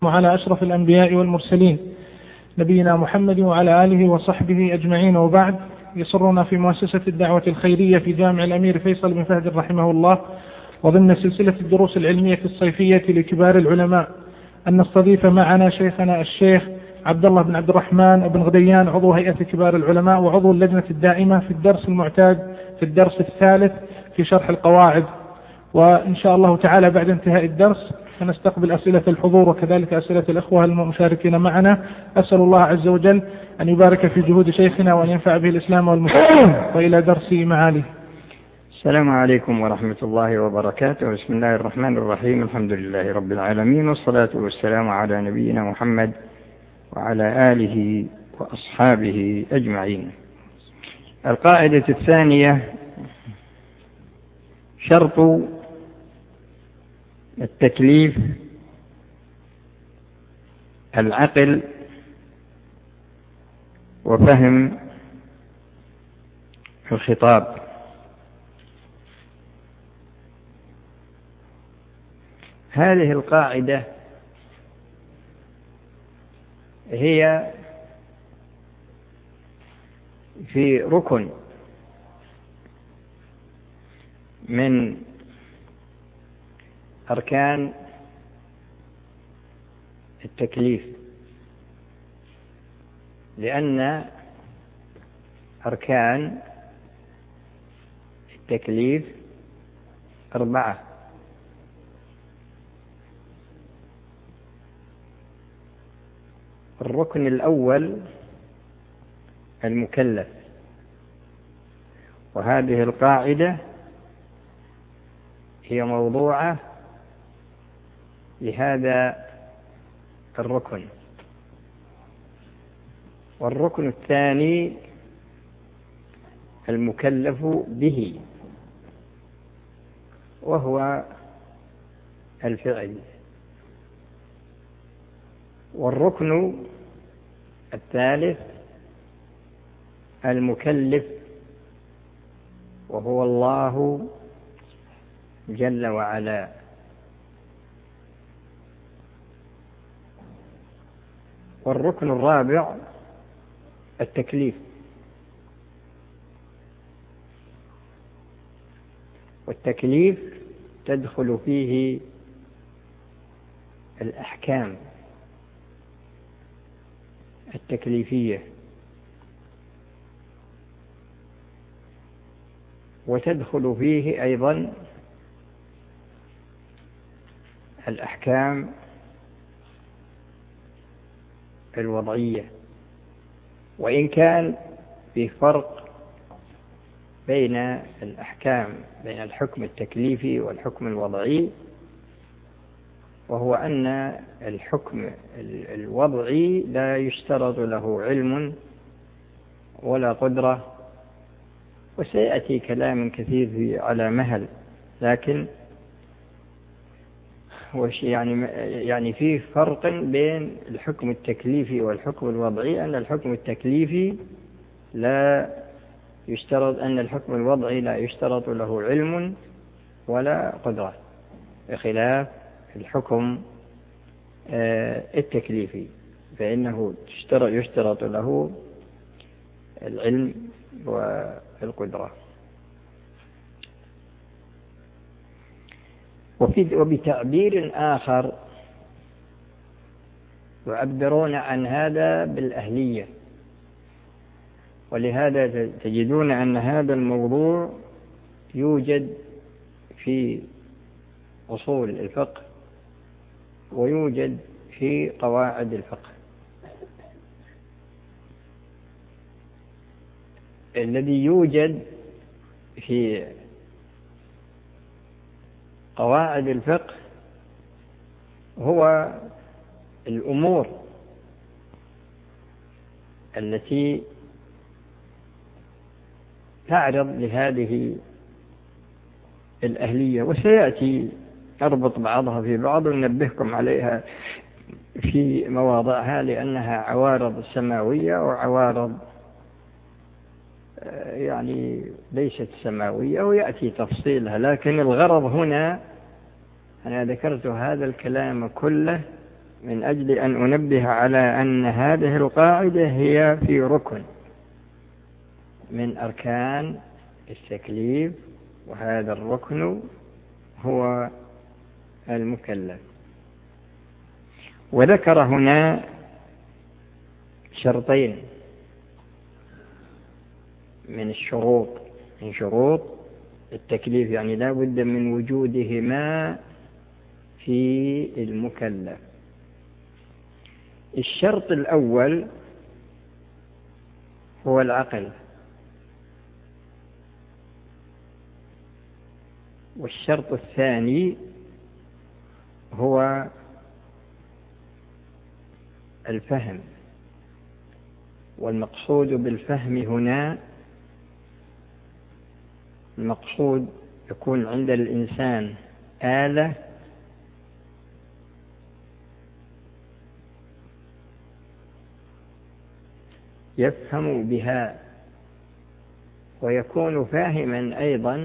وعلى أشرف الأنبياء والمرسلين نبينا محمد وعلى آله وصحبه أجمعين، وبعد. يسرنا في مؤسسة الدعوة الخيرية في جامع الأمير فيصل بن فهد رحمه الله، وضمن سلسلة الدروس العلمية الصيفية لكبار العلماء، أن نستضيف معنا شيخنا الشيخ عبد الله بن عبد الرحمن بن غديان، عضو هيئة كبار العلماء وعضو اللجنة الدائمة، في الدرس المعتاد في الدرس الثالث في شرح القواعد. وإن شاء الله تعالى بعد انتهاء الدرس سنستقبل أسئلة الحضور وكذلك أسئلة الأخوة المشاركين معنا. أسأل الله عز وجل أن يبارك في جهود شيخنا وأن ينفع به الإسلام والمسلمين. وإلى درس معالي. السلام عليكم ورحمة الله وبركاته. بسم الله الرحمن الرحيم. الحمد لله رب العالمين، والصلاة والسلام على نبينا محمد وعلى آله وأصحابه أجمعين. القاعدة الثانية: شرط التكليف العقل وفهم الخطاب. هذه القاعدة هي في ركن من أركان التكليف، لأن أركان التكليف 4: الركن الأول المكلف، وهذه القاعدة هي موضوعة لهذا الركن. والركن الثاني المكلف به، وهو الفعل. والركن الثالث المكلف، وهو الله جل وعلا. والركن الرابع التكليف، والتكليف تدخل فيه الأحكام التكليفية، وتدخل فيه أيضا الأحكام الوضعية، وإن كان في فرق بين الأحكام، بين الحكم التكليفي والحكم الوضعي، وهو أن الحكم الوضعي لا يشترط له علم ولا قدرة، وسيأتي كلام كثير على مهل، لكن يعني فيه فرق بين الحكم التكليفي والحكم الوضعي، أن الحكم التكليفي لا يشترط، أن الحكم الوضعي لا يشترط له علم ولا قدرة، بخلاف الحكم التكليفي فإنه يشترط له العلم والقدرة. وبتعبير آخر يعبرون عن هذا بالأهلية، ولهذا تجدون أن هذا الموضوع يوجد في أصول الفقه ويوجد في قواعد الفقه. الذي يوجد في قواعد الفقه هو الأمور التي تعرض لهذه الأهلية، وسيأتي أربط بعضها في بعض وننبهكم عليها في مواضعها، لأنها عوارض سماوية وعوارض يعني ليست سماوية، ويأتي تفصيلها. لكن الغرض هنا، أنا ذكرت هذا الكلام كله من أجل أن أنبه على أن هذه القاعدة هي في ركن من أركان التكليف، وهذا الركن هو المكلف. وذكر هنا شرطين من شروط التكليف، يعني لا بد من وجودهما في المكلف. الشرط الأول هو العقل، والشرط الثاني هو الفهم. والمقصود بالفهم هنا المقصود يكون عند الإنسان آلة يفهم بها، ويكون فاهما أيضا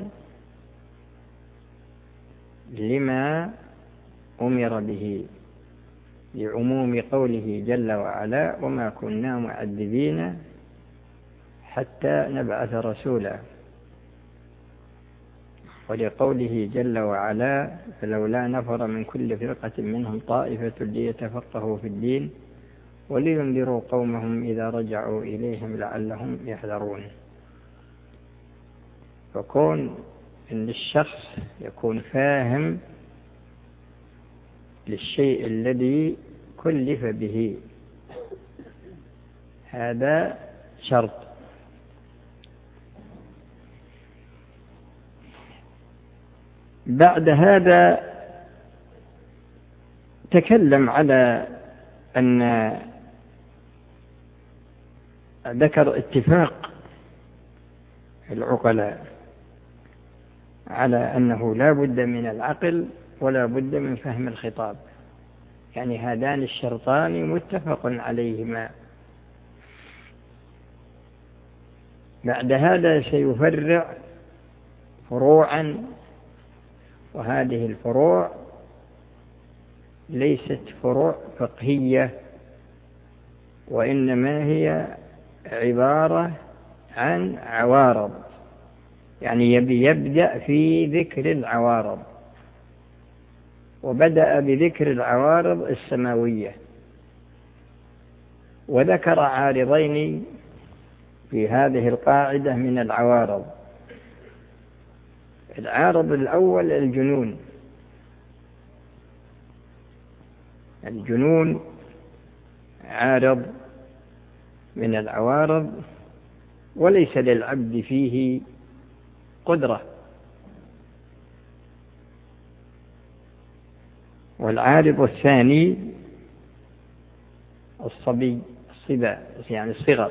لما أمر به، لعموم قوله جل وعلا: وما كنا معذبين حتى نبعث رسولا، ولقوله جل وعلا: فلولا نفر من كل فرقة منهم طائفة ليتفقهوا في الدين ولينذروا قومهم إذا رجعوا إليهم لعلهم يحذرون. فكون أن الشخص يكون فاهم للشيء الذي كلف به، هذا شرط. بعد هذا تكلم على أن ذكر اتفاق العقلاء على أنه لا بد من العقل ولا بد من فهم الخطاب، يعني هذان الشرطان متفق عليهما. بعد هذا سيفرع فروعا، وهذه الفروع ليست فروع فقهية، وإنما هي عبارة عن عوارض، يعني يبدأ في ذكر العوارض، وبدأ بذكر العوارض السماوية، وذكر عارضين في هذه القاعدة من العوارض. العارض الأول الجنون عارض من العوارض، وليس للعبد فيه قدرة. والعارض الثاني الصبا، يعني الصغر.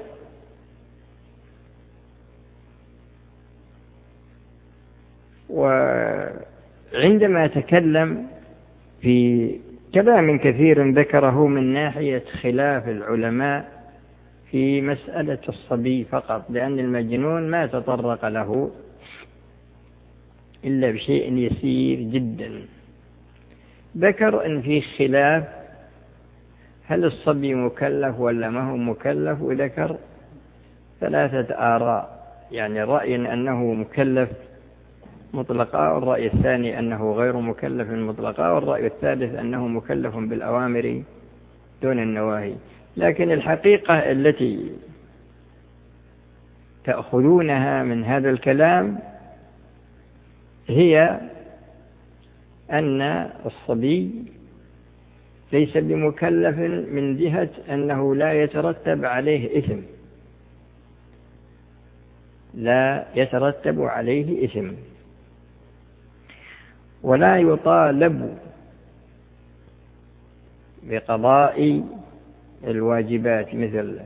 وعندما تكلم في كلام كثير ذكره من ناحية خلاف العلماء في مسألة الصبي فقط، لأن المجنون ما تطرق له إلا بشيء يسير جدا. ذكر أن في خلاف هل الصبي مكلف ولا ما هو مكلف، وذكر 3 آراء، يعني رأي أنه مكلف مطلقا، والرأي الثاني أنه غير مكلف مطلقا، والرأي الثالث أنه مكلف بالأوامر دون النواهي. لكن الحقيقة التي تأخذونها من هذا الكلام هي أن الصبي ليس بمكلف من جهة أنه لا يترتب عليه إثم، لا يترتب عليه إثم، ولا يطالب بقضاء الواجبات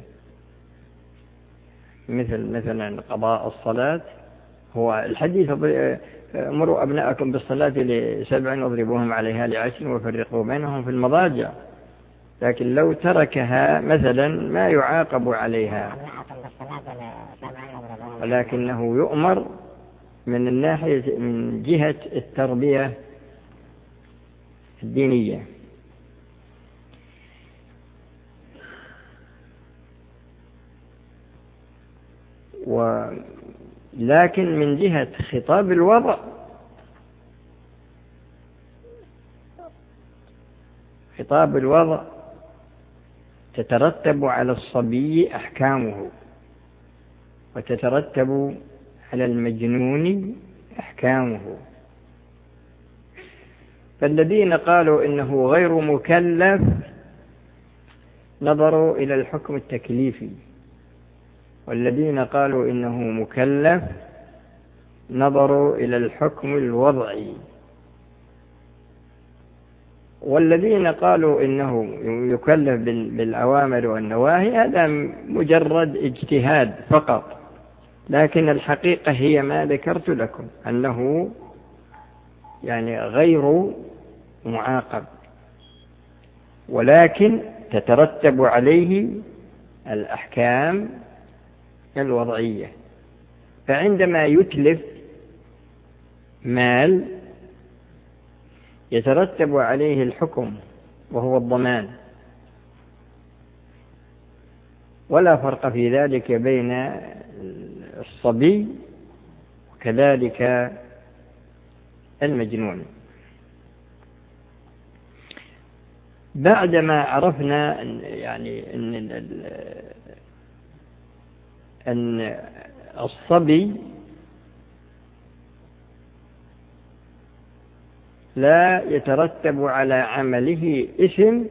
مثل قضاء الصلاة. هو الحديث: مروا أبناءكم بالصلاة ل7 واضربوهم عليها ل10 وفرقوا بينهم في المضاجع. لكن لو تركها مثلا ما يعاقب عليها، ولكنه يؤمر من جهة التربية الدينية. لكن من جهة خطاب الوضع خطاب الوضع تترتب على الصبي أحكامه، وتترتب على المجنون أحكامه. فالذين قالوا إنه غير مكلف نظروا إلى الحكم التكليفي، والذين قالوا إنه مكلف نظروا إلى الحكم الوضعي، والذين قالوا إنه يكلف بالأوامر والنواهي هذا مجرد اجتهاد فقط، لكن الحقيقة هي ما ذكرت لكم، أنه يعني غير معاقب، ولكن تترتب عليه الأحكام الوضعية. فعندما يتلف مال يترتب عليه الحكم وهو الضمان، ولا فرق في ذلك بين الصبي وكذلك المجنون. بعدما عرفنا أن الصبي لا يترتب على عمله إثم،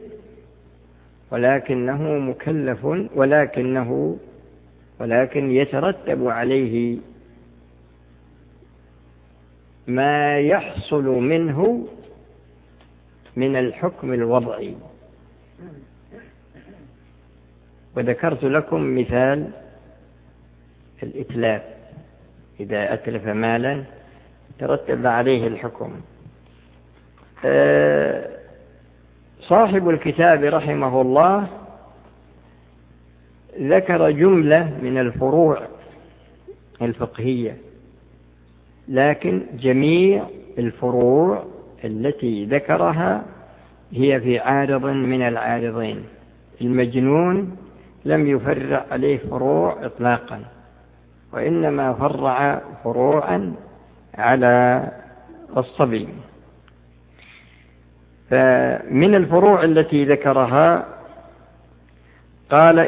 ولكنه مكلف، ولكن يترتب عليه ما يحصل منه من الحكم الوضعي. وذكرت لكم مثال الإتلاف، إذا أتلف مالا ترتب عليه الحكم. صاحب الكتاب رحمه الله ذكر جملة من الفروع الفقهية، لكن جميع الفروع التي ذكرها هي في عارض من العارضين. المجنون لم يفرع عليه فروع إطلاقا، وإنما فرع فروعا على الصبي. فمن الفروع التي ذكرها قال: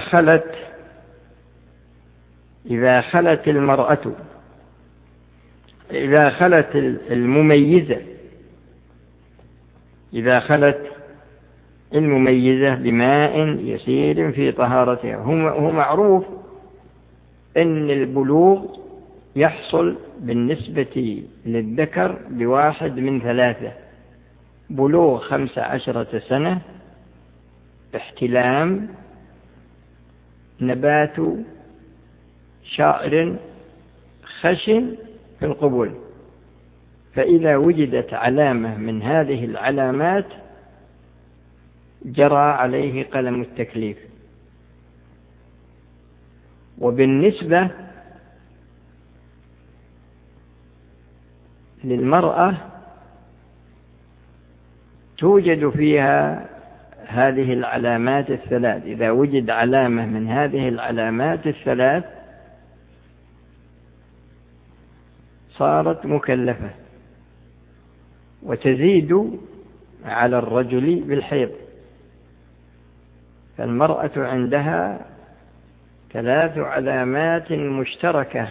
إذا خلت المرأة، إذا خلت المميزة، إذا خلت المميزة بماء يسير في طهارتها. هو معروف أن البلوغ يحصل بالنسبة للذكر بواحد من ثلاثة: بلوغ 15 سنة، احتلام، نبات شعر خشن في القبول. فإذا وجدت علامة من هذه العلامات جرى عليه قلم التكليف. وبالنسبة للمرأة توجد فيها هذه العلامات الثلاث. إذا وجد علامة من هذه العلامات الثلاث صارت مكلفة، وتزيد على الرجل بالحيض. فالمرأة عندها 3 علامات مشتركة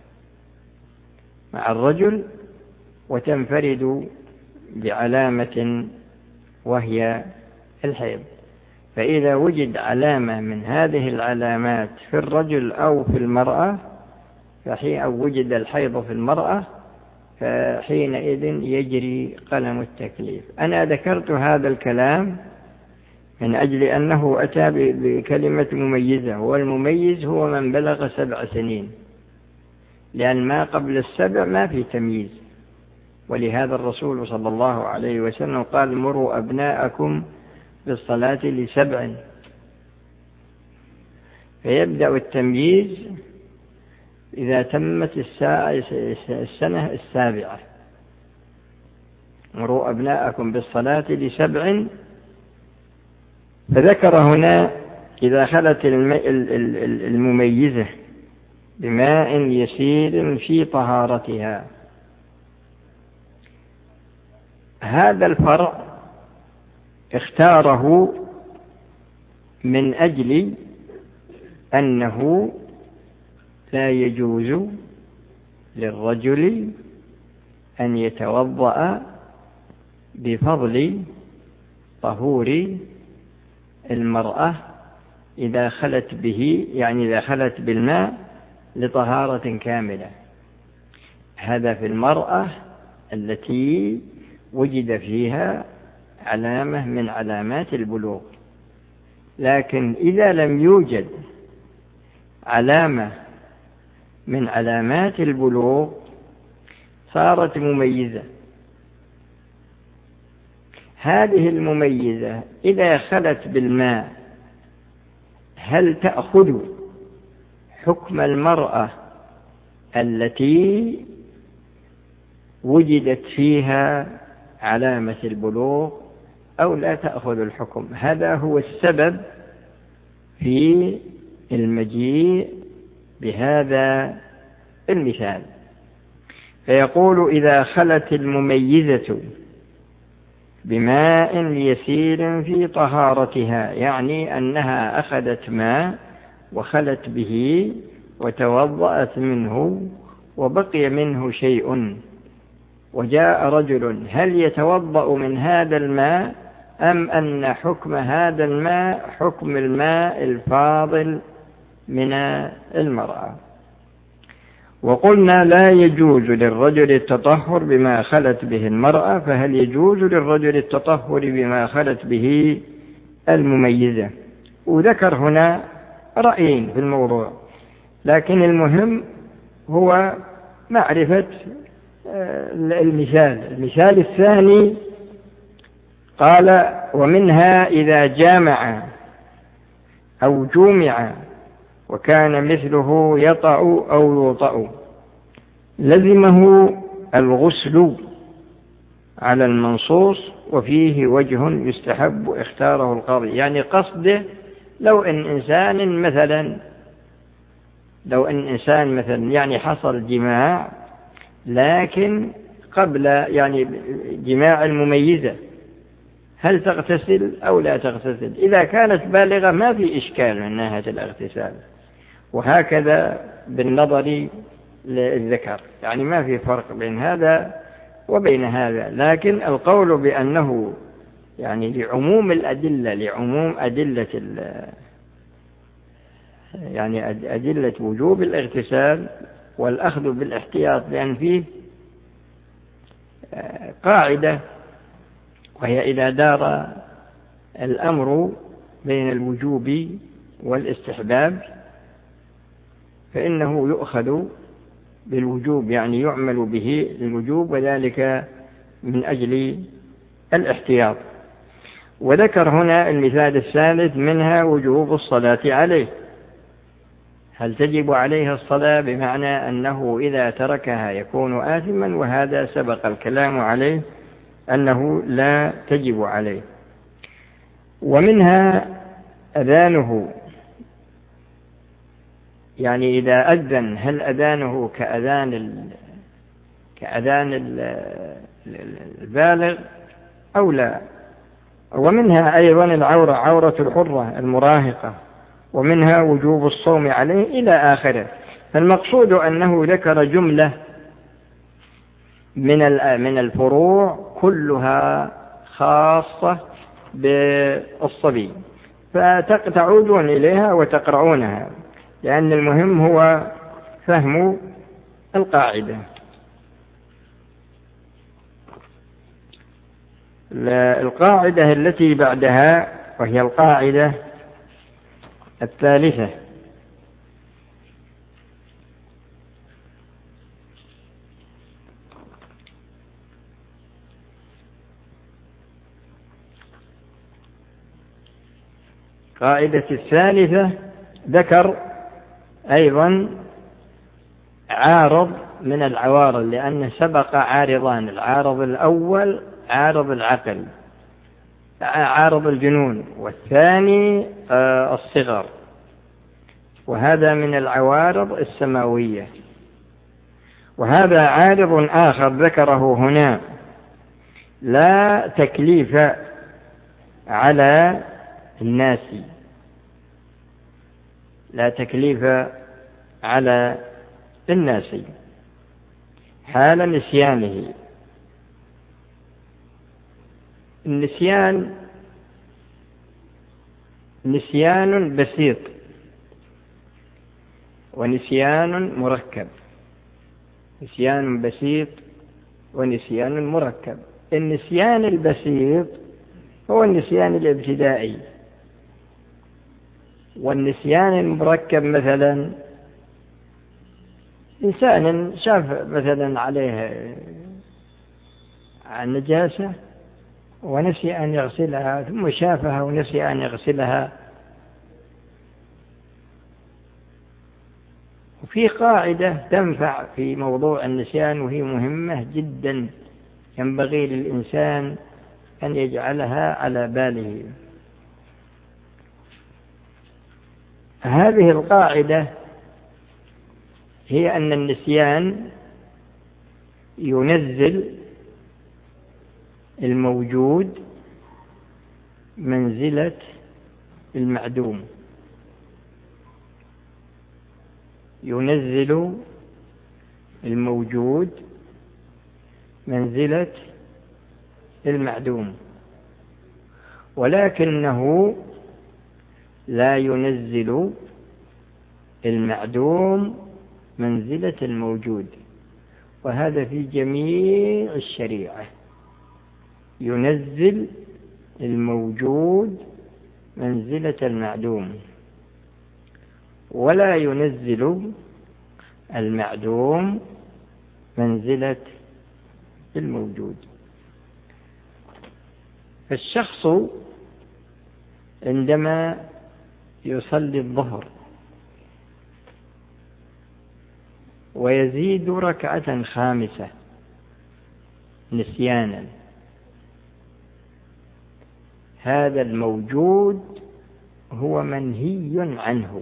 مع الرجل، وتنفرد بعلامة وهي الحيض. فإذا وجد علامة من هذه العلامات في الرجل أو في المرأة، أو وجد الحيض في المرأة، فحينئذ يجري قلم التكليف. أنا ذكرت هذا الكلام من أجل أنه أتى بكلمة مميزة، والمميز هو من بلغ 7 سنين، لأن ما قبل 7 ما في تمييز. ولهذا الرسول صلى الله عليه وسلم قال: مروا أبناءكم بالصلاة ل7. فيبدأ التمييز إذا تمت السنة 7. مروا أبناءكم بالصلاة ل7. فذكر هنا إذا خلت المميزة بماء يسير في طهارتها. هذا الفرع اختاره من أجل أنه لا يجوز للرجل أن يتوضأ بفضل طهور المرأة إذا خلت به، يعني إذا خلت بالماء لطهارة كاملة. هذا في المرأة التي وجد فيها علامة من علامات البلوغ. لكن إذا لم يوجد علامة من علامات البلوغ صارت مميزة. هذه المميزة إذا خلت بالماء هل تأخذ حكم المرأة التي وجدت فيها علامة البلوغ أو لا تأخذ الحكم؟ هذا هو السبب في المجيء بهذا المثال. فيقول إذا خلت المميزة بماء يسير في طهارتها، يعني أنها أخذت ماء وخلت به وتوضأت منه وبقي منه شيء، وجاء رجل، هل يتوضأ من هذا الماء أم أن حكم هذا الماء حكم الماء الفاضل من المرأة؟ وقلنا لا يجوز للرجل التطهر بما خلت به المرأة، فهل يجوز للرجل التطهر بما خلت به المميزة؟ وذكر هنا رأيين في الموضوع، لكن المهم هو معرفة المثال الثاني. قال ومنها إذا جامع أو جومع وكان مثله يطأ أو يوطأ لزمه الغسل على المنصوص، وفيه وجه يستحب اختاره القاضي. يعني قصده لو أن إنسان مثلا يعني حصل جماع، لكن قبل يعني جماع المميزة، هل تغتسل أو لا تغتسل؟ إذا كانت بالغة ما في إشكال من ناحية الاغتسال، وهكذا بالنظر للذكر، يعني ما في فرق بين هذا وبين هذا. لكن القول بأنه يعني لعموم الأدلة، لعموم أدلة يعني أدلة وجوب الاغتسال والأخذ بالاحتياط، لأن فيه قاعدة، وهي إذا دار الأمر بين الوجوب والاستحباب فإنه يؤخذ بالوجوب، يعني يعمل به للوجوب، وذلك من أجل الاحتياط. وذكر هنا المثال الثالث منها وجوب الصلاة عليه. هل تجب عليها الصلاة؟ بمعنى أنه إذا تركها يكون آثما، وهذا سبق الكلام عليه أنه لا تجب عليه. ومنها أذانه، يعني إذا أذن هل أذانه كأذان البالغ أو لا. ومنها أيضا العورة، عورة الحرة المراهقة، ومنها وجوب الصوم عليه إلى آخره. فالمقصود أنه ذكر جملة من الفروع كلها خاصة بالصبي، فتعودون إليها وتقرؤونها، لأن المهم هو فهم القاعدة. القاعدة التي بعدها وهي القاعدة الثالثة، قاعدة الثالثة ذكر أيضا عارض من العوارض، لأن سبق عارضان، العارض الأول عارض العقل، عارض الجنون، والثاني الصغر. وهذا من العوارض السماوية. وهذا عارض آخر ذكره هنا: لا تكليف على الناس، لا تكليف على الناس حال نسيانه. النسيان نسيان بسيط ونسيان مركب، نسيان بسيط ونسيان مركب. النسيان البسيط هو النسيان الابتدائي، والنسيان المركب مثلا إنسان شاف مثلا عليه نجاسة ونسي أن يغسلها، ثم شافها ونسي أن يغسلها. وفي قاعدة تنفع في موضوع النسيان وهي مهمة جدا، ينبغي للإنسان أن يجعلها على باله. هذه القاعدة هي أن النسيان ينزل الموجود منزلة المعدوم، ينزل الموجود منزلة المعدوم، ولكنه لا ينزل المعدوم منزلة الموجود. وهذا في جميع الشريعة، ينزل الموجود منزلة المعدوم، ولا ينزل المعدوم منزلة الموجود. الشخص عندما يصلي الظهر ويزيد ركعة خامسة نسيانا، هذا الموجود هو منهي عنه،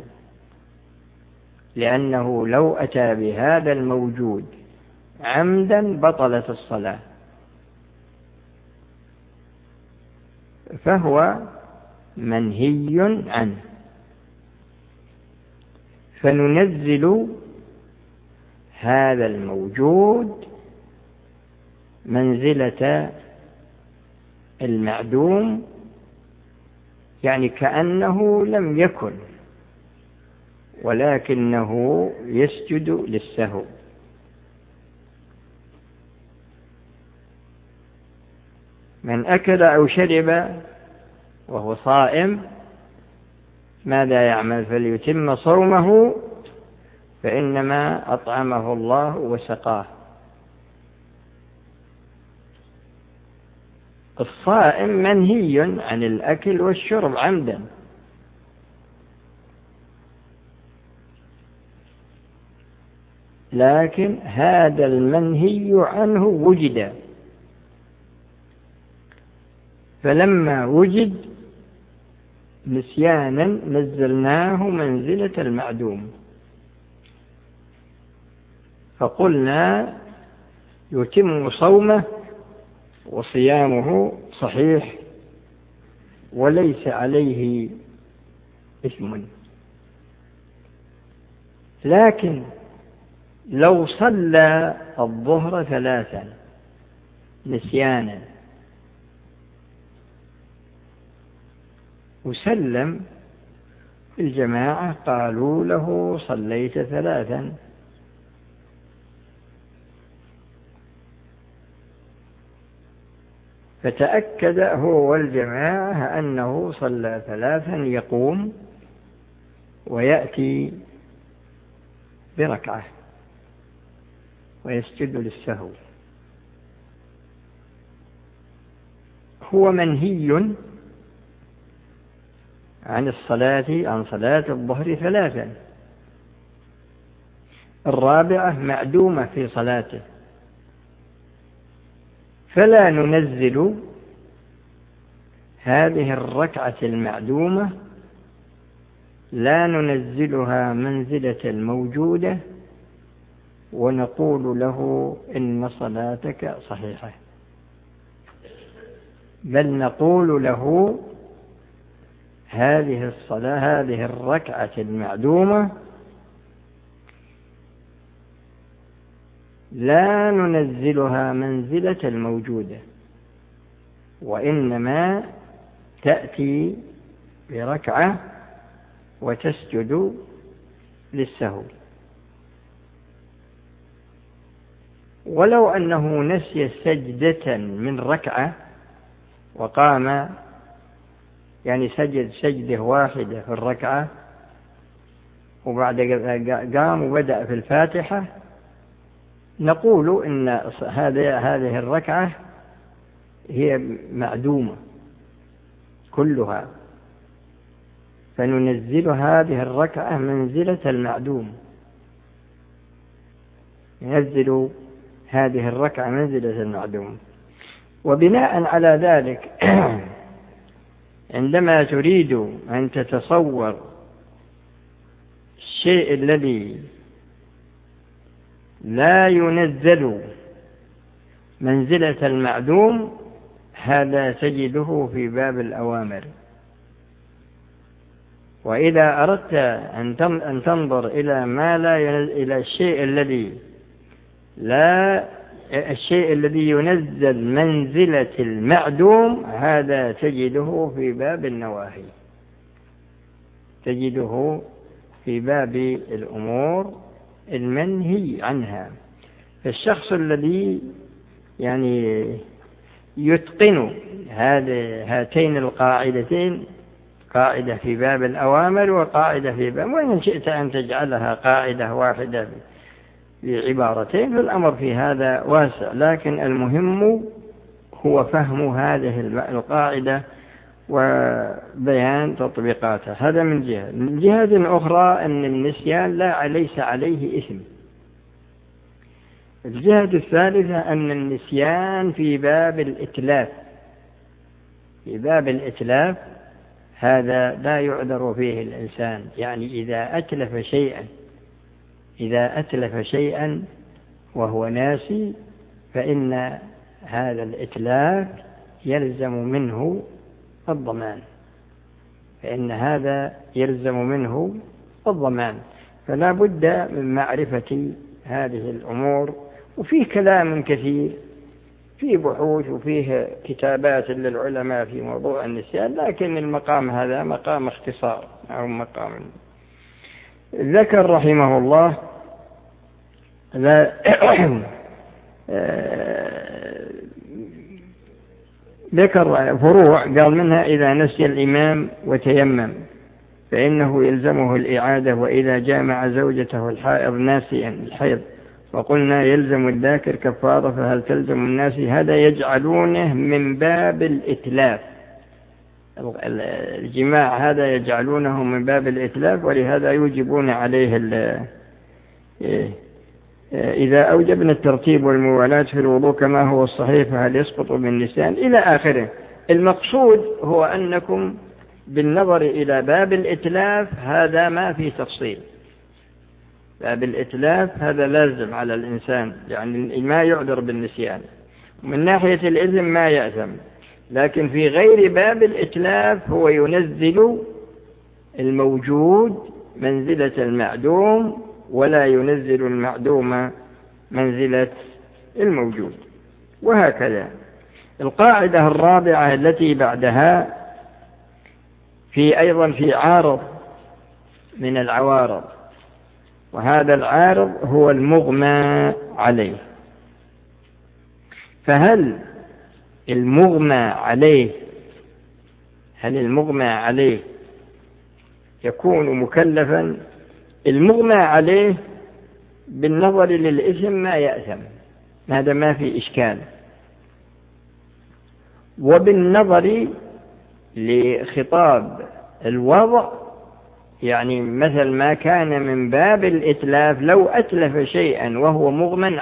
لأنه لو أتى بهذا الموجود عمدا بطلت الصلاة، فهو منهي عنه. فننزل هذا الموجود منزلة المعدوم، يعني كأنه لم يكن، ولكنه يسجد للسهو. من أكل أو شرب وهو صائم ماذا يعمل؟ فليتم صومه فإنما أطعمه الله وسقاه. الصائم منهي عن الأكل والشرب عمدا، لكن هذا المنهي عنه وجد، فلما وجد نسيانا نزلناه منزلة المعدوم، فقلنا يتم صومه وصيامه صحيح وليس عليه إثم. لكن لو صلى الظهر 3 نسيانا وسلم، الجماعة قالوا له صليت 3، فتأكد هو والجماعة أنه صلى 3، يقوم ويأتي بركعة ويسجد للسهو. هو منهي عن صلاة الظهر 3، الرابعة معدومة في صلاته، فلا ننزل هذه الركعة المعدومة لا ننزلها منزلة الموجودة ونقول له إن صلاتك صحيحة، بل نقول له هذه الصلاة، هذه الركعة المعدومة لا ننزلها منزلة الموجودة، وإنما تأتي بركعة وتسجد للسهو. ولو أنه نسي سجدة من ركعة وقام، يعني سجد سجدة واحدة في الركعة وبعد قام وبدأ في الفاتحة، نقول إن هذه الركعة هي معدومة كلها، فننزل هذه الركعة منزلة المعدوم، ننزل هذه الركعة منزلة المعدوم. وبناء على ذلك عندما تريد أن تتصور الشيء الذي لا ينزل منزلة المعدوم، هذا تجده في باب الأوامر. وإذا أردت أن تنظر إلى ما لا إلى الشيء الذي ينزل منزلة المعدوم، هذا تجده في باب النواهي، تجده في باب الأمور المنهي عنها. فالشخص الذي يعني يتقن هاتين القاعدتين، قاعدة في باب الأوامر وقاعدة في باب، وإن شئت أن تجعلها قاعدة واحدة بعبارتين، فالأمر في هذا واسع، لكن المهم هو فهم هذه القاعدة وبيان تطبيقاتها. هذا من جهة. من جهة أخرى أن النسيان ليس عليه إثم. الجهة الثالثة أن النسيان في باب الإتلاف، في باب الإتلاف هذا لا يعذر فيه الإنسان، يعني إذا أتلف شيئا وهو ناسي، فإن هذا الإتلاف يلزم منه الضمان، فلا بد من معرفة هذه الأمور. وفيه كلام كثير، فيه بحوث وفيه كتابات للعلماء في موضوع النسيان، لكن المقام هذا مقام اختصار أو مقام. ذكر رحمه الله ذكر فروع، قال منها إذا نسي الإمام وتيمم فإنه يلزمه الإعادة، وإذا جامع زوجته الحائض ناسيا الحيض وقلنا يلزم الذاكر كفارة، فهل تلزم الناس؟ هذا يجعلونه من باب الإتلاف، الجماع هذا يجعلونه من باب الإتلاف، ولهذا يوجبون عليه إذا أوجبنا الترتيب والموالاة في الوضوء كما هو الصحيح فهل يسقط بالنسيان إلى آخره. المقصود هو أنكم بالنظر إلى باب الإتلاف هذا ما في تفصيل، باب الإتلاف هذا لازم على الإنسان، يعني ما يعذر بالنسيان، من ناحية الإثم ما يأثم. لكن في غير باب الإتلاف هو ينزل الموجود منزلة المعدوم، ولا ينزل المعدوم منزلة الموجود، وهكذا. القاعدة الرابعة التي بعدها أيضا في عارض من العوارض، وهذا العارض هو المغمى عليه. فهل المغمى عليه يكون مكلفا؟ المغمى عليه بالنظر للإثم ما يأثم، هذا ما في إشكال. وبالنظر لخطاب الوضع، يعني مثل ما كان من باب الإتلاف، لو أتلف شيئا وهو مغمى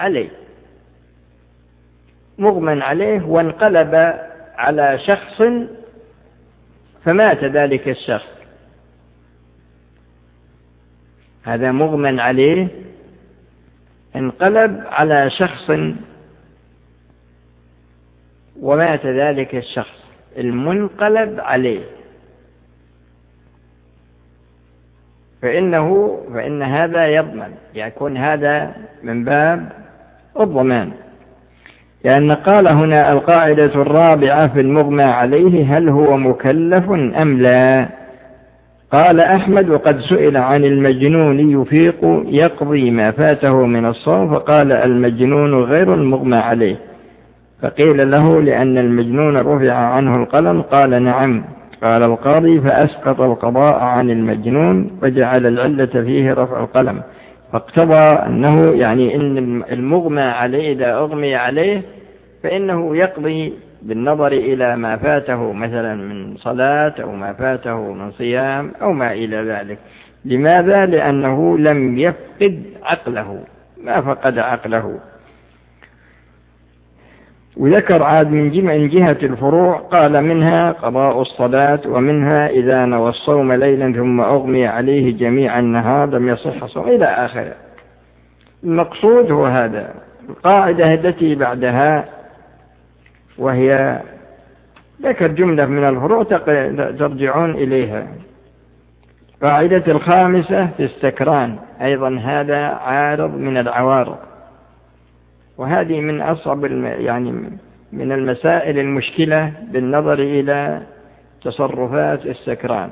عليه وانقلب على شخص فمات ذلك الشخص، هذا مغمى عليه انقلب على شخص ومات ذلك الشخص المنقلب عليه، فإن هذا يضمن، يكون هذا من باب الضمان. لأن قال هنا القاعدة الرابعة في المغمى عليه: هل هو مكلف أم لا؟ قال أحمد: وقد سئل عن المجنون يفيق يقضي ما فاته من الصوم، فقال: المجنون غير المغمى عليه. فقيل له: لأن المجنون رفع عنه القلم. قال: نعم. قال القاضي: فأسقط القضاء عن المجنون وجعل العلة فيه رفع القلم، فاقتضى أنه يعني إن المغمى عليه إذا أغمي عليه فإنه يقضي بالنظر إلى ما فاته مثلا من صلاة أو ما فاته من صيام أو ما إلى ذلك. لماذا؟ لأنه لم يفقد عقله، ما فقد عقله. وذكر عاد من جهة الفروع، قال: منها قضاء الصلاة، ومنها إذا نوى الصوم ليلا ثم أغمي عليه جميع النهار لم يصح صوم، إلى آخره. المقصود هو هذا. القاعدة التي بعدها وهي ذكر جملة من الفروع ترجعون إليها. قاعدة الخامسة في السكران، أيضا هذا عارض من العوارض، وهذه من أصعب يعني من المسائل المشكلة بالنظر إلى تصرفات السكران.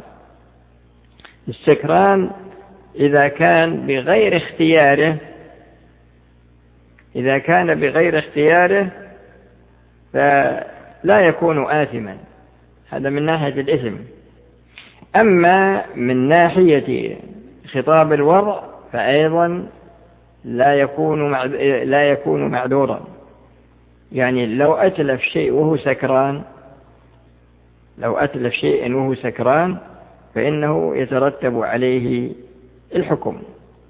السكران إذا كان بغير اختياره فلا يكون آثما، هذا من ناحية الإثم. أما من ناحية خطاب الوضع فأيضا لا يكون معذورا. يعني لو أتلف شيء وهو سكران فإنه يترتب عليه الحكم.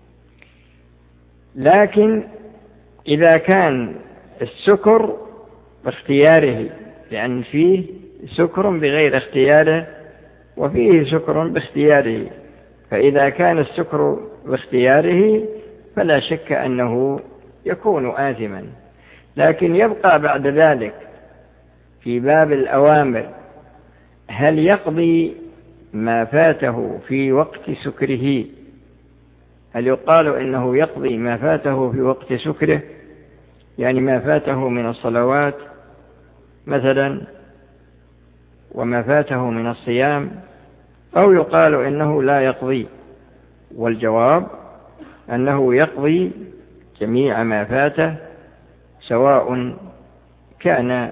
لكن إذا كان السكر باختياره، لأن فيه سكر بغير اختياره وفيه سكر باختياره، فإذا كان السكر باختياره فلا شك أنه يكون آثما. لكن يبقى بعد ذلك في باب الأوامر: هل يقضي ما فاته في وقت سكره؟ هل يقال إنه يقضي ما فاته في وقت سكره، يعني ما فاته من الصلوات مثلا وما فاته من الصيام، أو يقال إنه لا يقضي؟ والجواب أنه يقضي جميع ما فاته، سواء كان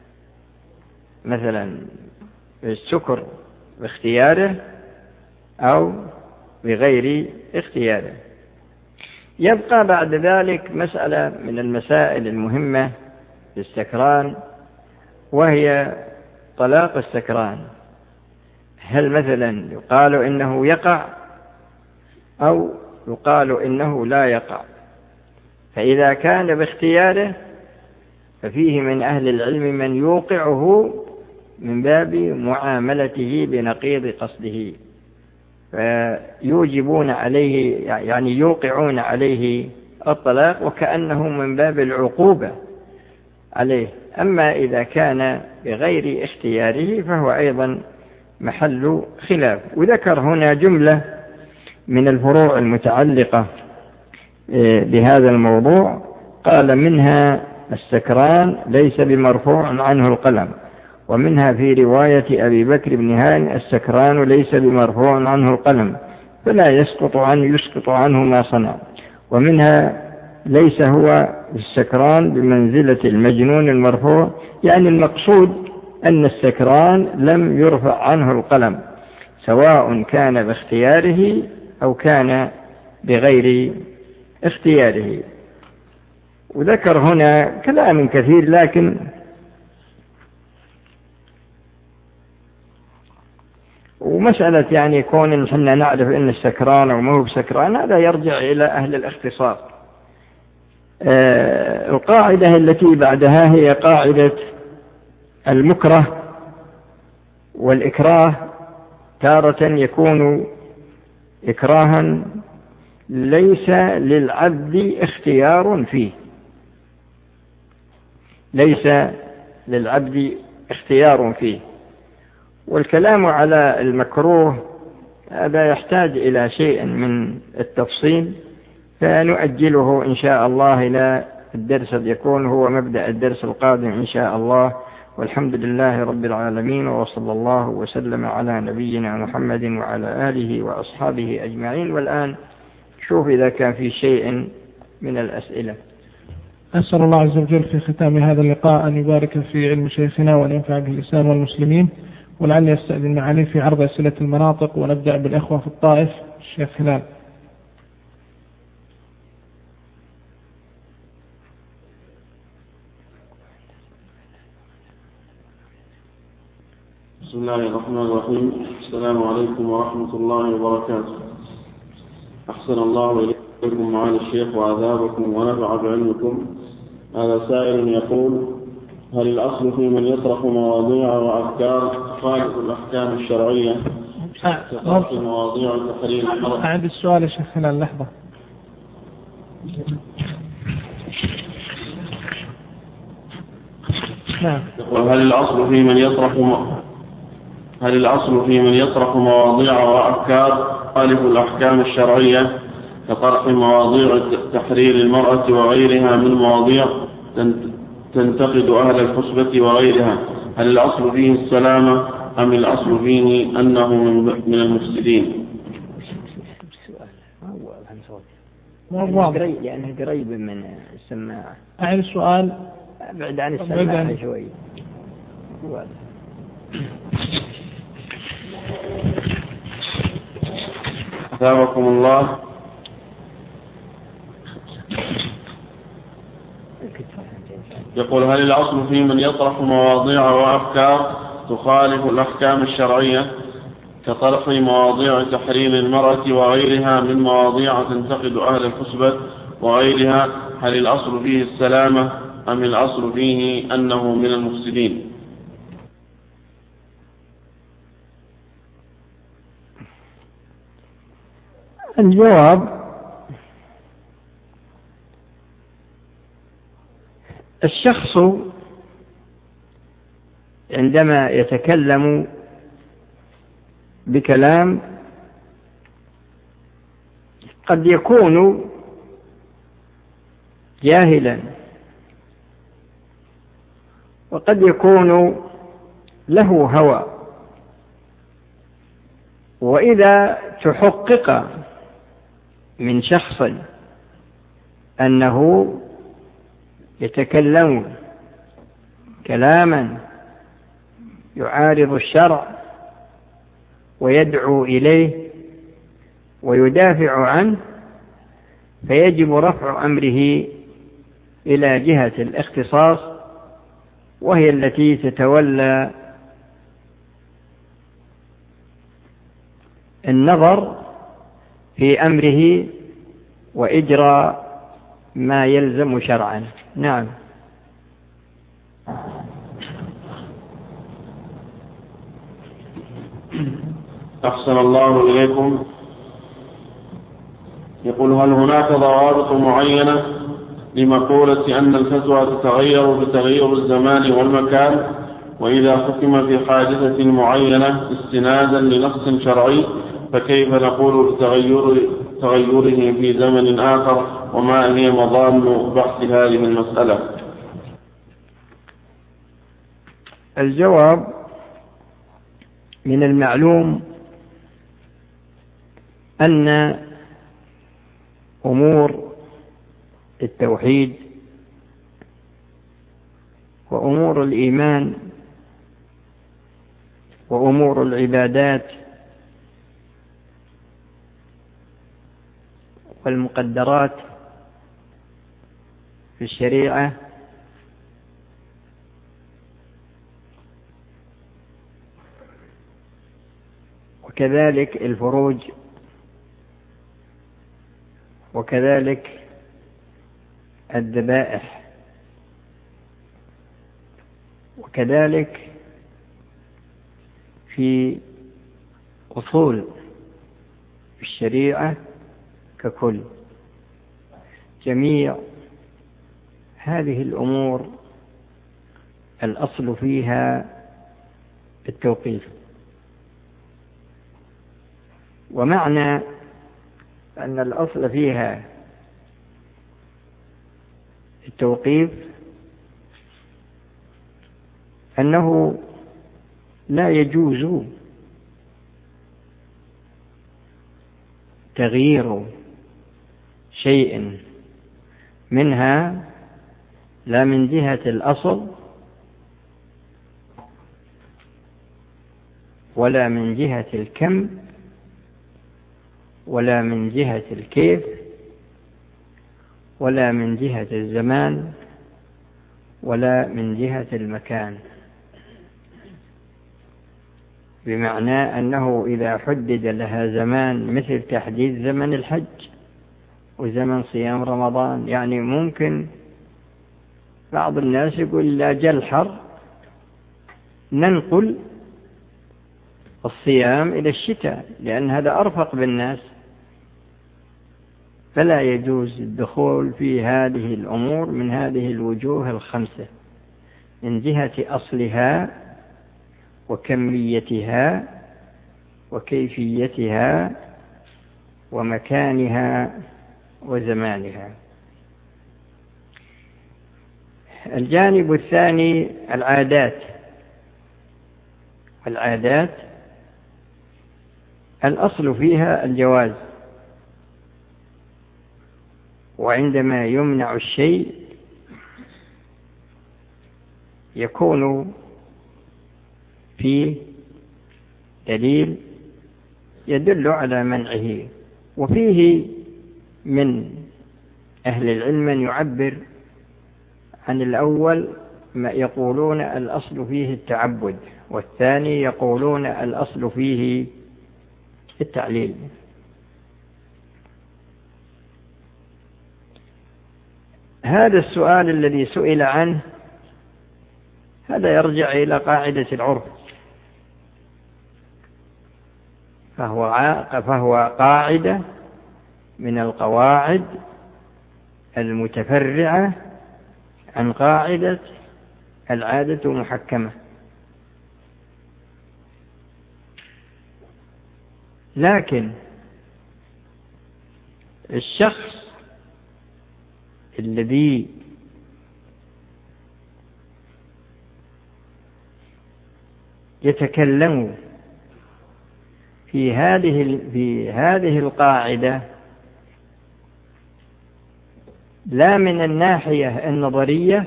مثلا السكر باختياره أو بغير اختياره. يبقى بعد ذلك مسألة من المسائل المهمة في السكران، وهي طلاق السكران. هل مثلا يقال إنه يقع أو يقال إنه لا يقع؟ فإذا كان باختياره ففيه من أهل العلم من يوقعه من باب معاملته بنقيض قصده، فيوجبون عليه يعني يوقعون عليه الطلاق وكأنه من باب العقوبة عليه. أما إذا كان بغير اختياره فهو أيضا محل خلاف. وذكر هنا جملة من الفروع المتعلقة بهذا الموضوع، قال: منها السكران ليس بمرفوع عنه القلم، ومنها في رواية أبي بكر بن هانئ: السكران ليس بمرفوع عنه القلم فلا يسقط عنه ما صنع. ومنها ليس هو السكران بمنزلة المجنون المرفوع، يعني المقصود أن السكران لم يرفع عنه القلم سواء كان باختياره أو كان بغير اختياره. وذكر هنا كلام كثير، لكن ومسألة يعني كون حنا نعرف أن السكران أو ما هو بسكران هذا يرجع إلى أهل الاختصاص. القاعدة التي بعدها هي قاعدة المكره والإكراه. تارة يكون إكراها ليس للعبد اختيار فيه، ليس للعبد اختيار فيه. والكلام على المكروه هذا يحتاج إلى شيء من التفصيل، فنؤجله إن شاء الله إلى الدرس يكون هو مبدأ الدرس القادم إن شاء الله. والحمد لله رب العالمين، وصلى الله وسلم على نبينا محمد وعلى آله وأصحابه أجمعين. والآن شوف إذا كان في شيء من الأسئلة. أسأل الله عز وجل في ختام هذا اللقاء أن يبارك في علم شيخنا وأن ينفع به الإسلام والمسلمين، ولعلي أستأذن عليه في عرض أسئلة المناطق، ونبدأ بالأخوة في الطائف. الشيخ هلال. بسم الله الرحمن الرحيم. السلام عليكم ورحمة الله وبركاته. أحسن الله إليكم معالي الشيخ وعذابكم ونفع بعلمكم. هذا سائل يقول: هل الأصل في من يطرح مواضيع وأفكار تخالف الأحكام الشرعية كطرح مواضيع تحريم الحرب؟ أعد السؤال يا شيخ هلال لحظة. نعم. هل الأصل في من يطرح مواضيع وأفكار تخالف الأحكام الشرعية كطرح مواضيع تحرير المرأة وغيرها من مواضيع تنتقد أهل الحسبة وغيرها، هل الأصل فيه السلامة أم الأصل فيه أنه من المفسدين؟ لأنه قريب من السماعة. أعد السؤال. بعد عن السماعة شوي. أثابكم الله. يقول: هل الأصل في من يطرح مواضيع وأفكار تخالف الأحكام الشرعية كطرح مواضيع تحريم المرأة وغيرها من مواضيع تنتقد أهل الحسبة وغيرها، هل الأصل فيه السلامة أم الأصل فيه أنه من المفسدين؟ الجواب: الشخص عندما يتكلم بكلام قد يكون جاهلا، وقد يكون له هوى، وإذا تحقق من شخص أنه يتكلم كلاما يعارض الشرع ويدعو إليه ويدافع عنه، فيجب رفع أمره إلى جهة الاختصاص، وهي التي تتولى النظر في أمره وإجراء ما يلزم شرعا. نعم. أحسن الله إليكم. يقول: هل هناك ضوابط معينة لمقولة أن الفتوى تتغير بتغير الزمان والمكان، وإذا حكم في حادثة معينة استنادا لنص شرعي فكيف نقول بتغيره في زمن آخر، وما هي مظان بحث هذه المسألة؟ الجواب: من المعلوم أن أمور التوحيد وأمور الإيمان وأمور العبادات والمقدرات في الشريعة وكذلك الفروج وكذلك الذبائح وكذلك في أصول الشريعة ككل. جميع هذه الأمور الأصل فيها التوقيف. ومعنى أن الأصل فيها التوقيف أنه لا يجوز تغيير شيء منها، لا من جهة الأصل ولا من جهة الكم ولا من جهة الكيف ولا من جهة الزمان ولا من جهة المكان. بمعنى أنه إذا حدد لها زمان مثل تحديد زمن الحج وزمن صيام رمضان، يعني ممكن بعض الناس يقول لا جل حر ننقل الصيام إلى الشتاء لأن هذا أرفق بالناس، فلا يجوز الدخول في هذه الأمور من هذه الوجوه الخمسة، من جهة أصلها وكميتها وكيفيتها ومكانها وزمانها. الجانب الثاني العادات. العادات الأصل فيها الجواز، وعندما يمنع الشيء يكون فيه دليل يدل على منعه. وفيه من أهل العلم من يعبر عن الأول ما يقولون الأصل فيه التعبد، والثاني يقولون الأصل فيه التعليل. هذا السؤال الذي سئل عنه هذا يرجع إلى قاعدة العرف، فهو قاعدة من القواعد المتفرعة عن قاعدة العادة محكمة. لكن الشخص الذي يتكلم في هذه القاعدة لا من الناحية النظرية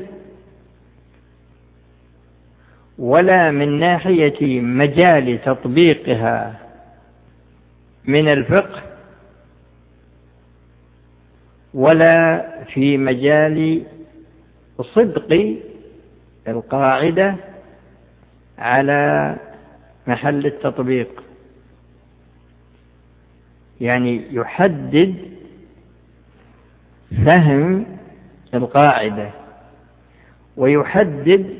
ولا من ناحية مجال تطبيقها من الفقه ولا في مجال صدق القاعدة على محل التطبيق، يعني يحدد فهم القاعدة ويحدد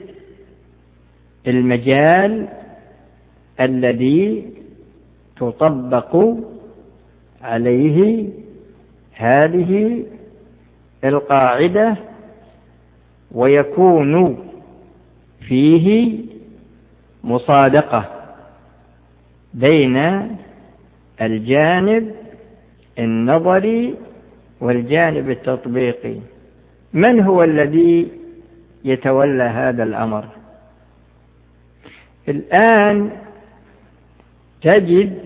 المجال الذي تطبق عليه هذه القاعدة، ويكون فيه مصادقة بين الجانب النظري والجانب التطبيقي. من هو الذي يتولى هذا الأمر؟ الآن تجد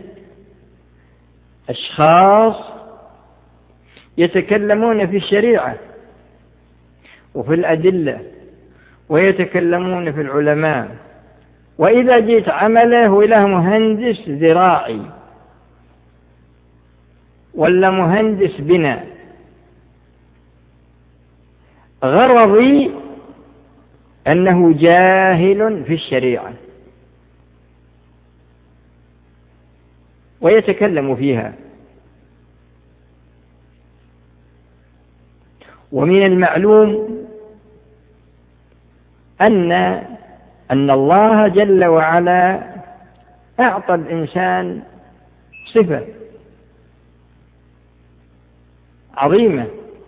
أشخاص يتكلمون في الشريعة وفي الأدلة ويتكلمون في العلماء، وإذا جيت عمله وله مهندس زراعي ولا مهندس بناء، غرضي أنه جاهل في الشريعة ويتكلم فيها. ومن المعلوم أن الله جل وعلا أعطى الإنسان صفة، عظيمة.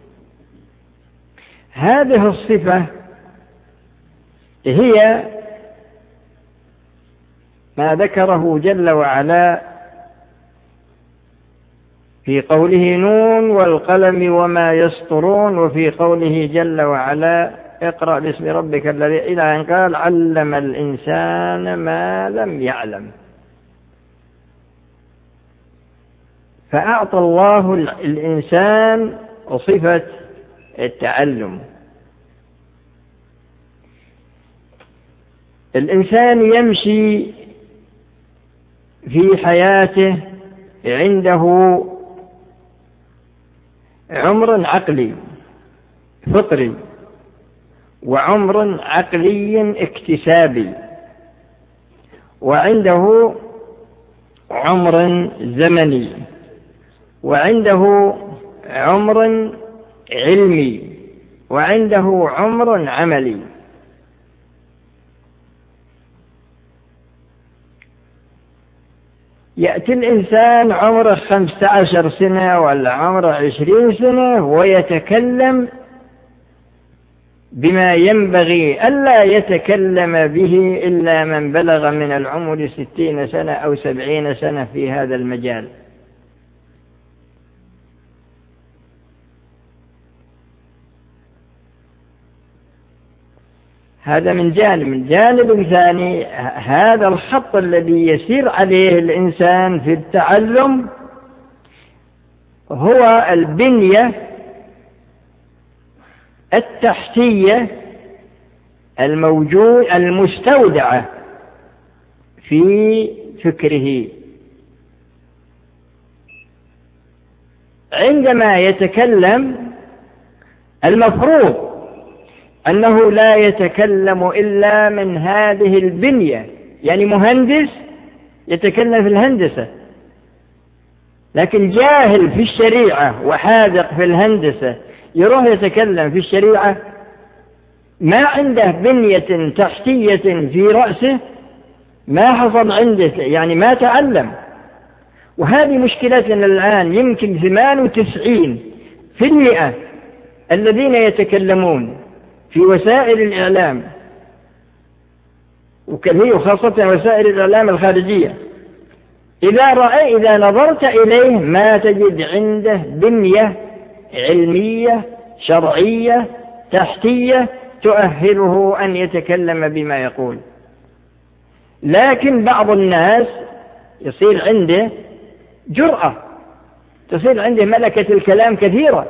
هذه الصفة هي ما ذكره جل وعلا في قوله نون والقلم وما يسطرون، وفي قوله جل وعلا اقرأ باسم ربك الذي، إلى أن قال علم الإنسان ما لم يعلم. فأعطى الله الإنسان صفة التعلم. الإنسان يمشي في حياته عنده عمر عقلي فطري، وعمر عقلي اكتسابي، وعنده عمر زمني، وعنده عمر علمي، وعنده عمر عملي. يأتي الإنسان عمره 15 سنة ولا عمره 20 سنة ويتكلم بما ينبغي ألا يتكلم به إلا من بلغ من العمر 60 سنة أو 70 سنة في هذا المجال. هذا من جانب. من جانب ثاني، هذا الخط الذي يسير عليه الإنسان في التعلم هو البنية التحتية المستودعة في فكره. عندما يتكلم المفروض أنه لا يتكلم إلا من هذه البنية. يعني مهندس يتكلم في الهندسة، لكن جاهل في الشريعة وحاذق في الهندسة يروح يتكلم في الشريعة، ما عنده بنية تحتية في رأسه، ما حصل عنده، يعني ما تعلم. وهذه مشكلتنا الآن. يمكن 98% الذين يتكلمون في وسائل الإعلام، وخاصة وسائل الإعلام الخارجية، إذا نظرت إليه ما تجد عنده بنية علمية شرعية تحتية تؤهله أن يتكلم بما يقول. لكن بعض الناس يصير عنده جرأة، تصير عنده ملكة الكلام كثيرة،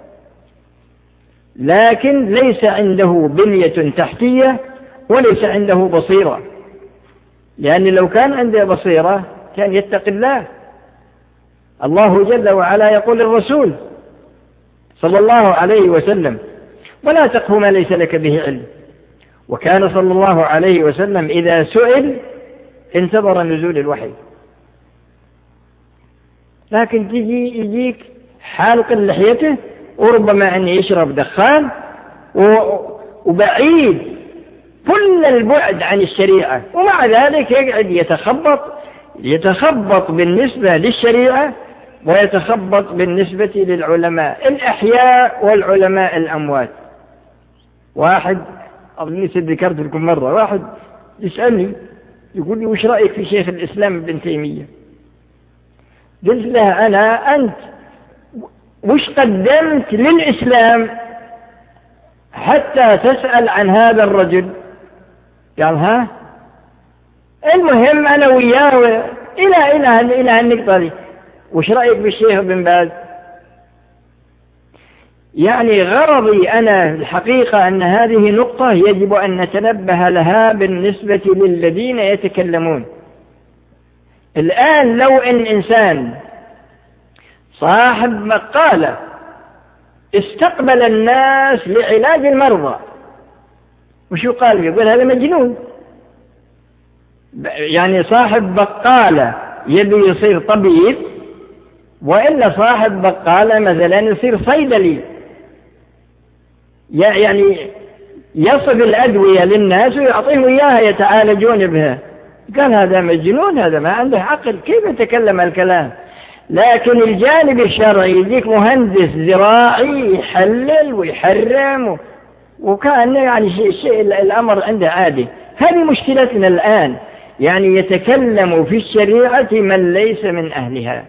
لكن ليس عنده بنية تحتية وليس عنده بصيرة. لأن لو كان عنده بصيرة كان يتقي الله. الله جل وعلا يقول للرسول صلى الله عليه وسلم: ولا تقف ما ليس لك به علم. وكان صلى الله عليه وسلم إذا سئل انتظر نزول الوحي. لكن يجيك حالق لحيته، وربما أن يشرب دخان، وبعيد كل البعد عن الشريعة، ومع ذلك يقعد يتخبط بالنسبة للشريعة ويتخبط بالنسبة للعلماء الأحياء والعلماء الأموات. واحد أظني ذكرت لكم مرة، واحد يسألني يقول لي: وش رأيك في شيخ الإسلام ابن تيمية؟ قلت له: أنت وش قدمت للإسلام حتى تسأل عن هذا الرجل؟ قال: ها؟ المهم أنا وياه إلى النقطة دي. وش رأيك بالشيخ بن باز؟ يعني غرضي أنا الحقيقة أن هذه نقطة يجب أن نتنبه لها بالنسبة للذين يتكلمون. الآن لو إن إنسان صاحب مقالة استقبل الناس لعلاج المرضى، وش يقال؟ يقول هذا مجنون. يعني صاحب بقالة يبي يصير طبيب، وإلا صاحب بقالة مثلا يصير صيدلي، يعني يصف الأدوية للناس ويعطيهم إياها يتعالجون بها. قال هذا مجنون، هذا ما عنده عقل، كيف يتكلم الكلام؟ لكن الجانب الشرعي يجيك مهندس زراعي يحلل ويحرم وكان يعني شيء الأمر عنده عادي. هذه مشكلتنا الآن، يعني يتكلم في الشريعة من ليس من أهلها.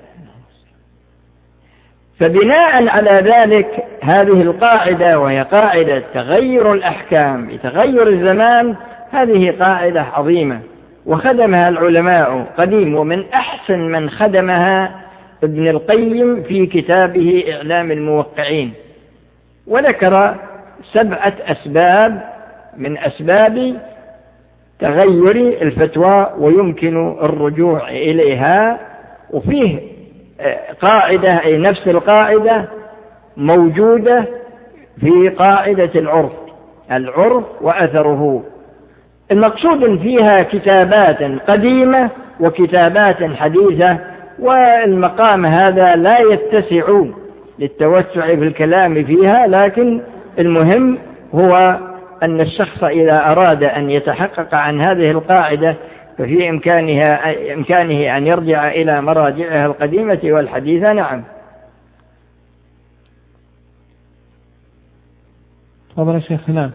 فبناء على ذلك هذه القاعدة، وهي قاعدة تغير الأحكام بتغير الزمان، هذه قاعدة عظيمة وخدمها العلماء قديم، ومن أحسن من خدمها ابن القيم في كتابه إعلام الموقعين، وذكر 7 أسباب من أسباب تغير الفتوى ويمكن الرجوع إليها. وفيه قاعدة، أي نفس القاعدة موجودة في قاعدة العرف وأثره. المقصود فيها كتابات قديمة وكتابات حديثة، والمقام هذا لا يتسع للتوسع في الكلام فيها، لكن المهم هو أن الشخص إذا أراد أن يتحقق عن هذه القاعدة ففي إمكانه أن يرجع إلى مراجعها القديمة والحديثة. نعم. تفضل يا شيخ. نعم.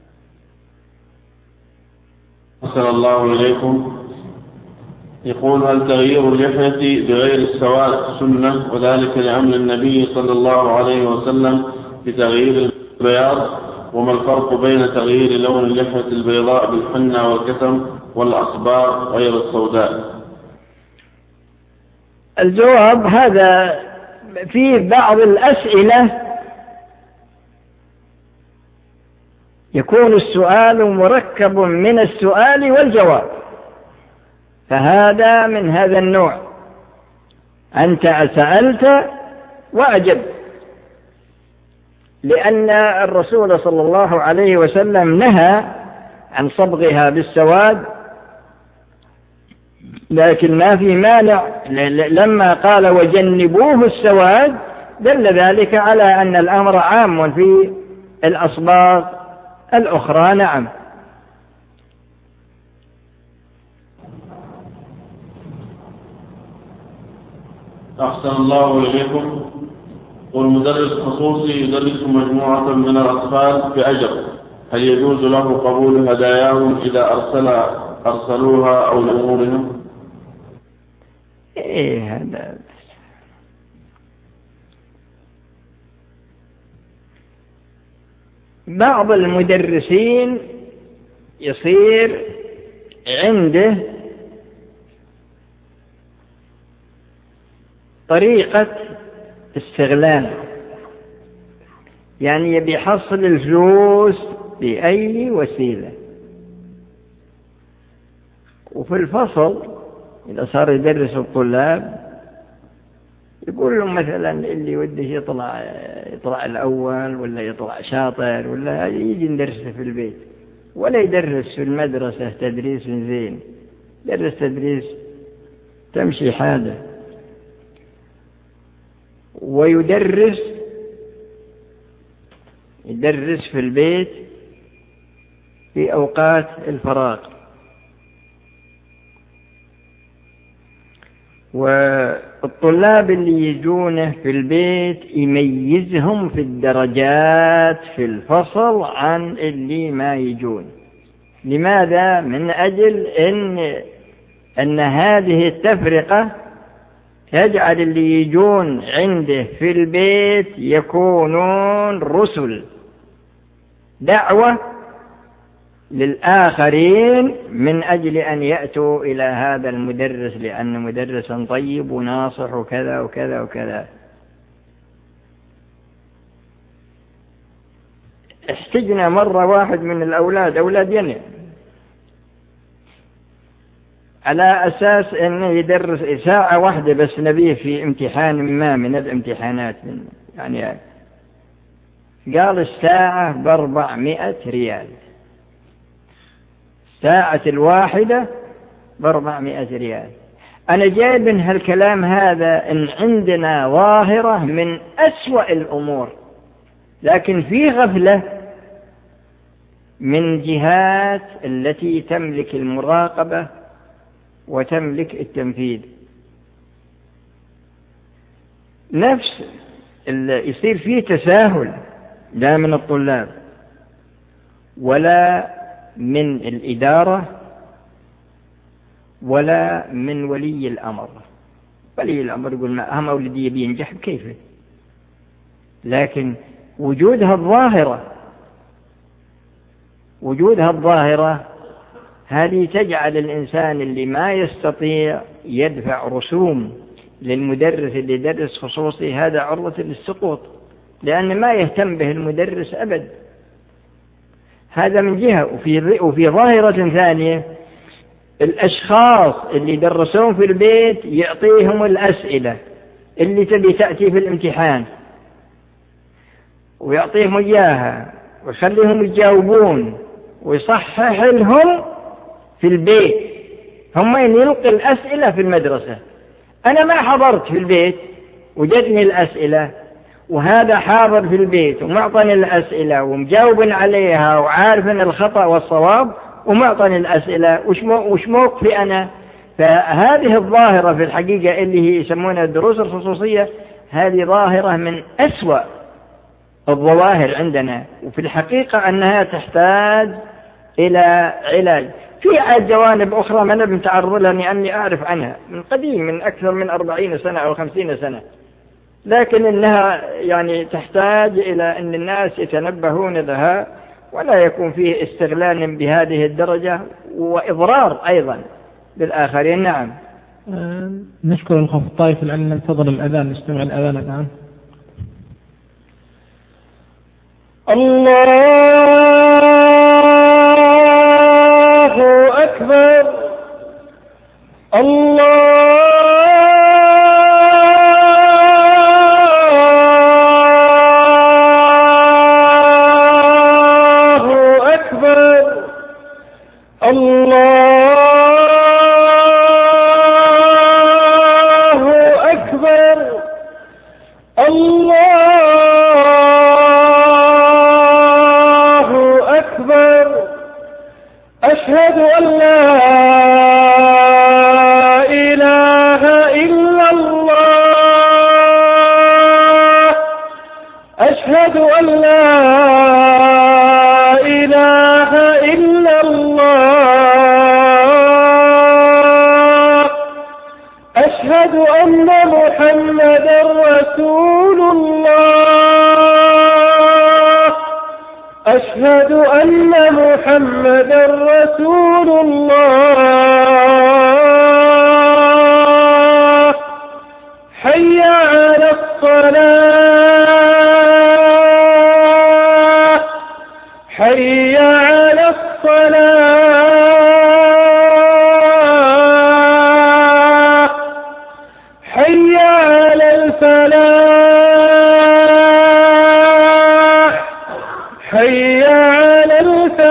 أحسن الله إليكم. يقول: هل تغيير اللحية بغير السواد سنة، وذلك لأمر النبي صلى الله عليه وسلم بتغيير البياض؟ وما الفرق بين تغيير لون اللحية البيضاء بالحنة والكتم والأصباغ غير السوداء؟ الجواب: هذا في بعض الأسئلة يكون السؤال مركب من السؤال والجواب، فهذا من هذا النوع. أنت سألت وأجبت، لأن الرسول صلى الله عليه وسلم نهى عن صبغها بالسواد، لكن ما في مانع لما قال وجنبوه السواد دل ذلك على أن الأمر عام في الأصباغ الأخرى. نعم. أحسن الله إليكم. والمدرس خصوصي يدرس مجموعة من الأطفال بأجر، هل يجوز له قبول هداياهم إذا أرسلوها أو لأمورهم؟ إيه هذا بعض المدرسين يصير عنده طريقة استغلال، يعني يبي يحصل الفلوس بأي وسيلة. وفي الفصل إذا صار يدرس الطلاب يقول لهم مثلا اللي وده يطلع الأول ولا يطلع شاطر ولا يجي ندرسه في البيت، ولا يدرس في المدرسة تدريس زين، يدرس تدريس تمشي حاله، ويدرس في البيت في أوقات الفراغ. والطلاب اللي يجونه في البيت يميزهم في الدرجات في الفصل عن اللي ما يجون. لماذا؟ من أجل أن هذه التفرقة يجعل اللي يجون عنده في البيت يكونون رسل دعوة للآخرين من أجل أن يأتوا إلى هذا المدرس، لأنه مدرسا طيب وناصح وكذا وكذا وكذا. احتجنا مرة واحد من الأولاد، أولاد يني، على أساس أنه يدرس ساعة واحدة بس نبيه في امتحان ما من الامتحانات، يعني قال الساعة ب400 ريال، ساعة الواحدة ب400 ريال. أنا جايب من هالكلام هذا إن عندنا ظاهرة من أسوأ الأمور، لكن في غفلة من جهات التي تملك المراقبة وتملك التنفيذ. نفس يصير فيه تساهل لا من الطلاب ولا من الإدارة ولا من ولي الأمر. ولي الأمر يقول ما هم أولدي بينجح كيف، لكن وجودها الظاهرة هذه تجعل الإنسان اللي ما يستطيع يدفع رسوم للمدرس اللي يدرس خصوصي هذا عرضة للسقوط، لأن ما يهتم به المدرس أبد. هذا من جهة. وفي ظاهرة ثانية، الأشخاص اللي يدرسون في البيت يعطيهم الأسئلة اللي تبي تأتي في الامتحان ويعطيهم إياها ويخليهم يجاوبون ويصحح لهم في البيت، هم يلقي الأسئلة في المدرسة. أنا ما حضرت في البيت وجدني الأسئلة، وهذا حاضر في البيت ومعطني الأسئلة ومجاوب عليها وعارف الخطأ والصواب ومعطني الأسئلة. وش موقفي أنا؟ فهذه الظاهرة في الحقيقة اللي هي يسمونها الدروس الخصوصية، هذه ظاهرة من أسوأ الظواهر عندنا، وفي الحقيقة أنها تحتاج إلى علاج. في جوانب أخرى ما نبي نتعرض لها لأني أعرف عنها من قديم، من أكثر من 40 سنة أو 50 سنة، لكن إنها يعني تحتاج إلى أن الناس يتنبهون لها ولا يكون فيه استغلال بهذه الدرجة وإضرار أيضا بالآخرين. نعم. نشكر الأخ الطائف لأن ننتظر الأذان، نستمع الأذان الآن. الله أكبر. الله أكبر. الله أكبر. الله أكبر. أشهد أن لا إله إلا الله. أشهد أن لا إله إلا الله. أشهد أن محمدا رسول الله. أشهد أن محمدا رسول الله. حي على الصلاة. حي على الصلاة. حي على الفلاح. حي على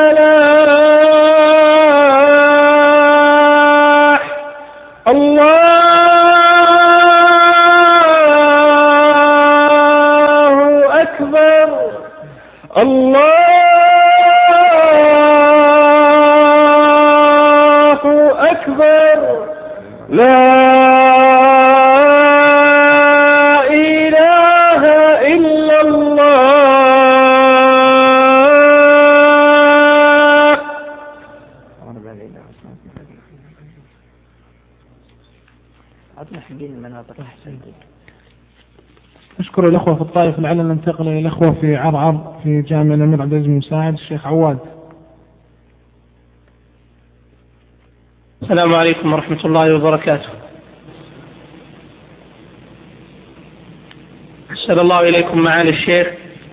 الفلاح. الله أكبر. الله أكبر. لا إله إلا الله. أشكر الأخوة في الطائف. لعلنا ننتقل إلى الأخوة في عرعر في جامع الأمير عبد العزيز بن مساعد. الشيخ عواد. السلام عليكم ورحمة الله وبركاته. أحسن الله إليكم معالي الشيخ.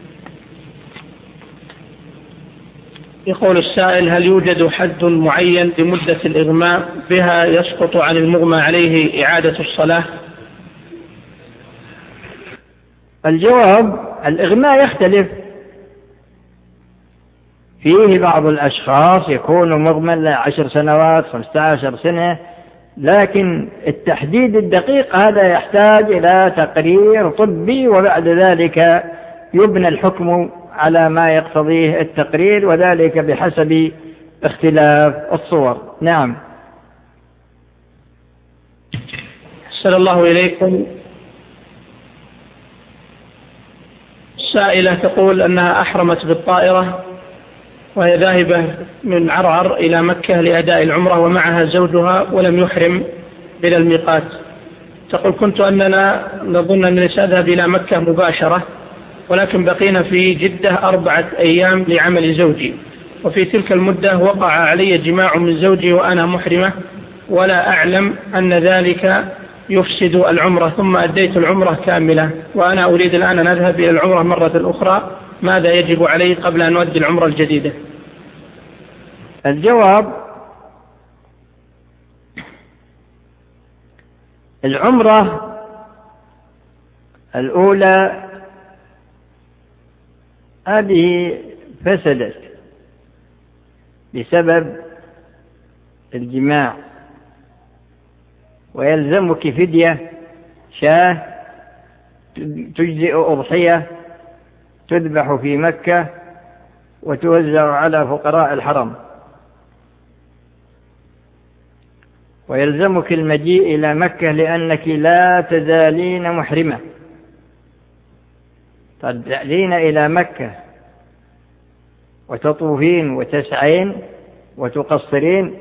يقول السائل: هل يوجد حد معين لمدة الإغماء بها يسقط عن المغمى عليه إعادة الصلاة؟ الجواب: الإغماء يختلف. فيه بعض الأشخاص يكون مغمى 10 سنوات 15 سنة، لكن التحديد الدقيق هذا يحتاج إلى تقرير طبي، وبعد ذلك يبنى الحكم على ما يقتضيه التقرير، وذلك بحسب اختلاف الصور. نعم. أحسن الله إليكم. سائلة تقول أنها أحرمت بالطائرة وهي ذاهبة من عرعر إلى مكة لأداء العمرة ومعها زوجها ولم يحرم إلى الميقات. تقول كنت أننا نظن أنني سأذهب إلى مكة مباشرة، ولكن بقينا في جدة 4 أيام لعمل زوجي، وفي تلك المدة وقع علي جماع من زوجي وأنا محرمة ولا أعلم أن ذلك يفسد العمرة، ثم أديت العمرة كاملة وأنا أريد الآن أن أذهب إلى العمرة مرة أخرى، ماذا يجب علي قبل أن أؤدي العمرة الجديدة؟ الجواب: العمرة الأولى هذه فسدت بسبب الجماع، ويلزمك فدية شاة تجزئ أضحية تذبح في مكة وتوزع على فقراء الحرم، ويلزمك المجيء إلى مكة لأنك لا تزالين محرمة، تأتين إلى مكة وتطوفين وتسعين وتقصرين،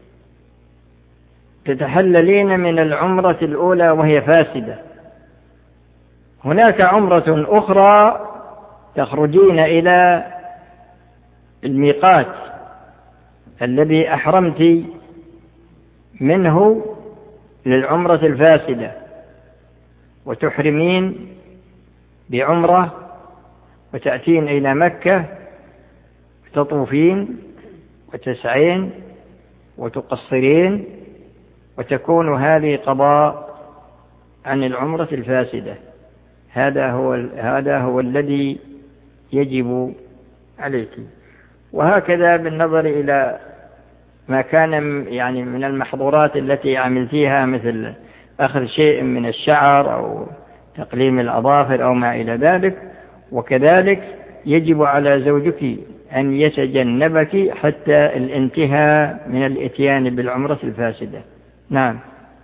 تتحللين من العمرة الأولى وهي فاسدة. هناك عمرة أخرى تخرجين إلى الميقات الذي أحرمت منه للعمرة الفاسدة، وتحرمين بعمرة وتأتين إلى مكة تطوفين وتسعين وتقصرين، وتكون هذه قضاء عن العمرة الفاسدة. هذا هو الذي يجب عليك. وهكذا بالنظر إلى ما كان يعني من المحظورات التي عملتيها، مثل أخذ شيء من الشعر أو تقليم الأظافر أو ما إلى ذلك، وكذلك يجب على زوجك أن يتجنبك حتى الانتهاء من الإتيان بالعمرة الفاسدة. نعم.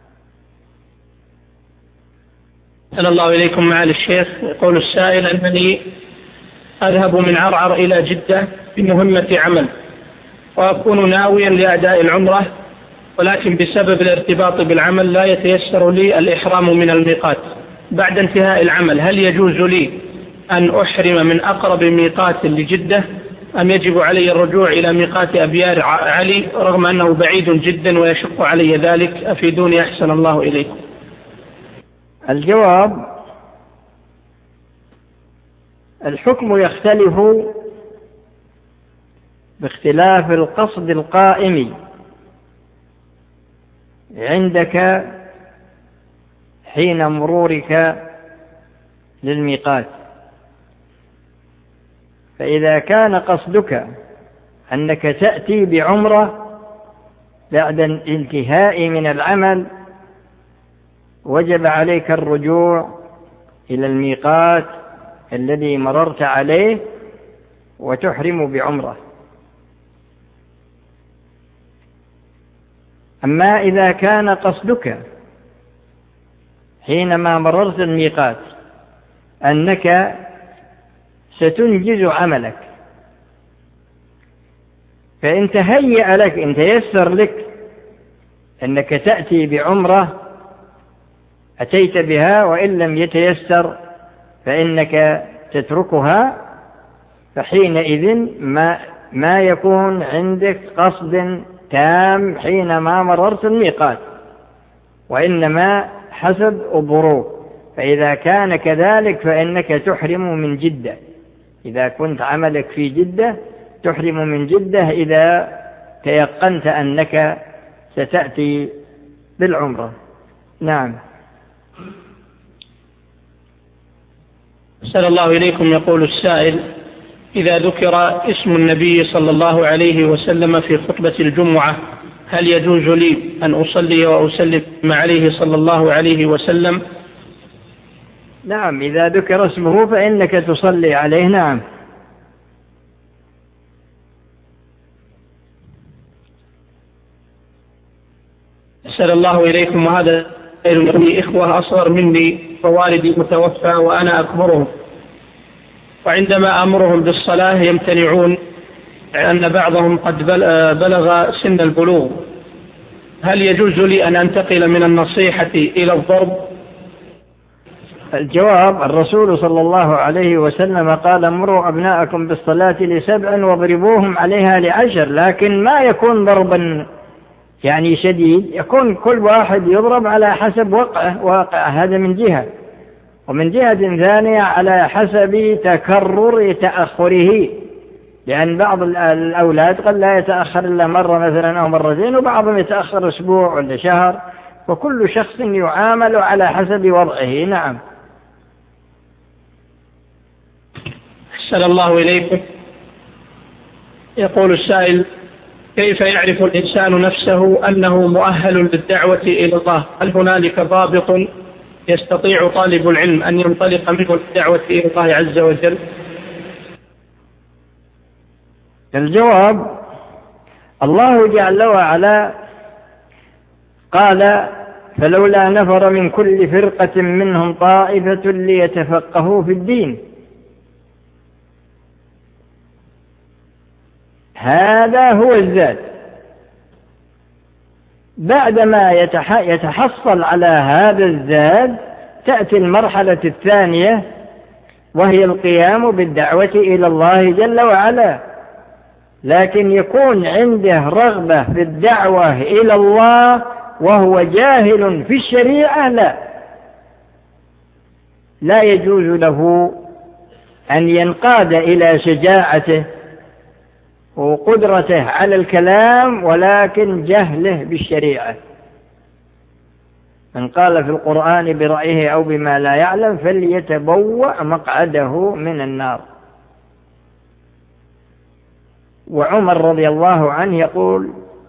أهلا الله إليكم معالي الشيخ. يقول السائل أنني أذهب من عرعر إلى جدة بمهمة عمل، وأكون ناويا لأداء العمرة، ولكن بسبب الارتباط بالعمل لا يتيسر لي الإحرام من الميقات. بعد انتهاء العمل هل يجوز لي أن أحرم من أقرب ميقات لجدة، أم يجب علي الرجوع إلى ميقات أبيار علي رغم أنه بعيد جدا ويشق علي ذلك؟ أفيدوني أحسن الله إليكم. الجواب: الحكم يختلف باختلاف القصد القائم عندك حين مرورك للميقات. فإذا كان قصدك أنك تأتي بعمرة بعد الانتهاء من العمل، وجب عليك الرجوع إلى الميقات الذي مررت عليه وتحرم بعمرة. أما إذا كان قصدك حينما مررت الميقات أنك ستنجز عملك، فإن تهيأ لك، إن تيسر لك أنك تأتي بعمرة أتيت بها، وإن لم يتيسر فإنك تتركها. فحينئذ ما يكون عندك قصد تام حينما مررت الميقات، وإنما حسب الظروف. فإذا كان كذلك فإنك تحرم من جدة. إذا كنت عملك في جدة تحرم من جدة إذا تيقنت أنك ستأتي بالعمرة. نعم. أسأل الله إليكم. يقول السائل: إذا ذكر اسم النبي صلى الله عليه وسلم في خطبة الجمعة هل يجوز لي أن أصلي وأسلم عليه صلى الله عليه وسلم؟ نعم، إذا ذكر اسمه فإنك تصلي عليه. نعم. أسأل الله إليكم. وهذا لي إخوة أصغر مني، فوالدي متوفى وأنا أكبرهم، وعندما أمرهم بالصلاة يمتنعون لأن بعضهم قد بلغ سن البلوغ، هل يجوز لي أن أنتقل من النصيحة إلى الضرب؟ الجواب: الرسول صلى الله عليه وسلم قال: مروا أبناءكم بالصلاة ل7 واضربوهم عليها ل10، لكن ما يكون ضربا يعني شديد، يكون كل واحد يضرب على حسب واقع هذا من جهة، ومن جهة ثانية على حسب تكرر تأخره، لأن بعض الأولاد قد لا يتأخر إلا مرة مثلا أو مرتين، وبعضهم يتأخر أسبوع ولا شهر، وكل شخص يعامل على حسب وضعه. نعم. أحسن الله إليكم. يقول السائل: كيف يعرف الإنسان نفسه أنه مؤهل للدعوة إلى الله؟ هل هنالك ضابط يستطيع طالب العلم أن ينطلق منه للدعوة إلى الله عز وجل؟ الجواب: الله جل وعلا قال: فلولا نفر من كل فرقة منهم طائفة ليتفقهوا في الدين. هذا هو الزاد. بعدما يتحصل على هذا الزاد تأتي المرحلة الثانية، وهي القيام بالدعوة إلى الله جل وعلا، لكن يكون عنده رغبة في الدعوة إلى الله وهو جاهل في الشريعة، لا يجوز له أن ينقاد إلى شجاعته وقدرته على الكلام، ولكن جهله بالشريعة. من قال في القرآن برأيه أو بما لا يعلم فليتبوأ مقعده من النار. وعمر رضي الله عنه يقول: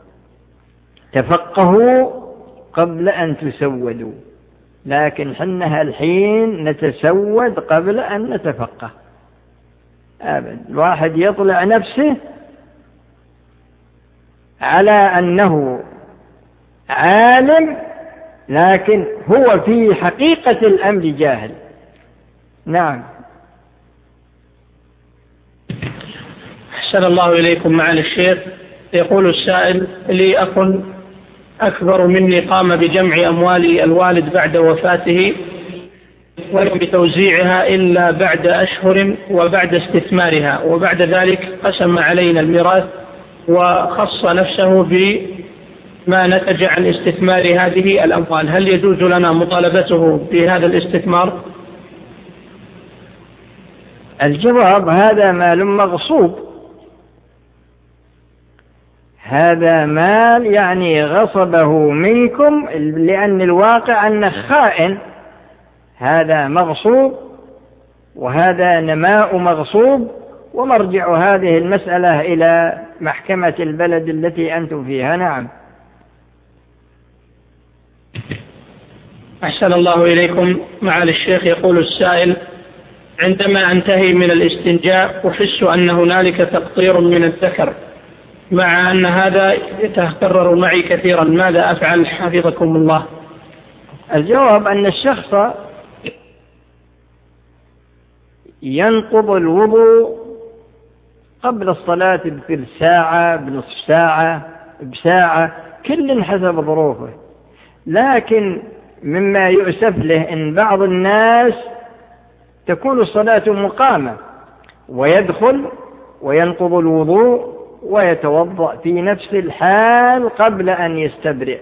تفقهوا قبل أن تسودوا، لكن حنها الحين نتسود قبل أن نتفقه. أبدا، الواحد يطلع نفسه على أنه عالم، لكن هو في حقيقة الأمر جاهل. نعم. أحسن الله إليكم معالي الشيخ. يقول السائل: لي أخ أكبر مني قام بجمع أموال الوالد بعد وفاته ولم بتوزيعها إلا بعد أشهر وبعد استثمارها، وبعد ذلك قسم علينا الميراث وخص نفسه بما نتج عن استثمار هذه الأموال، هل يجوز لنا مطالبته بهذا الاستثمار؟ الجواب: هذا مال مغصوب، هذا مال يعني غصبه منكم، لأن الواقع أنه خائن. هذا مغصوب وهذا نماء مغصوب، ومرجع هذه المسألة إلى محكمة البلد التي أنتم فيها. نعم. أحسن الله إليكم معالي الشيخ. يقول السائل: عندما أنتهي من الاستنجاء أحس أن هنالك تقطير من الذكر، مع أن هذا يتكرر معي كثيرا، ماذا أفعل حفظكم الله؟ الجواب: أن الشخص ينقض الوضوء قبل الصلاة بثلث ساعة، بنصف ساعة، بساعة، كل حسب ظروفه. لكن مما يؤسف له أن بعض الناس تكون الصلاة مقامة ويدخل وينقض الوضوء ويتوضأ في نفس الحال قبل أن يستبرئ،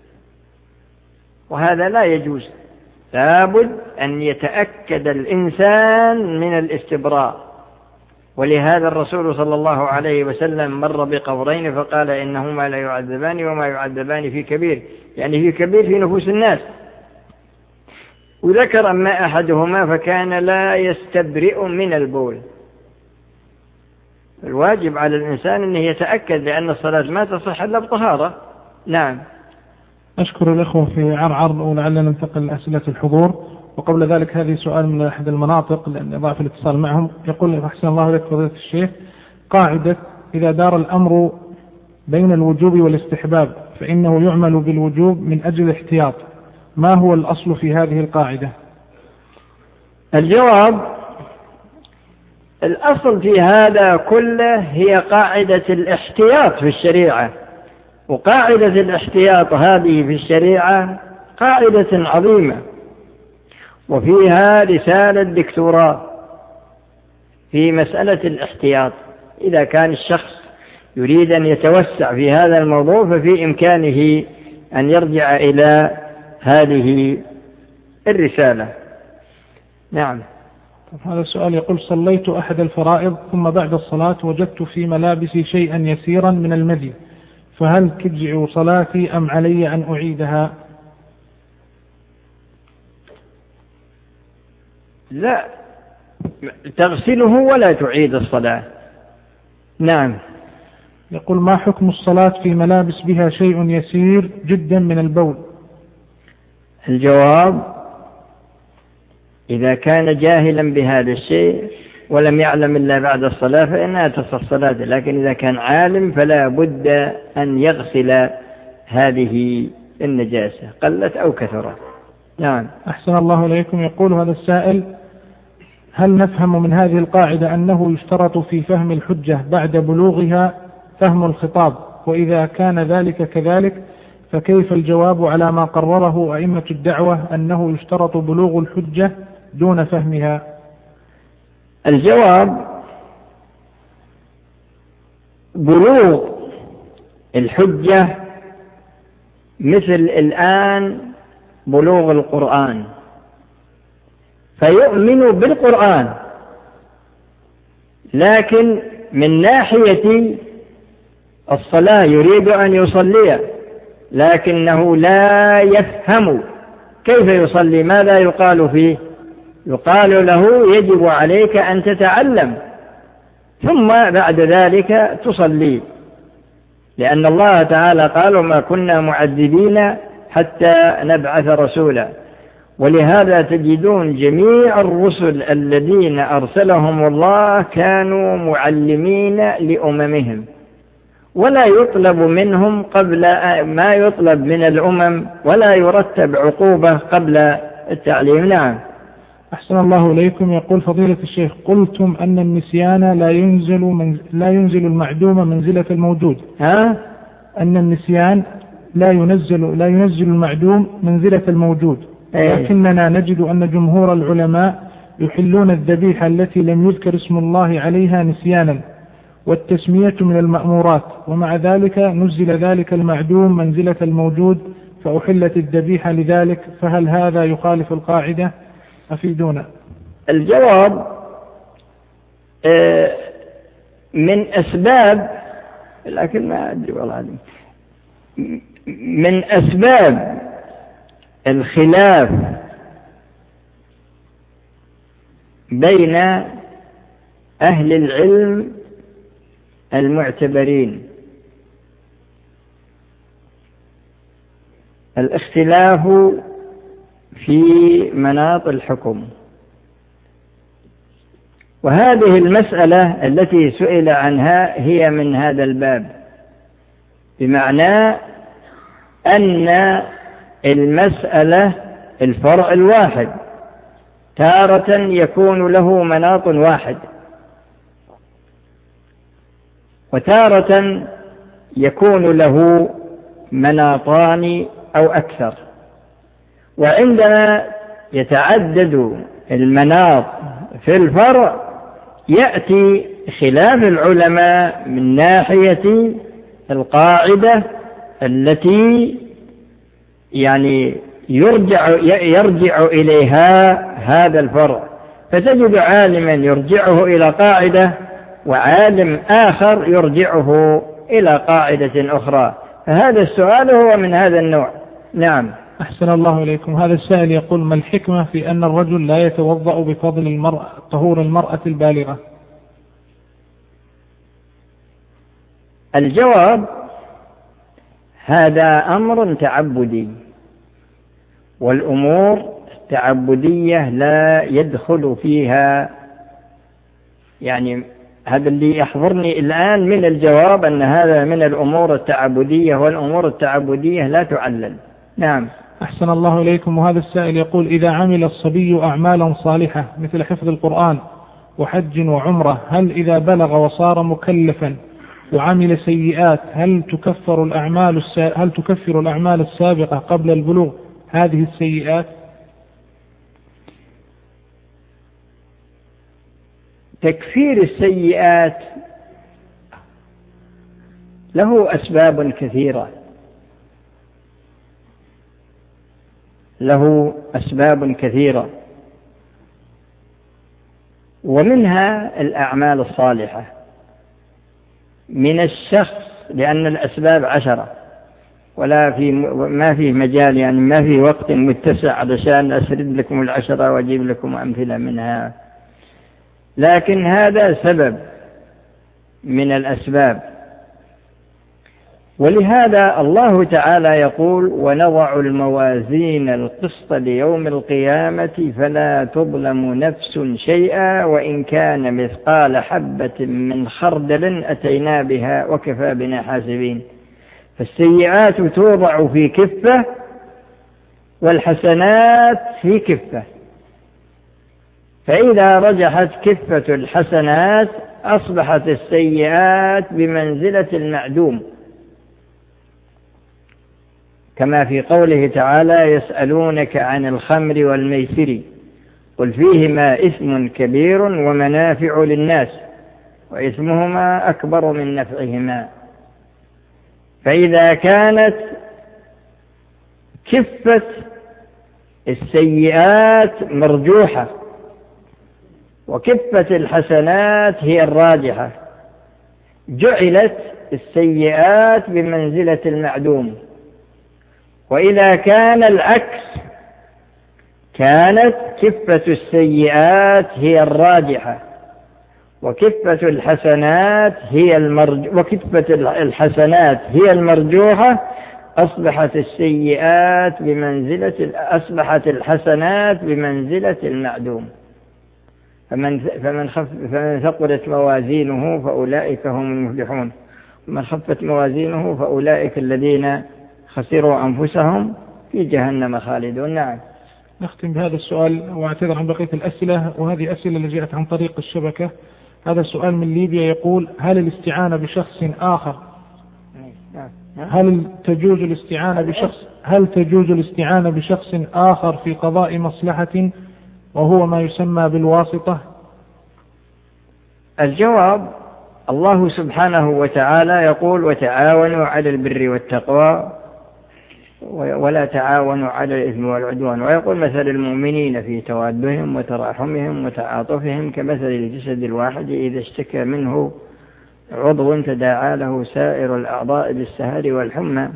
وهذا لا يجوز. لابد أن يتأكد الإنسان من الاستبراء. ولهذا الرسول صلى الله عليه وسلم مر بقبرين فقال: إنهما لا يعذبان وما يعذبان في كبير، يعني في كبير في نفوس الناس. وذكر أما أحدهما فكان لا يستبرئ من البول. الواجب على الإنسان أنه يتأكد، لأن الصلاة ما تصح إلا بطهارة. نعم. أشكر الأخوة في عرعر، ولعلنا ننتقل لأسئلة الحضور. وقبل ذلك هذه سؤال من أحد المناطق لأن ضعف الاتصال معهم. يقول: أحسن الله لك فضيلة الشيخ، قاعدة إذا دار الأمر بين الوجوب والاستحباب فإنه يعمل بالوجوب من أجل الاحتياط، ما هو الأصل في هذه القاعدة؟ الجواب: الأصل في هذا كله هي قاعدة الاحتياط في الشريعة، وقاعدة الاحتياط هذه في الشريعة قاعدة عظيمة، وفيها رسالة دكتوراه في مسألة الاحتياط. إذا كان الشخص يريد أن يتوسع في هذا الموضوع ففي إمكانه أن يرجع إلى هذه الرسالة. نعم. هذا السؤال يقول: صليت أحد الفرائض ثم بعد الصلاة وجدت في ملابسي شيئا يسيرا من المذي، فهل تجزئ صلاتي أم علي أن أعيدها؟ لا، تغسله ولا تعيد الصلاة. نعم. يقول: ما حكم الصلاة في ملابس بها شيء يسير جدا من البول؟ الجواب: إذا كان جاهلا بهذا الشيء ولم يعلم إلا بعد الصلاة فإنها تصح صلاته، لكن إذا كان عالم فلا بد أن يغسل هذه النجاسة قلت أو كثرت. نعم. أحسن الله إليكم. يقول هذا السائل: هل نفهم من هذه القاعدة أنه يشترط في فهم الحجة بعد بلوغها فهم الخطاب؟ وإذا كان ذلك كذلك فكيف الجواب على ما قرره أئمة الدعوة أنه يشترط بلوغ الحجة دون فهمها؟ الجواب: بلوغ الحجة مثل الآن بلوغ القرآن، فيؤمن بالقرآن، لكن من ناحية الصلاة يريد أن يصلي لكنه لا يفهم كيف يصلي. ماذا يقال فيه؟ يقال له: يجب عليك أن تتعلم ثم بعد ذلك تصلي، لأن الله تعالى قال: وما كنا معذبين حتى نبعث رسولا. ولهذا تجدون جميع الرسل الذين أرسلهم الله كانوا معلمين لأممهم، ولا يطلب منهم قبل ما يطلب من الأمم، ولا يرتب عقوبة قبل التعليم. نعم. أحسن الله إليكم. يقول فضيلة الشيخ: قلتم أن النسيان لا ينزل المعدوم منزلة الموجود. أن النسيان لا ينزل المعدوم منزلة الموجود، لكننا نجد أن جمهور العلماء يحلون الذبيحة التي لم يذكر اسم الله عليها نسيانا، والتسمية من المأمورات، ومع ذلك نزل ذلك المعدوم منزلة الموجود فأحلت الذبيحة لذلك، فهل هذا يخالف القاعدة؟ أفيدونا. الجواب: من أسباب، لكن ما أدري والله، من أسباب الخلاف بين أهل العلم المعتبرين الاختلاف في مناط الحكم، وهذه المسألة التي سئل عنها هي من هذا الباب، بمعنى أن المسألة الفرع الواحد تارة يكون له مناط واحد، وتارة يكون له مناطان أو أكثر. وعندما يتعدد المناط في الفرع يأتي خلاف العلماء من ناحية القاعدة التي يعني يرجع إليها هذا الفرع، فتجد عالما يرجعه إلى قاعدة وعالم آخر يرجعه إلى قاعدة أخرى، فهذا السؤال هو من هذا النوع. نعم. أحسن الله إليكم. هذا السائل يقول: ما الحكمة في أن الرجل لا يتوضأ بفضل طهور المرأة البالغة؟ الجواب: هذا أمر تعبدي، والأمور التعبدية لا يدخل فيها، يعني هذا اللي يحضرني الآن من الجواب أن هذا من الأمور التعبدية، والأمور التعبدية لا تعلل. نعم. أحسن الله إليكم. وهذا السائل يقول: إذا عمل الصبي أعمالا صالحة مثل حفظ القرآن وحج وعمرة، هل إذا بلغ وصار مكلفا وعمل سيئات هل تكفر الأعمال السابقة قبل البلوغ هذه السيئات؟ تكفير السيئات له أسباب كثيرة، ومنها الأعمال الصالحة من الشخص، لأن الأسباب 10 ما في مجال، يعني ما في وقت متسع علشان أسرد لكم 10 وأجيب لكم أمثلة منها، لكن هذا سبب من الأسباب. ولهذا الله تعالى يقول: ونضع الموازين القسط ليوم القيامة فلا تظلم نفس شيئا وإن كان مثقال حبة من خردل أتينا بها وكفى بنا حاسبين. فالسيئات توضع في كفة والحسنات في كفة، فإذا رجحت كفة الحسنات أصبحت السيئات بمنزلة المعدوم، كما في قوله تعالى: يسألونك عن الخمر والميسر قل فيهما إثم كبير ومنافع للناس وإثمهما أكبر من نفعهما. فإذا كانت كفة السيئات مرجوحة وكفة الحسنات هي الراجحة، جعلت السيئات بمنزلة المعدوم. وإذا كان العكس، كانت كفة السيئات هي الراجحة وكفة الحسنات هي المرجوحة، أصبحت الحسنات بمنزلة المعدوم. فمن ثقلت موازينه فأولئك هم المفلحون، ومن خفت موازينه فأولئك الذين خسروا أنفسهم في جهنم خالدون. نعم. نختم بهذا السؤال واعتذر عن بقية الأسئلة، وهذه أسئلة اللي جاءت عن طريق الشبكة. هذا السؤال من ليبيا يقول: هل الاستعانة بشخص آخر هل تجوز الاستعانة بشخص آخر في قضاء مصلحة وهو ما يسمى بالواسطة؟ الجواب: الله سبحانه وتعالى يقول: وتعاونوا على البر والتقوى ولا تعاونوا على الإثم والعدوان. ويقول: مثل المؤمنين في توادهم وتراحمهم وتعاطفهم كمثل الجسد الواحد إذا اشتكى منه عضو تداعى له سائر الأعضاء بالسهر والحمى.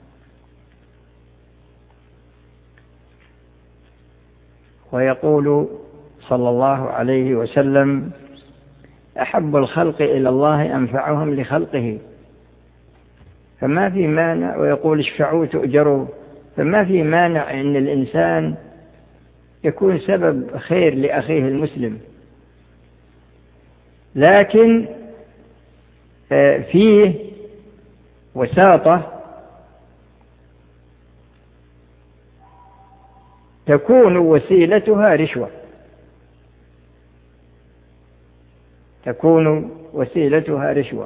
ويقول صلى الله عليه وسلم: أحب الخلق إلى الله أنفعهم لخلقه، فما في مانع. ويقول: اشفعوا تؤجروا، فما في مانع أن الإنسان يكون سبب خير لأخيه المسلم، لكن فيه وساطة تكون وسيلتها رشوة.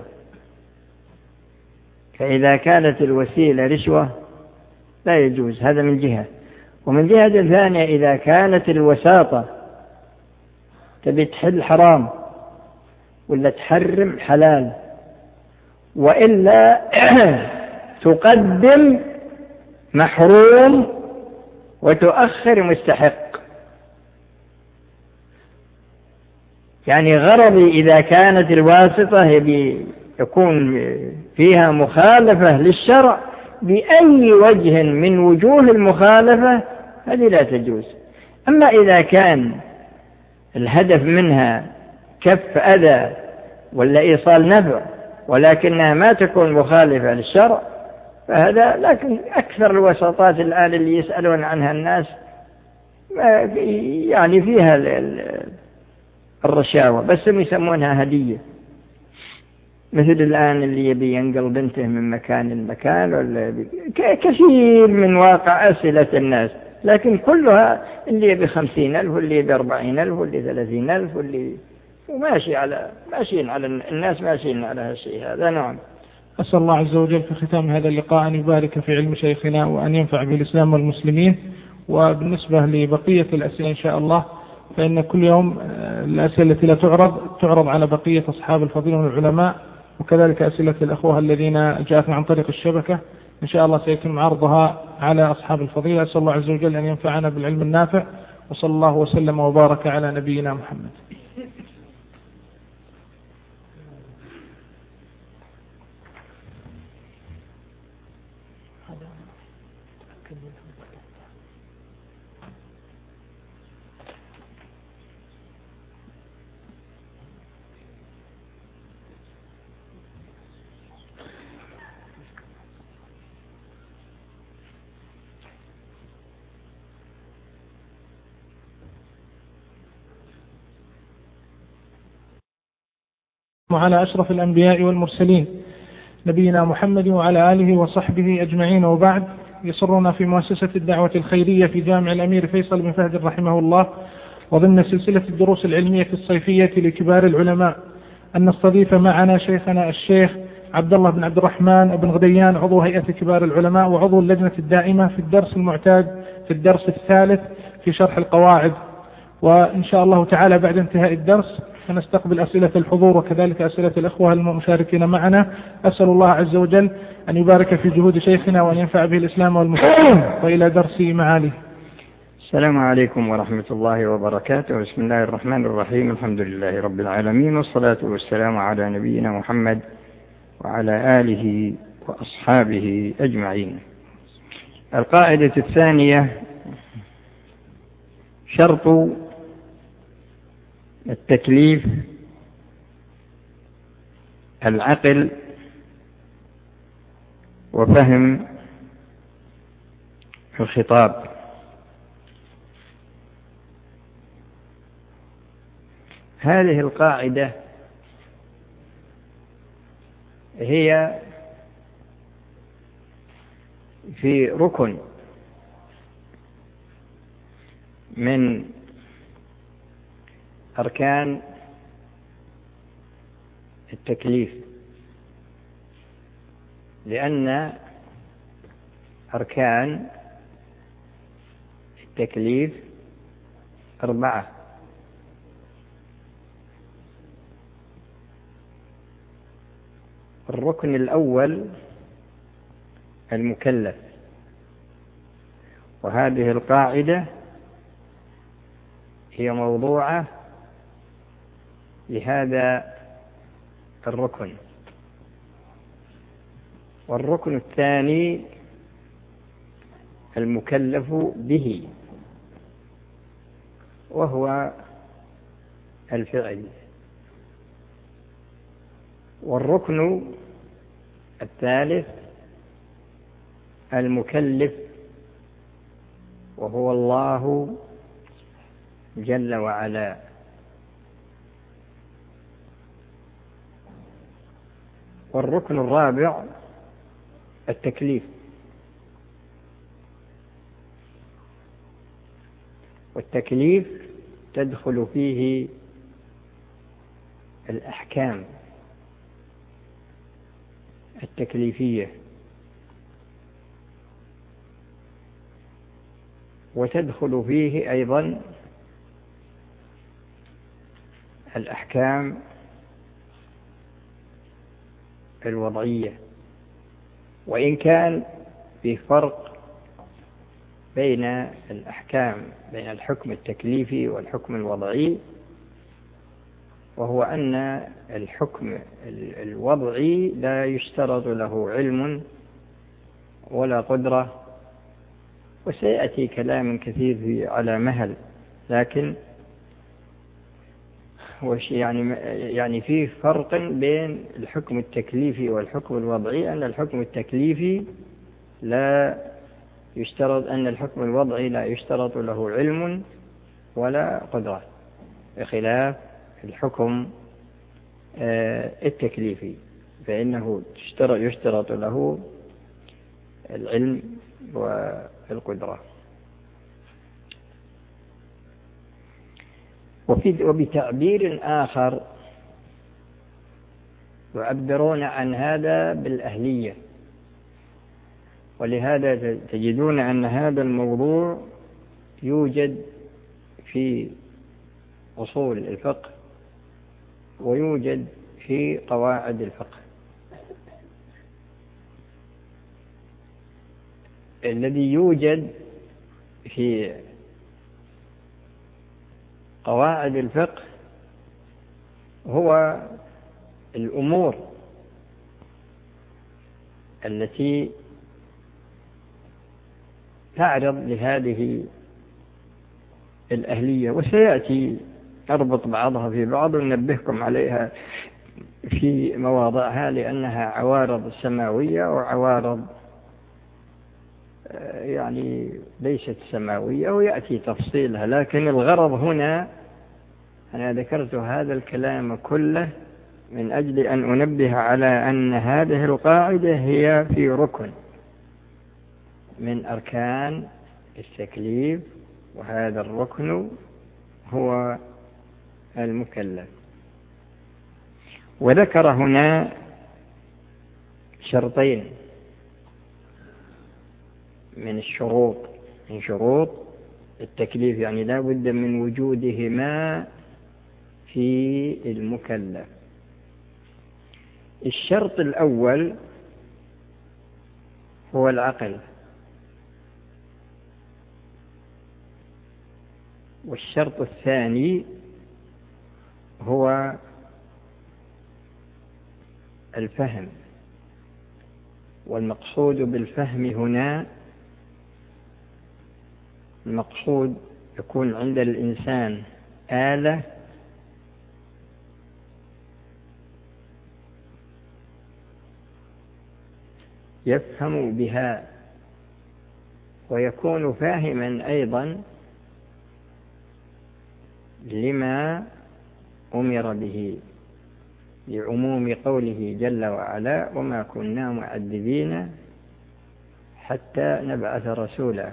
فإذا كانت الوسيلة رشوة لا يجوز، هذا من جهة. ومن جهة ثانية، إذا كانت الوساطة تبي تحل حرام ولا تحرم حلال، وإلا تقدم محروم وتؤخر مستحق. يعني غرضي إذا كانت الواسطة يكون فيها مخالفة للشرع بأي وجه من وجوه المخالفة، هذه لا تجوز. أما إذا كان الهدف منها كف أذى ولا إيصال نفع ولكنها ما تكون مخالفة للشرع فهذا. لكن أكثر الوساطات الآن اللي يسألون عنها الناس يعني فيها الرشاوى، بس يسمونها هدية. مثل الآن اللي يبي ينقل بنته من مكان لمكان، ولا كثير من واقع أسئلة الناس، لكن كلها اللي يبي 50,000 واللي يبي 40,000 واللي 30,000 واللي ماشيين على الناس ماشيين على هالشيء هذا. نعم. أسأل الله عز وجل في ختام هذا اللقاء أن يبارك في علم شيخنا وأن ينفع بالإسلام والمسلمين. وبالنسبة لبقية الأسئلة إن شاء الله فإن كل يوم الأسئلة التي لا تعرض على بقية أصحاب الفضيلة من العلماء، وكذلك أسئلة الأخوة الذين جاءتنا عن طريق الشبكة إن شاء الله سيتم عرضها على أصحاب الفضيلة. أسأل الله عز وجل أن ينفعنا بالعلم النافع، وصلى الله وسلم وبارك على نبينا محمد. وعلى أشرف الأنبياء والمرسلين نبينا محمد وعلى آله وصحبه أجمعين، وبعد. يسرنا في مؤسسة الدعوة الخيرية في جامع الأمير فيصل بن فهد رحمه الله وضمن سلسلة الدروس العلمية الصيفية لكبار العلماء أن نستضيف معنا شيخنا الشيخ عبد الله بن عبد الرحمن بن غديان، عضو هيئة كبار العلماء وعضو اللجنة الدائمة، في الدرس المعتاد في الدرس الثالث في شرح القواعد. وإن شاء الله تعالى بعد انتهاء الدرس سنستقبل أسئلة الحضور وكذلك أسئلة الأخوة المشاركين معنا. أسأل الله عز وجل أن يبارك في جهود شيخنا وأن ينفع به الإسلام والمسلمين. وإلى درس معالي. السلام عليكم ورحمة الله وبركاته. بسم الله الرحمن الرحيم. الحمد لله رب العالمين، والصلاة والسلام على نبينا محمد وعلى آله وأصحابه أجمعين. القاعدة الثانية: شرط التكليف العقل وفهم الخطاب. هذه القاعدة هي في ركن من أركان التكليف، لأن أركان التكليف 4: الركن الأول المكلف، وهذه القاعدة هي موضوعة لهذا الركن. والركن الثاني المكلف به، وهو الفعل. والركن الثالث المكلف، وهو الله جل وعلا. والركن الرابع التكليف، والتكليف تدخل فيه الأحكام التكليفية، وتدخل فيه أيضا الأحكام الوضعية. وإن كان في فرق بين الأحكام، بين الحكم التكليفي والحكم الوضعي، وهو أن الحكم الوضعي لا يشترط له علم ولا قدرة، وسيأتي كلام كثير على مهل، لكن يعني فيه فرق بين الحكم التكليفي والحكم الوضعي، أن الحكم التكليفي لا يشترط، أن الحكم الوضعي لا يشترط له علم ولا قدرة، بخلاف الحكم التكليفي فإنه يشترط له العلم والقدرة. وبتعبير آخر يعبرون عن هذا بالأهلية، ولهذا تجدون أن هذا الموضوع يوجد في أصول الفقه ويوجد في قواعد الفقه. الذي يوجد في قواعد الفقه هو الأمور التي تعرض لهذه الأهلية، وسيأتي أربط بعضها في بعض وننبهكم عليها في مواضعها، لأنها عوارض سماوية وعوارض يعني ليست سماوية، ويأتي تفصيلها. لكن الغرض هنا أنا ذكرت هذا الكلام كله من أجل أن أنبه على أن هذه القاعدة هي في ركن من أركان التكليف، وهذا الركن هو المكلف. وذكر هنا شرطين من الشروط، من شروط التكليف، يعني لا بد من وجودهما في المكلف. الشرط الأول هو العقل، والشرط الثاني هو الفهم. والمقصود بالفهم هنا المقصود يكون عند الإنسان آلة يفهم بها، ويكون فاهما أيضا لما أمر به، لعموم قوله جل وعلا: وما كنا معذبين حتى نبعث رسولا،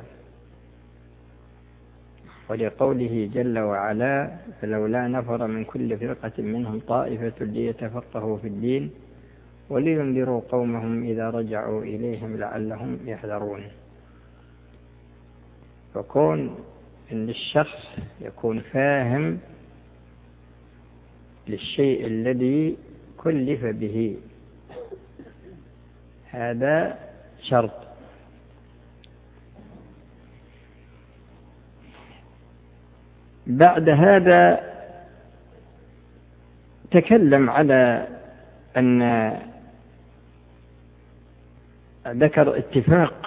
ولقوله جل وعلا: فلولا نفر من كل فرقة منهم طائفة ليتفقهوا في الدين ولينذروا قومهم إذا رجعوا إليهم لعلهم يحذرون. فكون أن الشخص يكون فاهم للشيء الذي كلف به، هذا شرط. بعد هذا تكلم على أن ذكر اتفاق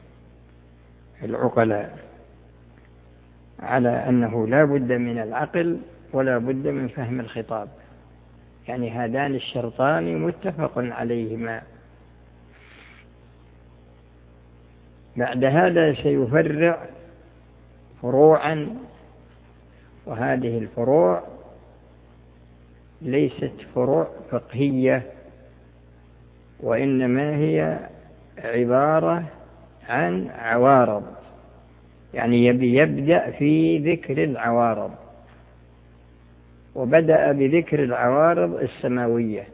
العقلاء على أنه لا بد من العقل ولا بد من فهم الخطاب، يعني هذان الشرطان متفق عليهما. بعد هذا سيفرع فروعا، وهذه الفروع ليست فروع فقهية، وإنما هي عبارة عن عوارض، يعني يبدأ في ذكر العوارض، وبدأ بذكر العوارض السماوية،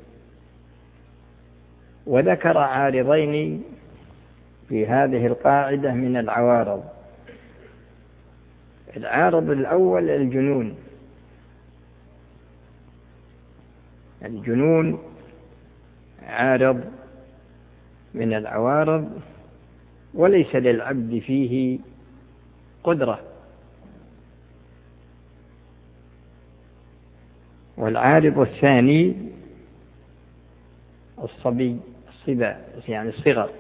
وذكر عارضين في هذه القاعدة من العوارض. العارض الأول الجنون. الجنون عارض من العوارض، وليس للعبد فيه قدرة. والعارض الثاني الصبا، يعني الصغر.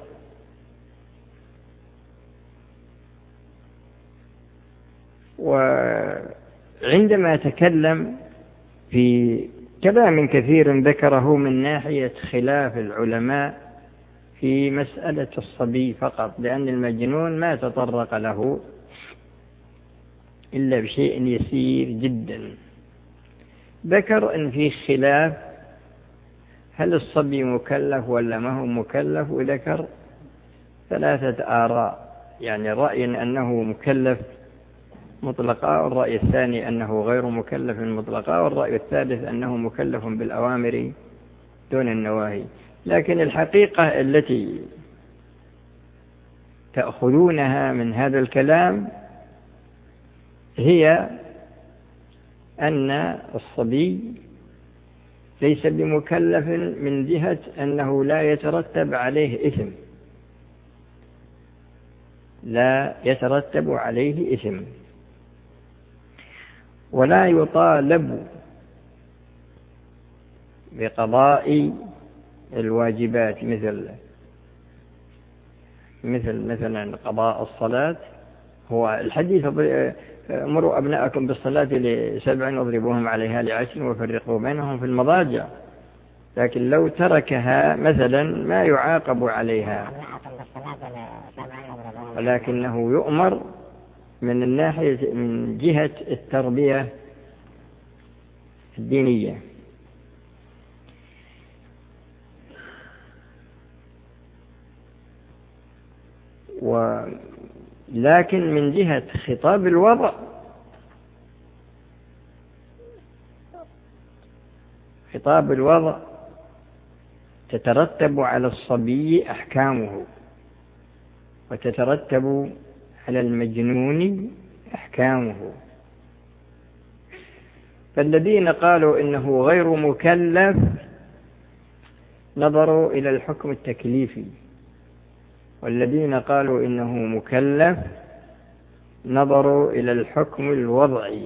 وعندما تكلم في كلام كثير ذكره من ناحية خلاف العلماء في مسألة الصبي فقط، لأن المجنون ما تطرق له إلا بشيء يسير جدا. ذكر أن في خلاف هل الصبي مكلف ولا ما هو مكلف، وذكر 3 آراء، يعني رأي أنه مكلف مطلقة، والرأي الثاني أنه غير مكلف مطلقة، والرأي الثالث أنه مكلف بالأوامر دون النواهي. لكن الحقيقة التي تأخذونها من هذا الكلام هي أن الصبي ليس بمكلف من جهة أنه لا يترتب عليه إثم، لا يترتب عليه إثم، ولا يطالب بقضاء الواجبات مثلا قضاء الصلاة. هو الحديث مروا أبناءكم بالصلاة ل7 واضربوهم عليها ل10 وفرقوا بينهم في المضاجع، لكن لو تركها مثلا ما يعاقب عليها، ولكنه يؤمر من الناحية من جهة التربية الدينية. لكن من جهة خطاب الوضع، خطاب الوضع تترتب على الصبي أحكامه، وتترتب على المجنون أحكامه. فالذين قالوا إنه غير مكلف نظروا إلى الحكم التكليفي، والذين قالوا إنه مكلف نظروا إلى الحكم الوضعي،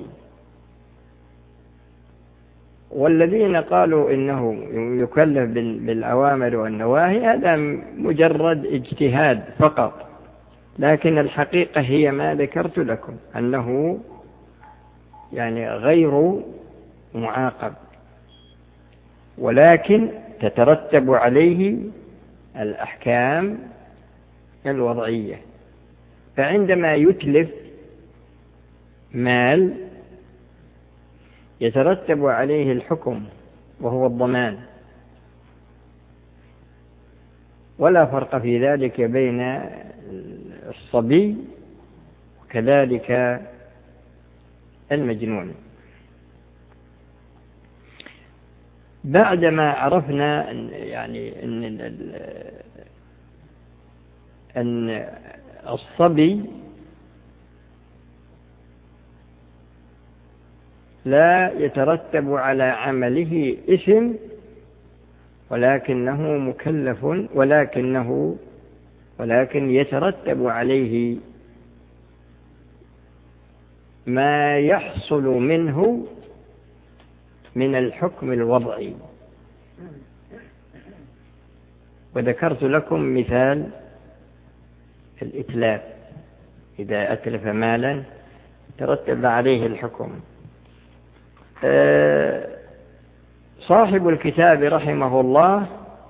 والذين قالوا إنه يكلف بالأوامر والنواهي هذا مجرد اجتهاد فقط. لكن الحقيقة هي ما ذكرت لكم، أنه يعني غير معاقب، ولكن تترتب عليه الأحكام الوضعية. فعندما يتلف مال يترتب عليه الحكم وهو الضمان، ولا فرق في ذلك بين الصبي وكذلك المجنون. بعدما عرفنا يعني أن الصبي لا يترتب على عمله إثم، ولكنه مكلف، ولكن يترتب عليه ما يحصل منه من الحكم الوضعي. وذكرت لكم مثال الإتلاف، إذا أتلف مالا ترتب عليه الحكم. صاحب الكتاب رحمه الله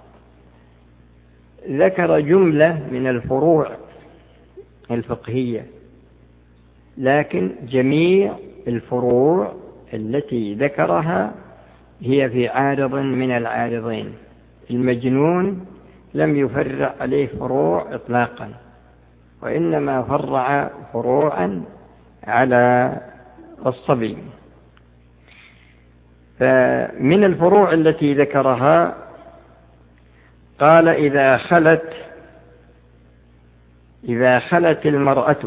ذكر جملة من الفروع الفقهية، لكن جميع الفروع التي ذكرها هي في عارض من العارضين. المجنون لم يفرع عليه فروع إطلاقا، وإنما فرع فروعا على الصبي. فمن الفروع التي ذكرها قال: إذا خلت المرأة،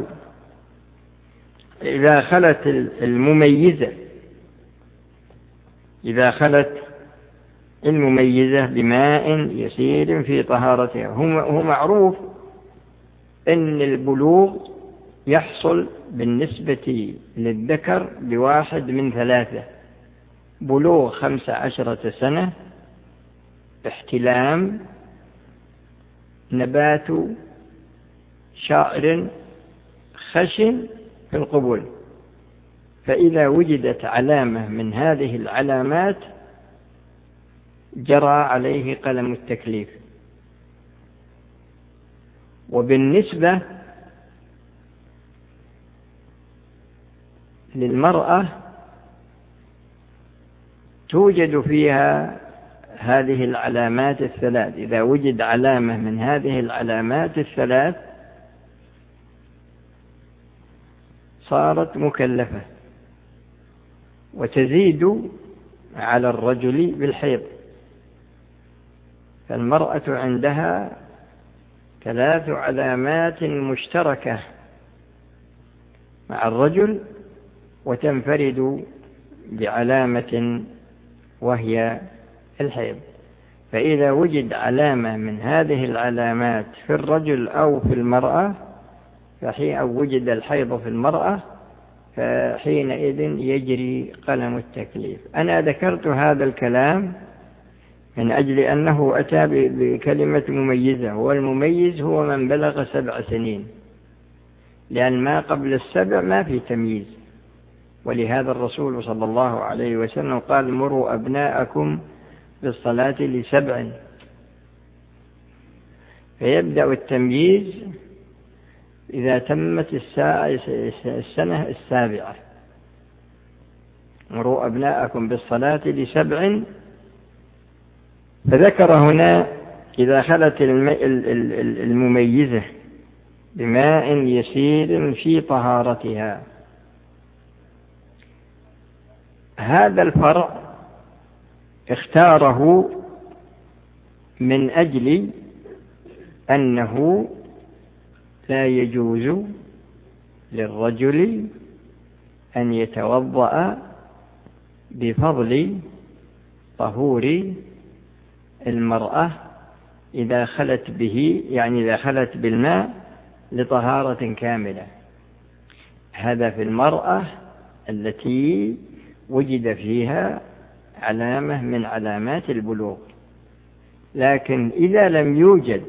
إذا خلت المميزة، إذا خلت المميزة بماء يسير في طهارتها. هو معروف أن البلوغ يحصل بالنسبة للذكر بواحد من ثلاثة: بلوغ 15 سنة، احتلام، نبات شعر خشن في القبول. فإذا وجدت علامة من هذه العلامات جرى عليه قلم التكليف. وبالنسبة للمرأة توجد فيها هذه العلامات الثلاث. إذا وجد علامة من هذه العلامات الثلاث صارت مكلفة، وتزيد على الرجل بالحيض. فالمرأة عندها 3 علامات مشتركة مع الرجل، وتنفرد بعلامة وهي الحيض. فإذا وجد علامة من هذه العلامات في الرجل أو في المرأة، أو وجد الحيض في المرأة، فحينئذ يجري قلم التكليف. أنا ذكرت هذا الكلام من أجل أنه أتى بكلمة مميزة، والمميز هو من بلغ 7 سنين، لأن ما قبل 7 ما في تمييز. ولهذا الرسول صلى الله عليه وسلم قال: مروا أبناءكم بالصلاة ل7. فيبدأ التمييز إذا تمت السنة 7. مروا أبناءكم بالصلاة ل7. فذكر هنا إذا خلت المميزة بماء يسير في طهارتها. هذا الفرع اختاره من أجل أنه لا يجوز للرجل أن يتوضأ بفضل طهور المرأة إذا خلت به، يعني إذا خلت بالماء لطهارة كاملة. هذا في المرأة التي وجد فيها علامة من علامات البلوغ. لكن إذا لم يوجد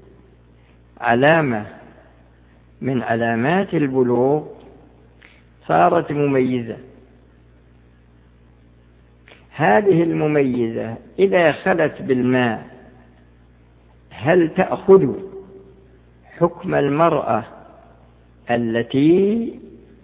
علامة من علامات البلوغ صارت مميزة. هذه المميزة إذا خلت بالماء هل تأخذ حكم المرأة التي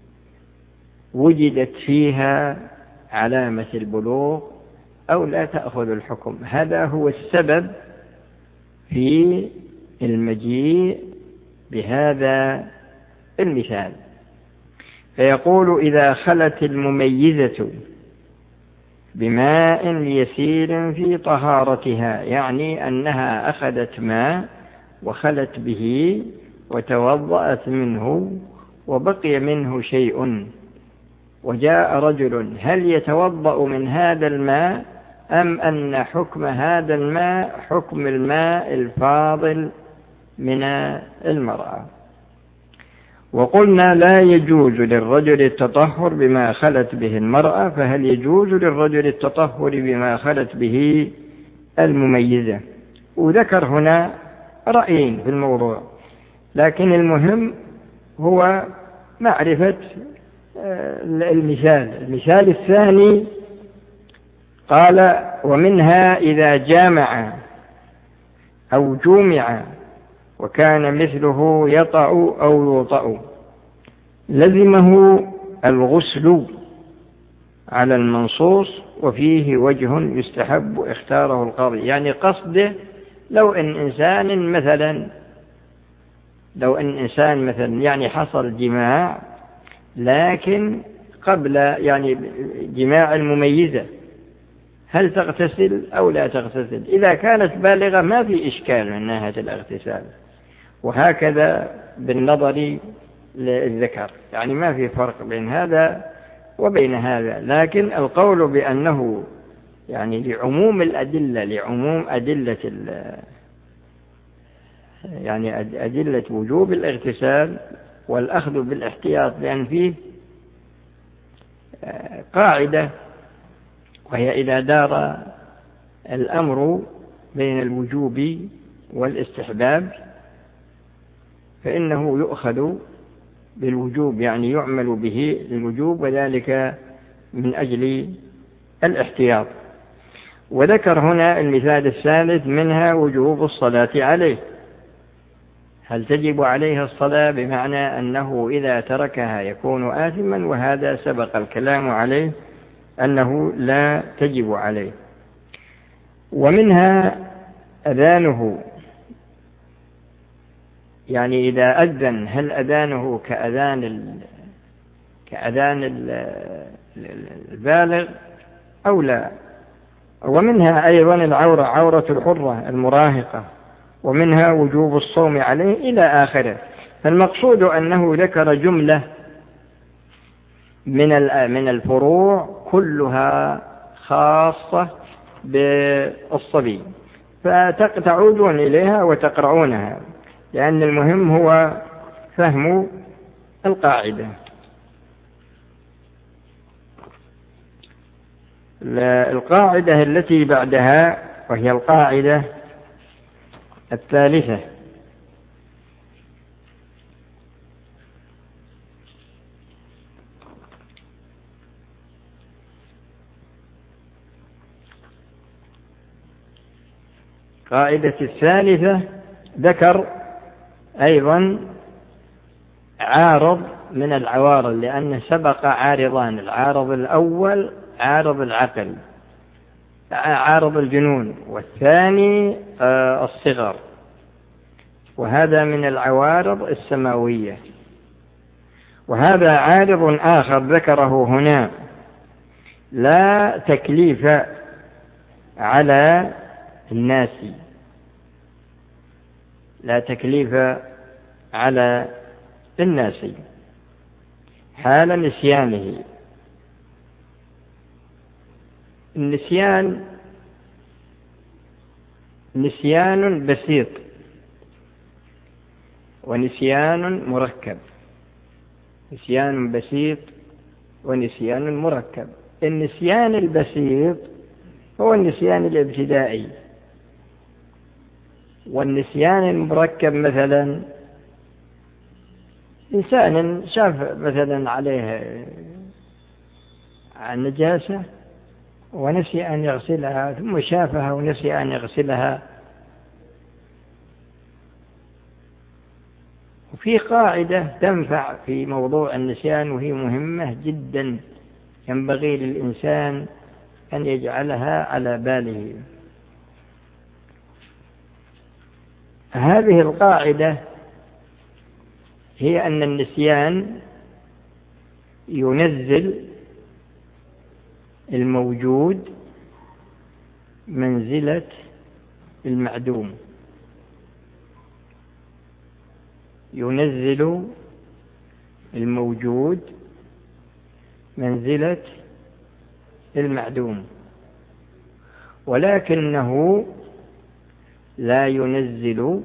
وجدت فيها علامة البلوغ أو لا تأخذ الحكم؟ هذا هو السبب في المجيء بهذا المثال. فيقول: إذا خلت المميزة بماء يسير في طهارتها، يعني أنها أخذت ماء وخلت به وتوضأت منه وبقي منه شيء، وجاء رجل، هل يتوضأ من هذا الماء أم أن حكم هذا الماء حكم الماء الفاضل من المرأة؟ وقلنا لا يجوز للرجل التطهر بما خلت به المرأة، فهل يجوز للرجل التطهر بما خلت به المميزة؟ وذكر هنا رأيين في الموضوع، لكن المهم هو معرفة المثال الثاني. قال: ومنها إذا جامع أو جومع وكان مثله يطأ أو يوطأ لزمه الغسل على المنصوص، وفيه وجه يستحب اختاره القاضي. يعني قصده لو أن إنسان مثلا يعني حصل جماع، لكن قبل يعني جماع المميزة، هل تغتسل أو لا تغتسل؟ إذا كانت بالغة ما في إشكال من ناحية الاغتسال، وهكذا بالنظر للذكر، يعني ما في فرق بين هذا وبين هذا. لكن القول بأنه يعني لعموم الأدلة، لعموم يعني أدلة وجوب الاغتسال والأخذ بالاحتياط، لأن فيه قاعدة، وهي إذا دار الأمر بين الوجوب والاستحباب فإنه يؤخذ بالوجوب، يعني يعمل به للوجوب، وذلك من أجل الاحتياط. وذكر هنا المثال الثالث منها وجوب الصلاة عليه. هل تجب عليه الصلاة بمعنى أنه إذا تركها يكون آثما؟ وهذا سبق الكلام عليه أنه لا تجب عليه. ومنها أذانه، يعني إذا أذن هل أذانه كأذان كأذان البالغ أو لا. ومنها أيضا العورة، عورة الحرة المراهقة، ومنها وجوب الصوم عليه إلى آخره. فالمقصود أنه ذكر جملة من الفروع كلها خاصة بالصبي، فتعودون إليها وتقرؤونها، لأن المهم هو فهم القاعدة. القاعدة التي بعدها وهي القاعدة الثالثة: القاعدة الثالثة ذكر أيضا عارض من العوارض، لأن سبق عارضان: العارض الأول عارض العقل، عارض الجنون، والثاني الصغر، وهذا من العوارض السماوية. وهذا عارض آخر ذكره هنا: لا تكليف على الناس، لا تكليف على الناس حال نسيانه. النسيان نسيان بسيط ونسيان مركب، نسيان بسيط ونسيان مركب. النسيان البسيط هو النسيان الابتدائي، والنسيان المركب مثلا إنسان شاف مثلا عليه نجاسة ونسي أن يغسلها، ثم شافها ونسي أن يغسلها. وفي قاعدة تنفع في موضوع النسيان وهي مهمة جدا، ينبغي للإنسان أن يجعلها على باله. هذه القاعدة هي أن النسيان ينزل الموجود منزلة المعدوم، ينزل الموجود منزلة المعدوم، ولكنه لا ينزل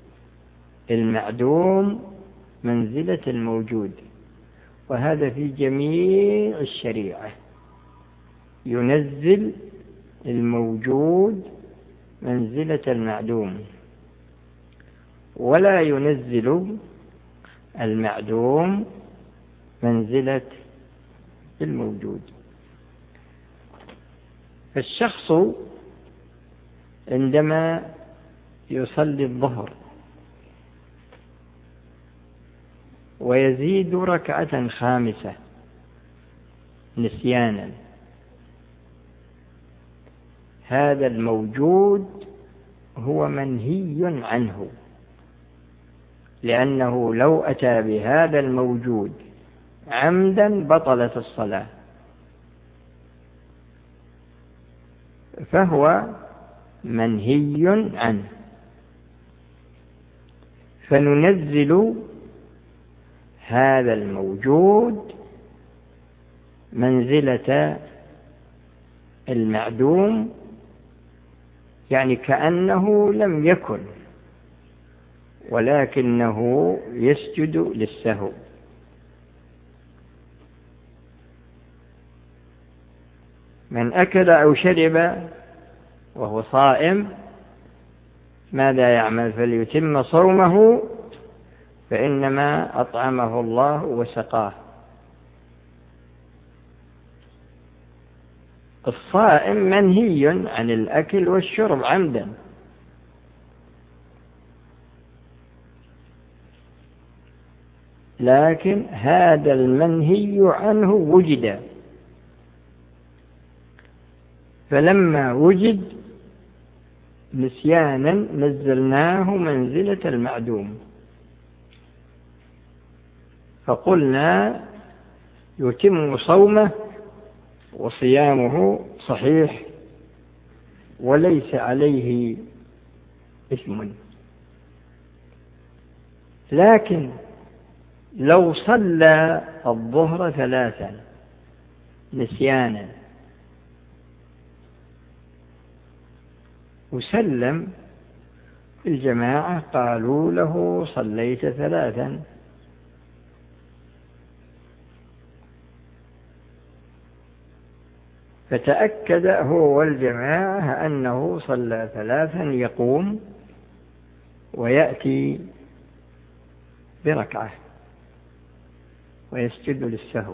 المعدوم منزلة الموجود. وهذا في جميع الشريعة: ينزل الموجود منزلة المعدوم، ولا ينزل المعدوم منزلة الموجود. فالشخص عندما يصلي الظهر ويزيد ركعة خامسة نسيانا، هذا الموجود هو منهي عنه، لأنه لو أتى بهذا الموجود عمدا بطلت الصلاة، فهو منهي عنه. فننزل هذا الموجود منزلة المعدوم، يعني كأنه لم يكن، ولكنه يسجد للسهو. من أكل أو شرب وهو صائم ماذا يعمل؟ فليتم صومه فإنما أطعمه الله وسقاه. الصائم منهي عن الأكل والشرب عمدا، لكن هذا المنهي عنه وجد، فلما وجد نسيانا نزلناه منزلة المعدوم، فقلنا يتم صومه وصيامه صحيح وليس عليه إثم. لكن لو صلى الظهر 3 نسيانا وسلم الجماعة قالوا له صليت 3، فتأكد هو والجماعة أنه صلى 3، يقوم ويأتي بركعة ويسجد للسهو.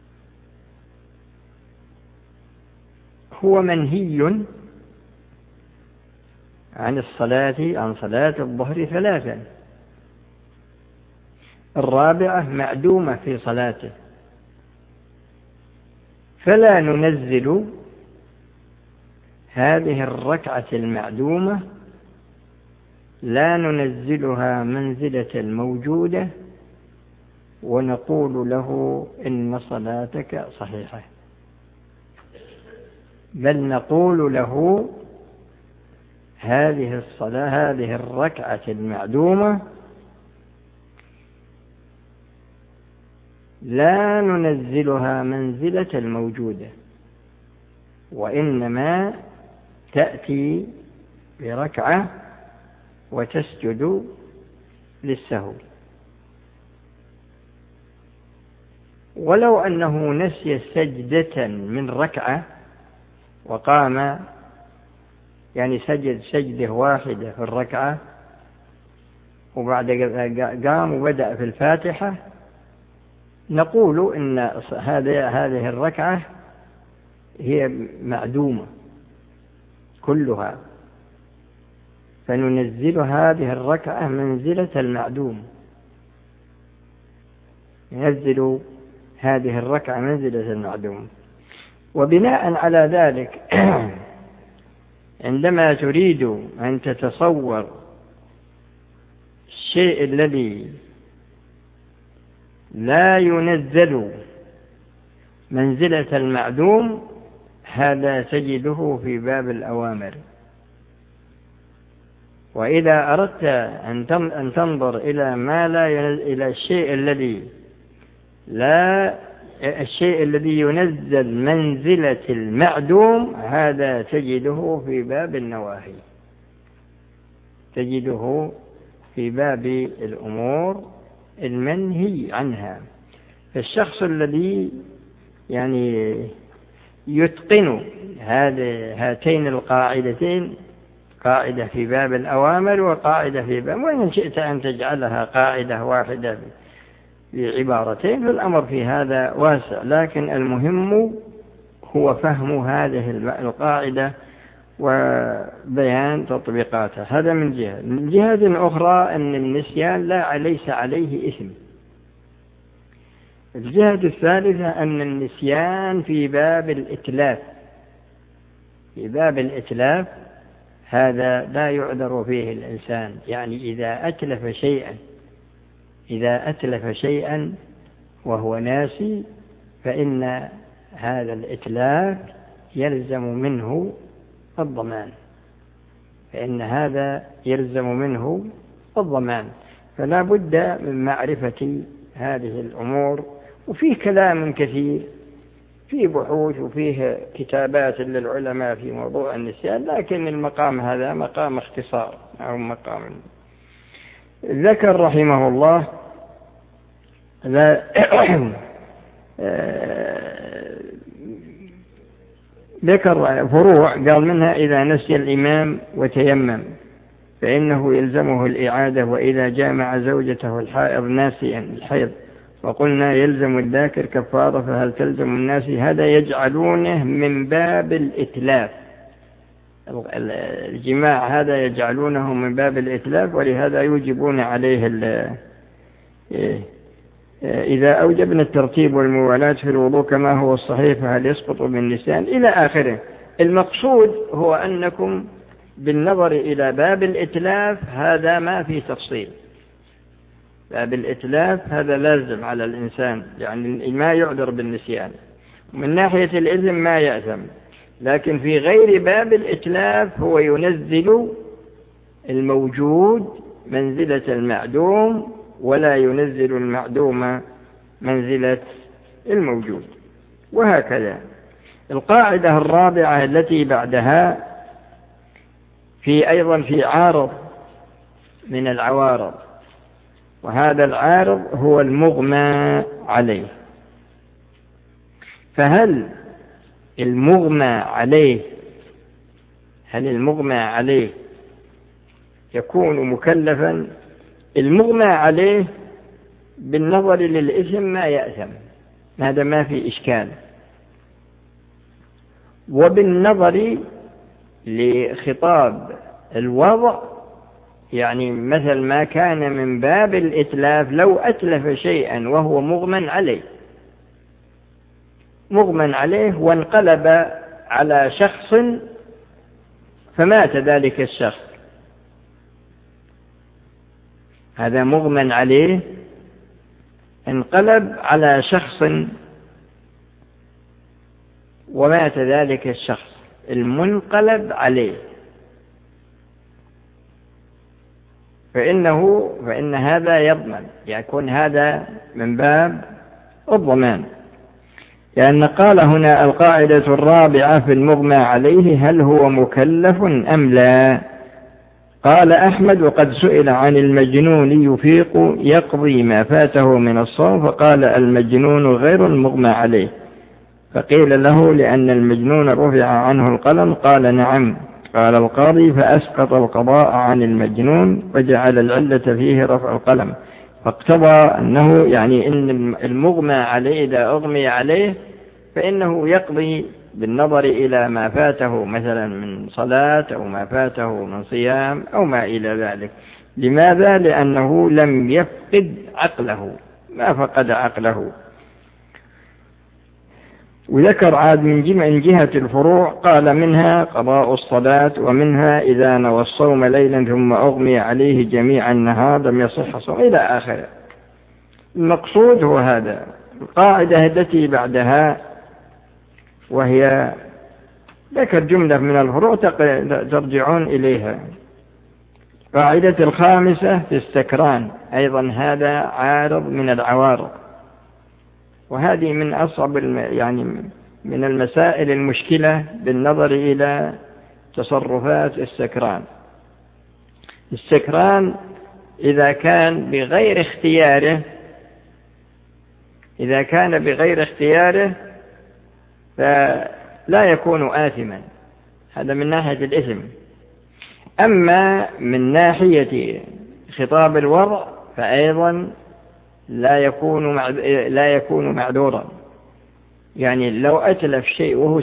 هو منهي عن صلاة الظهر 3، الرابعة معدومة في صلاته، فلا ننزل هذه الركعة المعدومة، لا ننزلها منزلة الموجودة ونقول له إن صلاتك صحيحة، بل نقول له هذه الركعة المعدومة لا ننزلها منزلة الموجودة، وإنما تأتي بركعة وتسجد للسهو. ولو أنه نسي سجدة من ركعة وقام يعني سجد سجدة واحدة في الركعة وبعد قام وبدأ في الفاتحة، نقول إن هذه الركعة هي معدومة كلها، فننزل هذه الركعة منزلة المعدوم، ننزل هذه الركعة منزلة المعدوم. وبناء على ذلك عندما تريد أن تتصور الشيء الذي لا ينزل منزلة المعدوم، هذا تجده في باب الأوامر. وإذا أردت أن تنظر إلى ما لا إلى الشيء الذي ينزل منزلة المعدوم، هذا تجده في باب النواهي، تجده في باب الأمور المنهي عنها. الشخص الذي يعني يتقن هاتين القاعدتين، قاعدة في باب الأوامر وقاعدة في باب، وإن شئت أن تجعلها قاعدة واحدة بعبارتين، فالأمر في هذا واسع، لكن المهم هو فهم هذه القاعدة وبيان تطبيقاتها. هذا من جهة. من جهة أخرى أن النسيان ليس عليه إثم. الجهة الثالثة أن النسيان في باب الإتلاف، في باب الإتلاف هذا لا يعذر فيه الإنسان، يعني إذا أتلف شيئا وهو ناسي فإن هذا الإتلاف يلزم منه الضمان، فلا بد من معرفة هذه الأمور. وفيه كلام كثير، فيه بحوث وفيه كتابات للعلماء في موضوع النسيان، لكن المقام هذا مقام اختصار أو مقام. ذكر رحمه الله ذكر فروع، قال منها إذا نسي الإمام وتيمم فإنه يلزمه الإعادة، وإذا جامع زوجته الحائض ناسيا الحيض وقلنا يلزم الذاكر كفارة، فهل تلزم الناس؟ هذا يجعلونه من باب الإتلاف، الجماع هذا يجعلونه من باب الإتلاف، ولهذا يوجبون عليه إذا أوجبنا الترتيب والموالاة في الوضوء كما هو الصحيح فهل يسقط بالنسيان إلى آخره. المقصود هو أنكم بالنظر إلى باب الإتلاف هذا ما في تفصيل، بالإتلاف هذا لازم على الإنسان، يعني ما يعذر بالنسيان. من ناحية الإثم ما يأثم، لكن في غير باب الإتلاف هو ينزل الموجود منزلة المعدوم، ولا ينزل المعدوم منزلة الموجود، وهكذا. القاعدة الرابعة التي بعدها أيضا في عارض من العوارض، وهذا العارض هو المغمى عليه. فهل المغمى عليه يكون مكلفا؟ المغمى عليه بالنظر للإثم ما يأثم، هذا ما في إشكال. وبالنظر لخطاب الوضع، يعني مثل ما كان من باب الإتلاف، لو أتلف شيئا وهو مغمى عليه وانقلب على شخص فمات ذلك الشخص، هذا مغمى عليه انقلب على شخص ومات ذلك الشخص المنقلب عليه، فإن هذا يضمن، يكون هذا من باب الضمان. لأن قال هنا القاعدة الرابعة في المغمى عليه هل هو مكلف أم لا؟ قال أحمد وقد سئل عن المجنون يفيق يقضي ما فاته من الصوم، فقال المجنون غير المغمى عليه، فقيل له لأن المجنون رفع عنه القلم، قال نعم. قال القاضي فأسقط القضاء عن المجنون وجعل العلة فيه رفع القلم، فاقتضى أنه يعني إن المغمى عليه إذا أغمي عليه فإنه يقضي بالنظر إلى ما فاته مثلا من صلاة أو ما فاته من صيام أو ما إلى ذلك. لماذا؟ لأنه لم يفقد عقله، ما فقد عقله. وذكر عاد من جهة الفروع، قال منها قضاء الصلاة، ومنها إذا نوى الصوم ليلا ثم أغمي عليه جميع النهار لم يصح صوم، إلى آخره. المقصود هو هذا. القاعدة التي بعدها وهي ذكر جملة من الفروع ترجعون إليها. قاعدة الخامسة في السكران، أيضا هذا عارض من العوارض، وهذه من أصعب يعني من المسائل المشكلة بالنظر إلى تصرفات السكران. السكران إذا كان بغير اختياره فلا يكون آثما، هذا من ناحية الإثم. أما من ناحية خطاب الوضع فأيضا لا يكون معذورا. يعني لو أتلف شيء وهو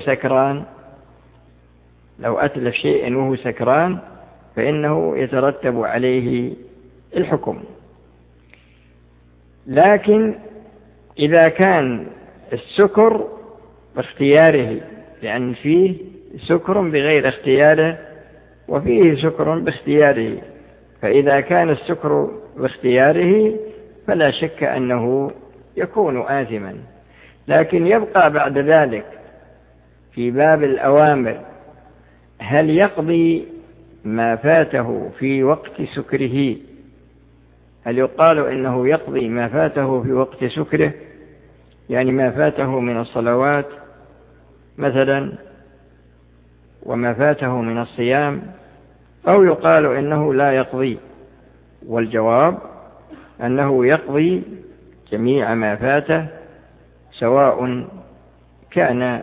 سكران فإنه يترتب عليه الحكم. لكن إذا كان السكر باختياره، لأن فيه سكر بغير اختياره وفيه سكر باختياره، فإذا كان السكر باختياره فلا شك أنه يكون آثما. لكن يبقى بعد ذلك في باب الأوامر، هل يقضي ما فاته في وقت سكره؟ هل يقال إنه يقضي ما فاته في وقت سكره، يعني ما فاته من الصلوات مثلا وما فاته من الصيام، أو يقال إنه لا يقضي؟ والجواب أنه يقضي جميع ما فاته، سواء كان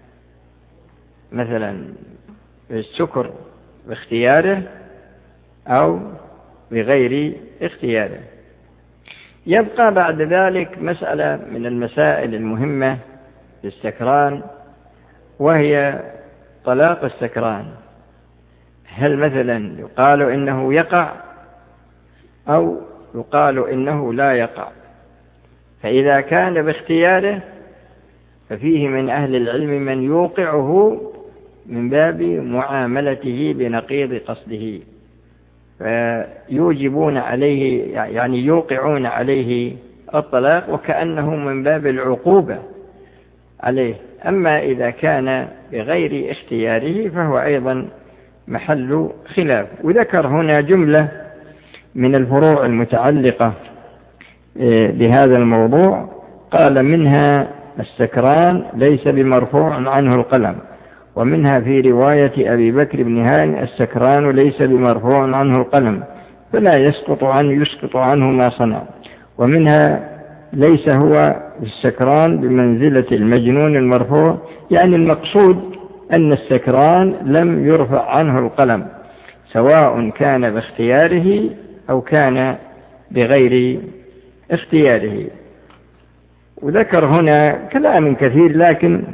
مثلا السكر باختياره أو بغير اختياره. يبقى بعد ذلك مسألة من المسائل المهمة في السكران، وهي طلاق السكران. هل مثلا يقال إنه يقع أو يقال إنه لا يقع؟ فإذا كان باختياره ففيه من أهل العلم من يوقعه من باب معاملته بنقيض قصده، فيوجبون عليه يعني يوقعون عليه الطلاق وكأنه من باب العقوبة عليه. أما إذا كان بغير اختياره فهو أيضا محل خلاف. وذكر هنا جملة من الفروع المتعلقة بهذا الموضوع، قال منها السكران ليس بمرفوع عنه القلم، ومنها في رواية أبي بكر بن هانئ السكران ليس بمرفوع عنه القلم فلا يسقط عنه ما صنع، ومنها ليس هو السكران بمنزلة المجنون المرفوع، يعني المقصود أن السكران لم يرفع عنه القلم سواء كان باختياره أو كان بغير اختياره. وذكر هنا كلام كثير، لكن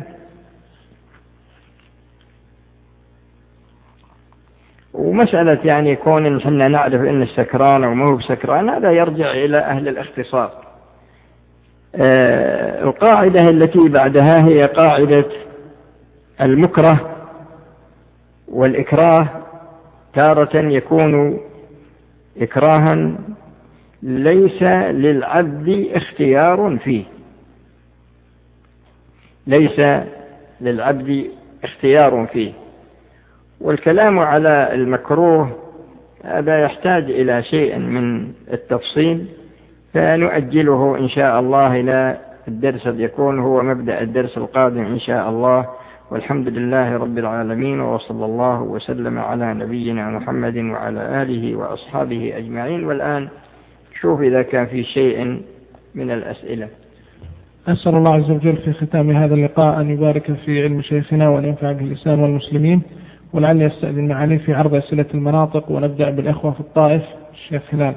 ومسألة يعني كون نحن نعرف أن السكران أو ما هو بسكران هذا يرجع إلى أهل الاختصاص. القاعدة التي بعدها هي قاعدة المكره والإكراه، تارة يكون إكراها ليس للعبد اختيار فيه، ليس للعبد اختيار فيه. والكلام على المكروه هذا يحتاج إلى شيء من التفصيل، فنؤجله إن شاء الله إلى الدرس يكون هو مبدأ الدرس القادم إن شاء الله. والحمد لله رب العالمين، وصلى الله وسلم على نبينا محمد وعلى آله وأصحابه أجمعين. والآن شوف إذا كان في شيء من الأسئلة. أسأل الله عز وجل في ختام هذا اللقاء أن يبارك في علم شيخنا وأن ينفع به الإسلام والمسلمين. ولعلي أستأذن معالي في عرض أسئلة المناطق، ونبدأ بالأخوة في الطائف. الشيخ هلال.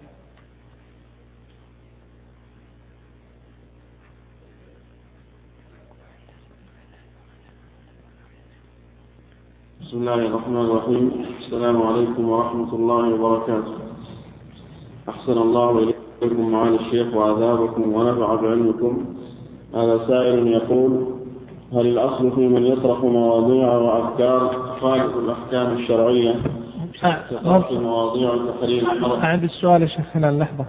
بسم الله الرحمن الرحيم. السلام عليكم ورحمة الله وبركاته. أحسن الله إليكم معالي الشيخ وعذابكم ونفع بعلمكم. هذا سائل يقول: هل الأصل في من يطرح مواضيع وأفكار تخالف الأحكام الشرعية كطرح مواضيع تحريم الحرب؟ أعد السؤال يا شيخ هلال لحظة.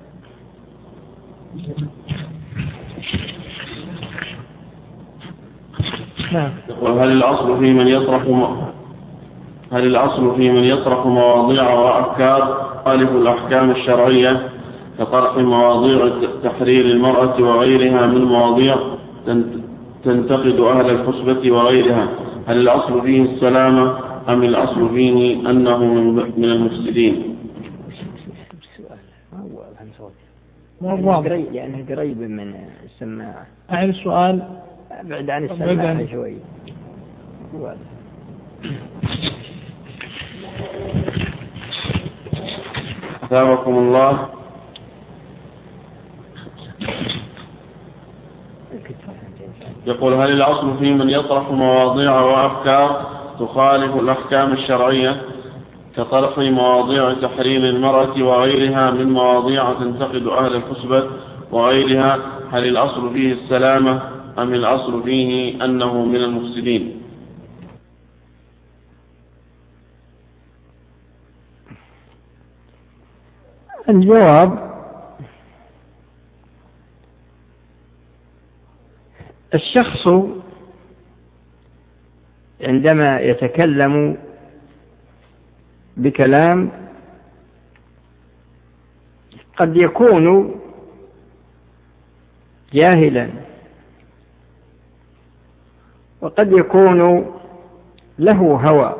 نعم. هل الأصل في من يطرح مواضيع وأفكار تخالف الأحكام الشرعية كطرح مواضيع تحرير المرأة وغيرها من مواضيع تنتقد أهل الحسبة وغيرها، هل الأصل فيه السلامة أم الأصل فيه أنه من المفسدين؟ لأنه قريب من السماعة. أعيد السؤال. بعد عن السماعة شوي. أثابكم الله. يقول: هل الأصل في من يطرح مواضيع وأفكار تخالف الأحكام الشرعية كطرح مواضيع تحريم المرأة وغيرها من مواضيع تنتقد أهل الحسبة وغيرها، هل الأصل فيه السلامة أم الأصل فيه أنه من المفسدين؟ الجواب: الشخص عندما يتكلم بكلام قد يكون جاهلا، وقد يكون له هوى،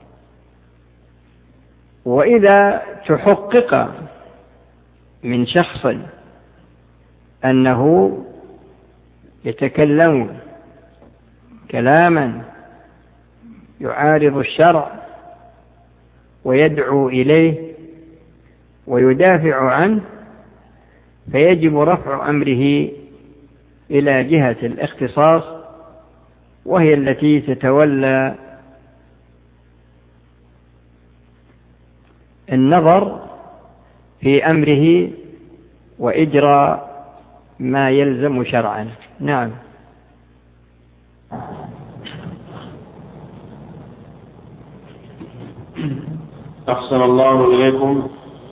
وإذا تحقق من شخص أنه يتكلم كلاما يعارض الشرع ويدعو إليه ويدافع عنه، فيجب رفع أمره إلى جهة الاختصاص، وهي التي تتولى النظر في أمره وإجراء ما يلزم شرعا. نعم. أحسن الله إليكم.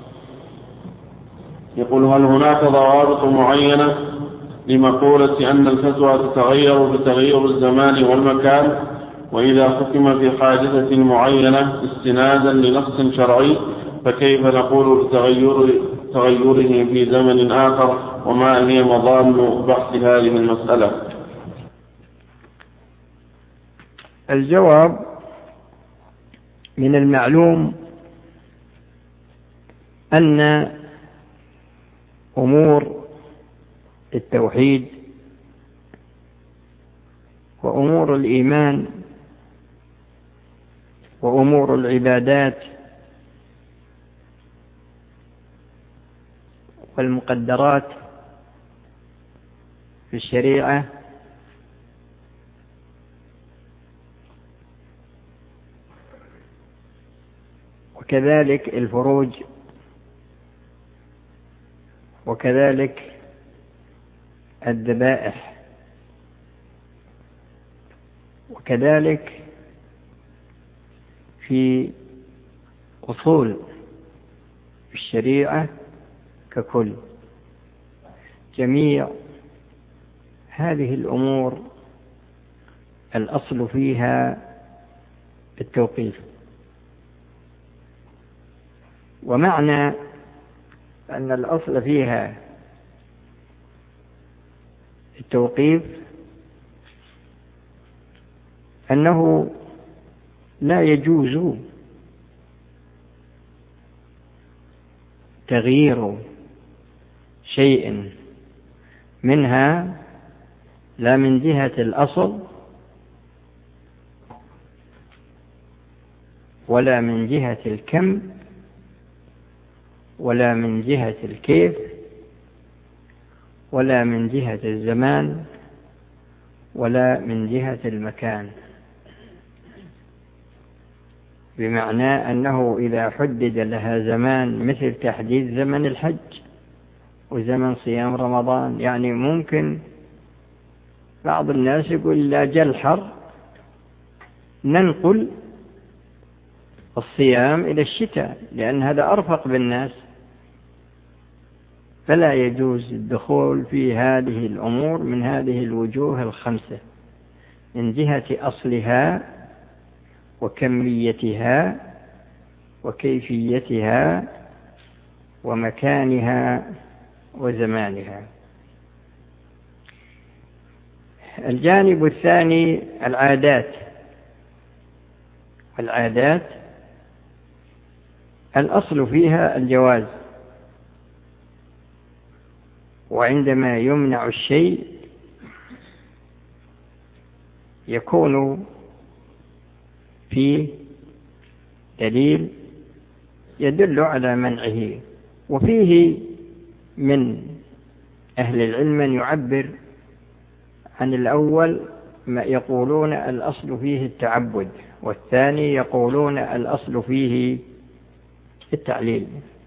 يقول: هل هناك ضوابط معينة لمقولة أن الفتوى تتغير بتغير الزمان والمكان، وإذا حكم في حادثة معينة استنادا لنص شرعي فكيف نقول بتغيره في زمن آخر، وما هي مضان بحث هذه المسألة؟ الجواب: من المعلوم أن أمور التوحيد وأمور الإيمان وأمور العبادات والمقدرات في الشريعة وكذلك الفروج وكذلك الذبائح وكذلك في أصول الشريعة ككل، جميع هذه الأمور الأصل فيها التوقيف. ومعنى أن الأصل فيها التوقيف أنه لا يجوز تغيير شيء منها، لا من جهة الأصل ولا من جهة الكم ولا من جهة الكيف ولا من جهة الزمان ولا من جهة المكان. بمعنى أنه إذا حدد لها زمان مثل تحديد زمن الحج وزمن صيام رمضان، يعني ممكن بعض الناس يقول لا جل حر ننقل الصيام إلى الشتاء لأن هذا أرفق بالناس، فلا يجوز الدخول في هذه الأمور من هذه الوجوه الخمسة، من جهة أصلها وكميتها وكيفيتها ومكانها وزمانها. الجانب الثاني العادات. العادات الأصل فيها الجواز، وعندما يمنع الشيء يكون فيه دليل يدل على منعه. وفيه من أهل العلم من يعبر عن الأول ما يقولون الأصل فيه التعبد، والثاني يقولون الأصل فيه التعليل.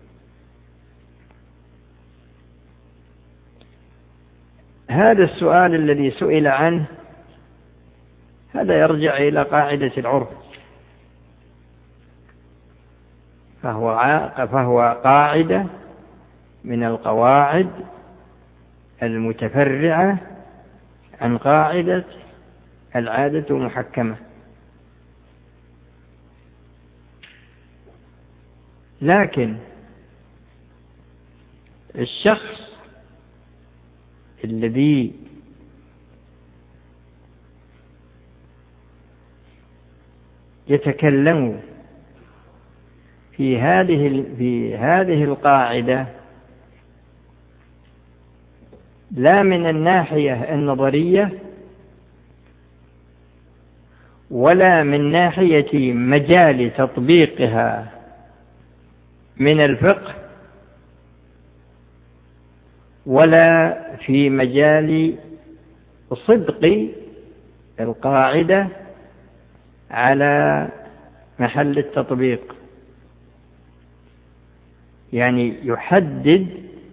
هذا السؤال الذي سئل عنه هذا يرجع إلى قاعدة العرف، فهو قاعدة من القواعد المتفرعة عن قاعدة العادة محكمة. لكن الشخص الذي يتكلم في هذه القاعدة لا من الناحية النظرية ولا من ناحية مجال تطبيقها من الفقه ولا في مجال صدق القاعدة على محل التطبيق، يعني يحدد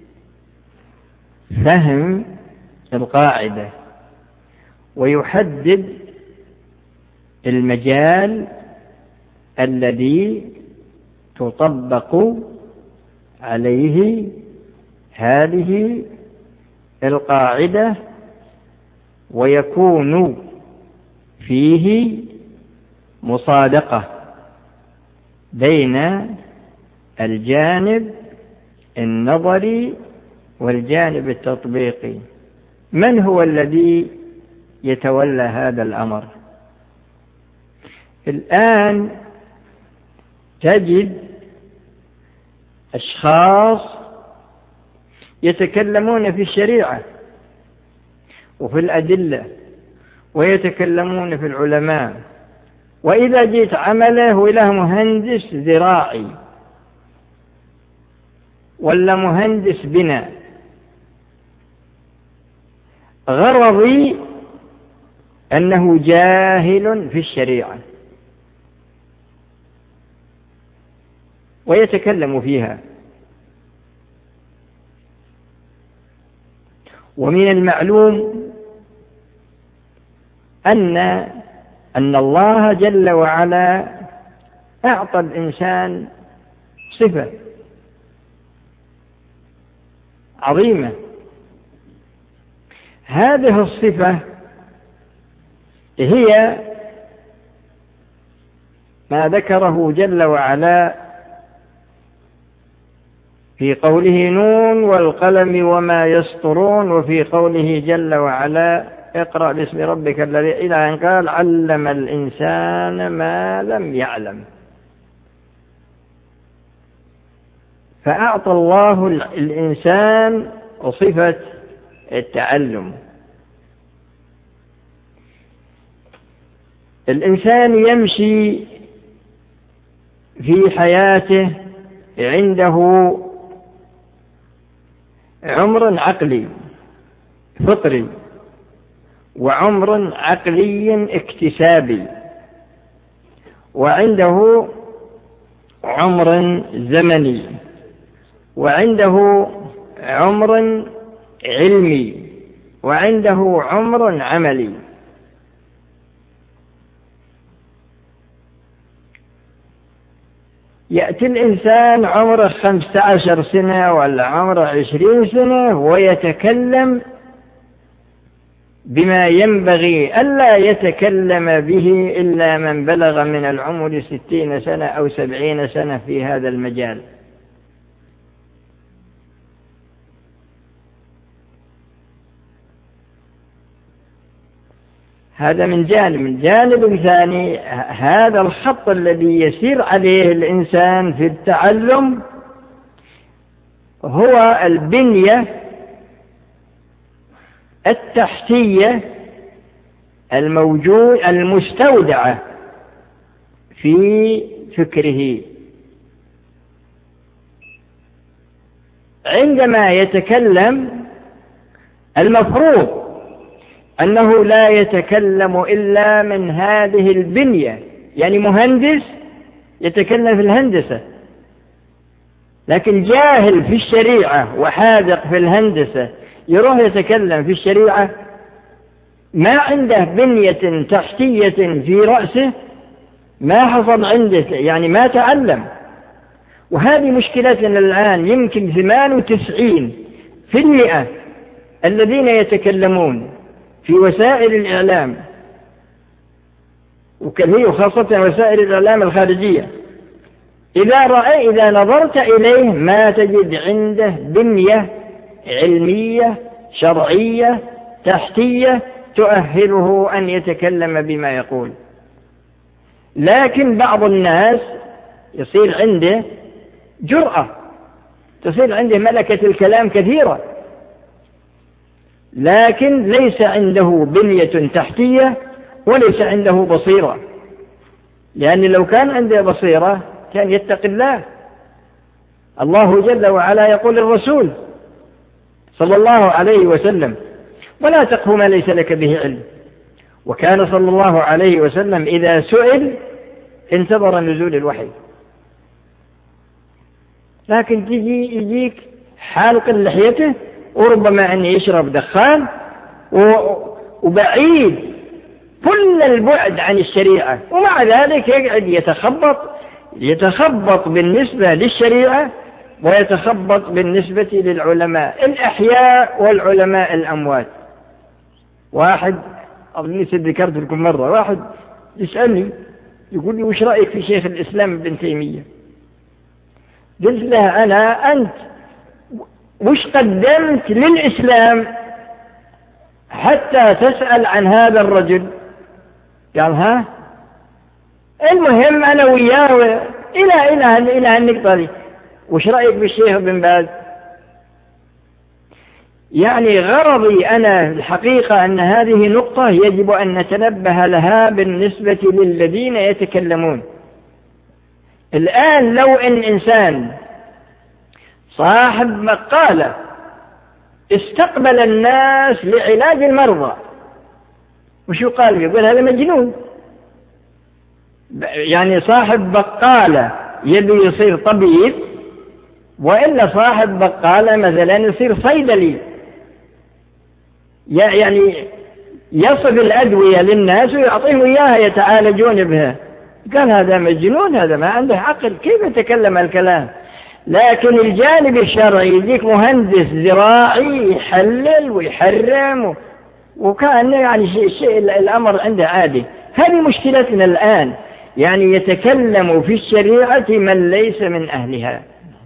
فهم القاعدة ويحدد المجال الذي تطبق عليه هذه القاعدة ويكون فيه مصادقة بين الجانب النظري والجانب التطبيقي. من هو الذي يتولى هذا الأمر؟ الآن تجد أشخاص يتكلمون في الشريعة وفي الأدلة ويتكلمون في العلماء، وإذا جيت عمله وله مهندس زراعي ولا مهندس بناء، غرضي أنه جاهل في الشريعة ويتكلم فيها. ومن المعلوم أن الله جل وعلا أعطى الإنسان صفة عظيمة، هذه الصفة هي ما ذكره جل وعلا في قوله نون والقلم وما يسطرون، وفي قوله جل وعلا اقرأ باسم ربك الذي، إلى أن قال علم الإنسان ما لم يعلم. فأعطى الله الإنسان صفة التعلم. الإنسان يمشي في حياته عنده عمر عقلي فطري وعمر عقلي اكتسابي، وعنده عمر زمني، وعنده عمر علمي، وعنده عمر عملي. يأتي الإنسان عمره 15 سنة ولا عمره 20 سنة ويتكلم بما ينبغي ألا يتكلم به إلا من بلغ من العمر 60 سنة أو 70 سنة في هذا المجال. هذا من جانب. من جانب ثاني، هذا الخط الذي يسير عليه الإنسان في التعلم هو البنية التحتية المستودعة في فكره. عندما يتكلم المفروض أنه لا يتكلم إلا من هذه البنية، يعني مهندس يتكلم في الهندسة، لكن جاهل في الشريعة وحاذق في الهندسة يروح يتكلم في الشريعة، ما عنده بنية تحتية في رأسه، ما حصل عنده، يعني ما تعلم. وهذه مشكلتنا الآن. يمكن 98% الذين يتكلمون في وسائل الإعلام وكثير خاصة وسائل الإعلام الخارجية، إذا نظرت إليه ما تجد عنده بنية علمية شرعية تحتية تؤهله أن يتكلم بما يقول. لكن بعض الناس يصير عنده جرأة، تصير عنده ملكة الكلام كثيرة، لكن ليس عنده بنية تحتية وليس عنده بصيرة. لأن لو كان عنده بصيرة كان يتقي الله. الله جل وعلا يقول للرسول صلى الله عليه وسلم ولا تقف ما ليس لك به علم. وكان صلى الله عليه وسلم إذا سئل انتظر نزول الوحي. لكن يجيك حالق لحيته وربما أن يشرب دخان وبعيد كل البعد عن الشريعة، ومع ذلك يقعد يتخبط يتخبط بالنسبة للشريعة ويتخبط بالنسبة للعلماء الأحياء والعلماء الأموات. واحد أظني ذكرت لكم مرة، واحد يسألني يقول لي وش رأيك في شيخ الإسلام ابن تيمية؟ قلت له أنت وش قدمت للإسلام حتى تسأل عن هذا الرجل؟ قال ها المهم أنا وياه إلى النقطة دي. وش رأيك بالشيخ ابن باز؟ يعني غرضي أنا الحقيقة أن هذه نقطة يجب أن نتنبه لها بالنسبة للذين يتكلمون. الآن لو إن إنسان صاحب مقالة استقبل الناس لعلاج المرضى، وشو قال؟ يقول هذا مجنون. يعني صاحب بقالة يبي يصير طبيب، وإلا صاحب بقالة مثلا يصير صيدلي، يعني يصف الأدوية للناس ويعطيهم إياها يتعالجون بها. قال هذا مجنون، هذا ما عنده عقل، كيف يتكلم الكلام؟ لكن الجانب الشرعي يجيك مهندس زراعي يحلل ويحرم وكان يعني شيء الأمر عنده عادي. هذه مشكلتنا الآن، يعني يتكلم في الشريعة من ليس من أهلها.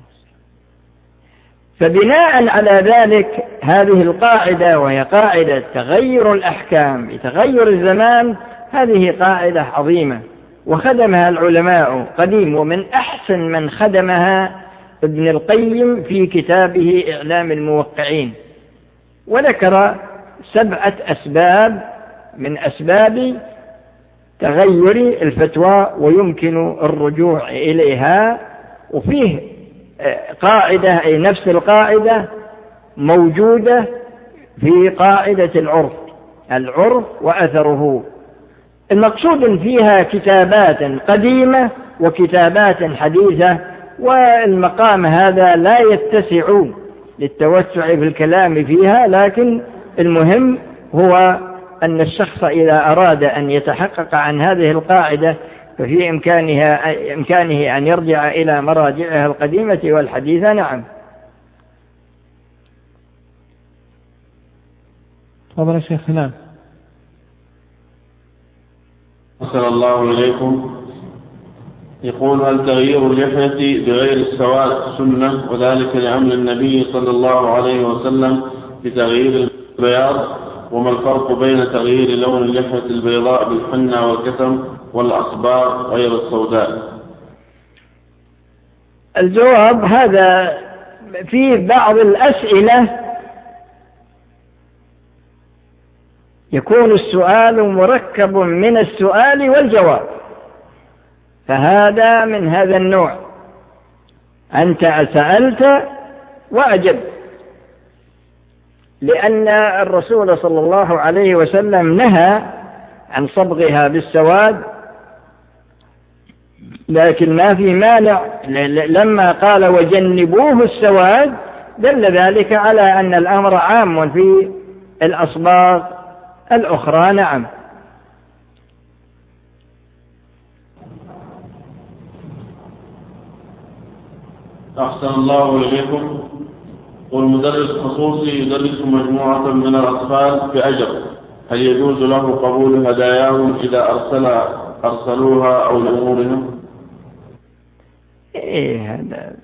فبناء على ذلك هذه القاعدة، وهي قاعدة تغير الأحكام بتغير الزمان، هذه قاعدة عظيمة وخدمها العلماء قديم، ومن أحسن من خدمها ابن القيم في كتابه إعلام الموقعين، وذكر 7 أسباب من أسباب تغير الفتوى ويمكن الرجوع إليها. وفيه قاعدة، أي نفس القاعدة موجودة في قاعدة العرف وأثره. المقصود فيها كتابات قديمة وكتابات حديثة، والمقام هذا لا يتسع للتوسع في الكلام فيها، لكن المهم هو أن الشخص إذا أراد أن يتحقق عن هذه القاعدة ففي إمكانه أن يرجع إلى مراجعها القديمة والحديثة. نعم. تفضل يا شيخ. نعم. أحسن الله إليكم. يقول هل تغيير اللحية بغير السواد سنة، وذلك لأمر النبي صلى الله عليه وسلم بتغيير البياض، وما الفرق بين تغيير لون اللحية البيضاء بالحنة والكتم والأصباغ غير السوداء؟ الجواب هذا في بعض الأسئلة يكون السؤال مركب من السؤال والجواب، فهذا من هذا النوع. أنت سألت وأجبت، لأن الرسول صلى الله عليه وسلم نهى عن صبغها بالسواد، لكن ما في مانع لما قال وجنبوه السواد دل ذلك على أن الأمر عام في الأصباغ الأخرى. نعم. أحسن الله إليكم. والمدرس خصوصي يدرس مجموعة من الأطفال بأجر، هل يجوز له قبول هداياهم إذا أرسلوها أو لأمورهم؟ هذا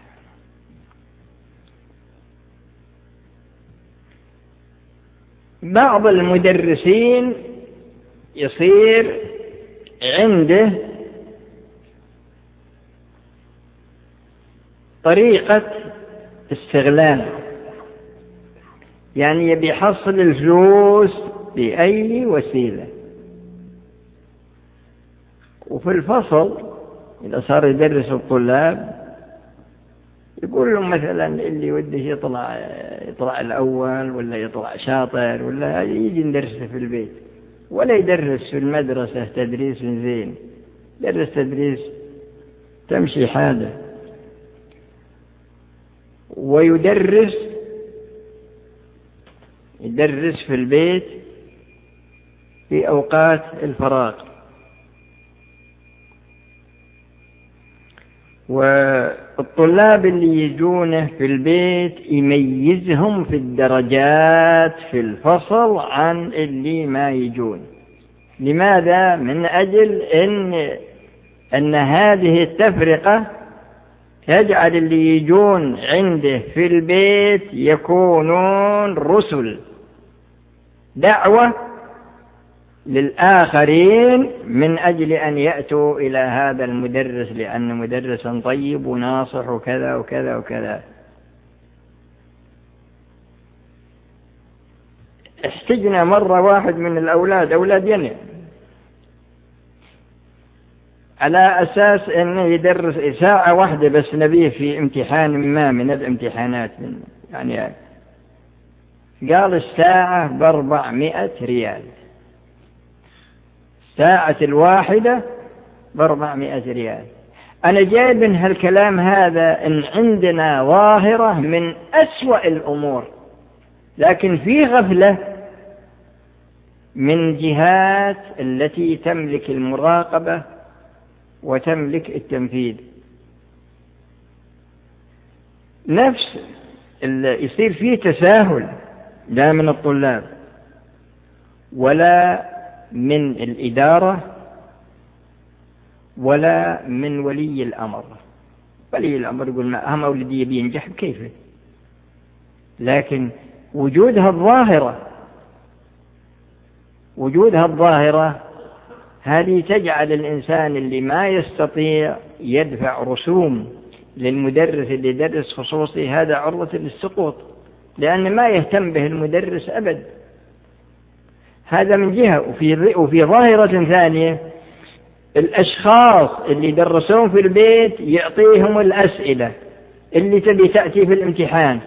بعض المدرسين يصير عنده طريقة استغلال، يعني يبي يحصل الفلوس بأي وسيلة. وفي الفصل إذا صار يدرس الطلاب يقول لهم مثلا اللي وده يطلع الأول ولا يطلع شاطر ولا يجي ندرسه في البيت، ولا يدرس في المدرسة تدريس زين، يدرس تدريس تمشي حاله، ويدرس في البيت في أوقات الفراغ. والطلاب اللي يجونه في البيت يميزهم في الدرجات في الفصل عن اللي ما يجون. لماذا؟ من أجل أن هذه التفرقة تجعل اللي يجون عنده في البيت يكونون رسل دعوة للآخرين من أجل أن يأتوا إلى هذا المدرس لأنه مدرسا طيب وناصح وكذا وكذا وكذا. احتجنا مرة واحد من الأولاد، أولاد يني، على أساس أنه يدرس ساعة واحدة بس نبيه في امتحان ما من الامتحانات، يعني قال الساعة ب400 ريال، ساعة الواحدة ب400 ريال. أنا جايب من هالكلام هذا إن عندنا ظاهرة من أسوأ الأمور، لكن في غفلة من جهات التي تملك المراقبة وتملك التنفيذ. نفس يصير فيه تساهل لا من الطلاب ولا من الإدارة ولا من ولي الأمر. ولي الأمر يقول ما هم أولدي بينجح كيف، لكن وجودها الظاهرة هذه تجعل الإنسان اللي ما يستطيع يدفع رسوم للمدرس اللي يدرس خصوصي هذا عرضة للسقوط، لأن ما يهتم به المدرس أبد. هذا من جهة. وفي ظاهرة ثانية، الأشخاص اللي يدرسون في البيت يعطيهم الأسئلة اللي تبي تأتي في الامتحان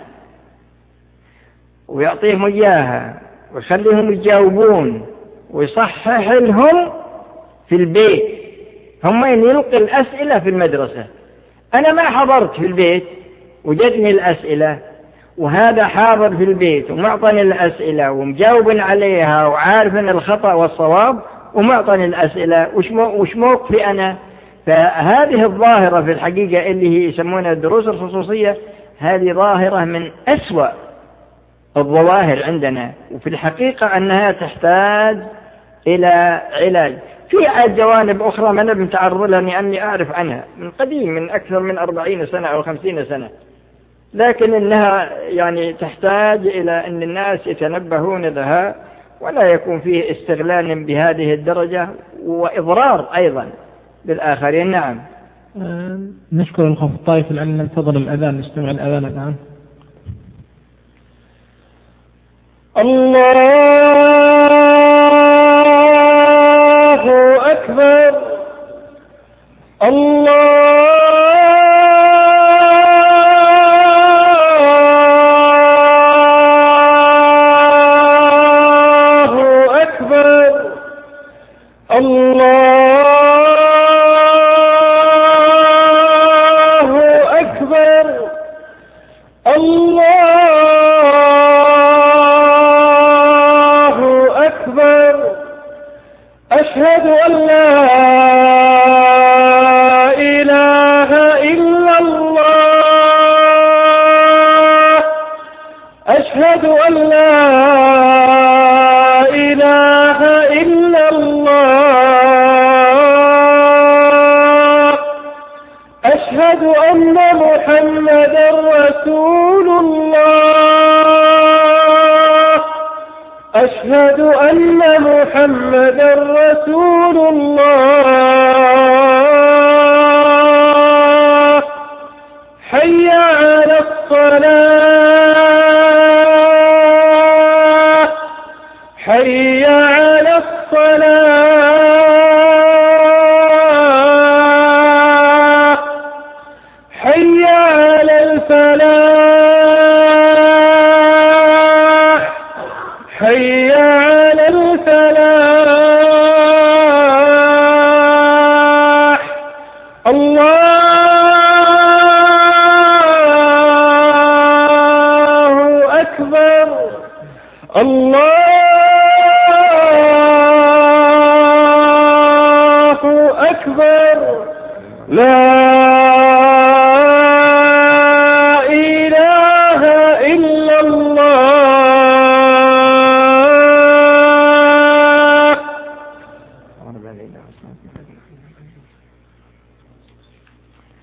ويعطيهم إياها ويخليهم يجاوبون ويصحح لهم في البيت، هم يلقي الأسئلة في المدرسة. أنا ما حضرت في البيت وجدني الأسئلة، وهذا حاضر في البيت ومعطني الأسئلة ومجاوب عليها وعارف أن الخطأ والصواب ومعطني الأسئلة، وش موقفي أنا؟ فهذه الظاهرة في الحقيقة اللي هي يسمونها الدروس الخصوصية، هذه ظاهرة من أسوأ الظواهر عندنا، وفي الحقيقة أنها تحتاج إلى علاج. في عاد جوانب أخرى ما نبي نتعرض لها لأني أعرف عنها من قديم، من أكثر من 40 سنة أو 50 سنة، لكن إنها يعني تحتاج إلى أن الناس يتنبهون لها ولا يكون فيه استغلال بهذه الدرجة وإضرار أيضا بالآخرين. نعم. نشكر الأخ الطائف لأن ننتظر الأذان، نستمع الأذان الآن. الله أكبر، الله أكبر، الله أكبر، الله أكبر. أشهد أن لا إله إلا الله، أشهد أن لا إله إلا الله، أشهد أن محمدا رسول الله، أشهد أن محمدا رسول الله. حي على الصلاة، حي على الصلاة، حي على الفلاح، حي على الفلاح. الله أكبر، الله أكبر، لا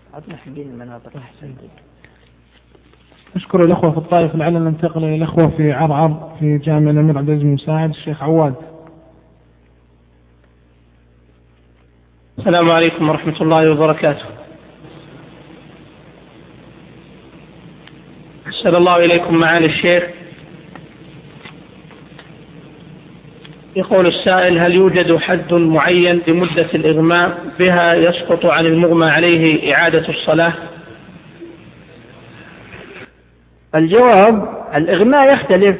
عطنا حقين المناطق أحسن. أشكر الأخوة في الطائف. لعلنا ننتقل إلى الأخوة في عرعر في جامع الأمير عبد العزيز بن مساعد. الشيخ عواد. السلام عليكم ورحمة الله وبركاته. أحسن الله إليكم معالي الشيخ. يقول السائل: هل يوجد حد معين لمدة الإغماء بها يسقط عن المغمى عليه إعادة الصلاة؟ الجواب: الإغماء يختلف،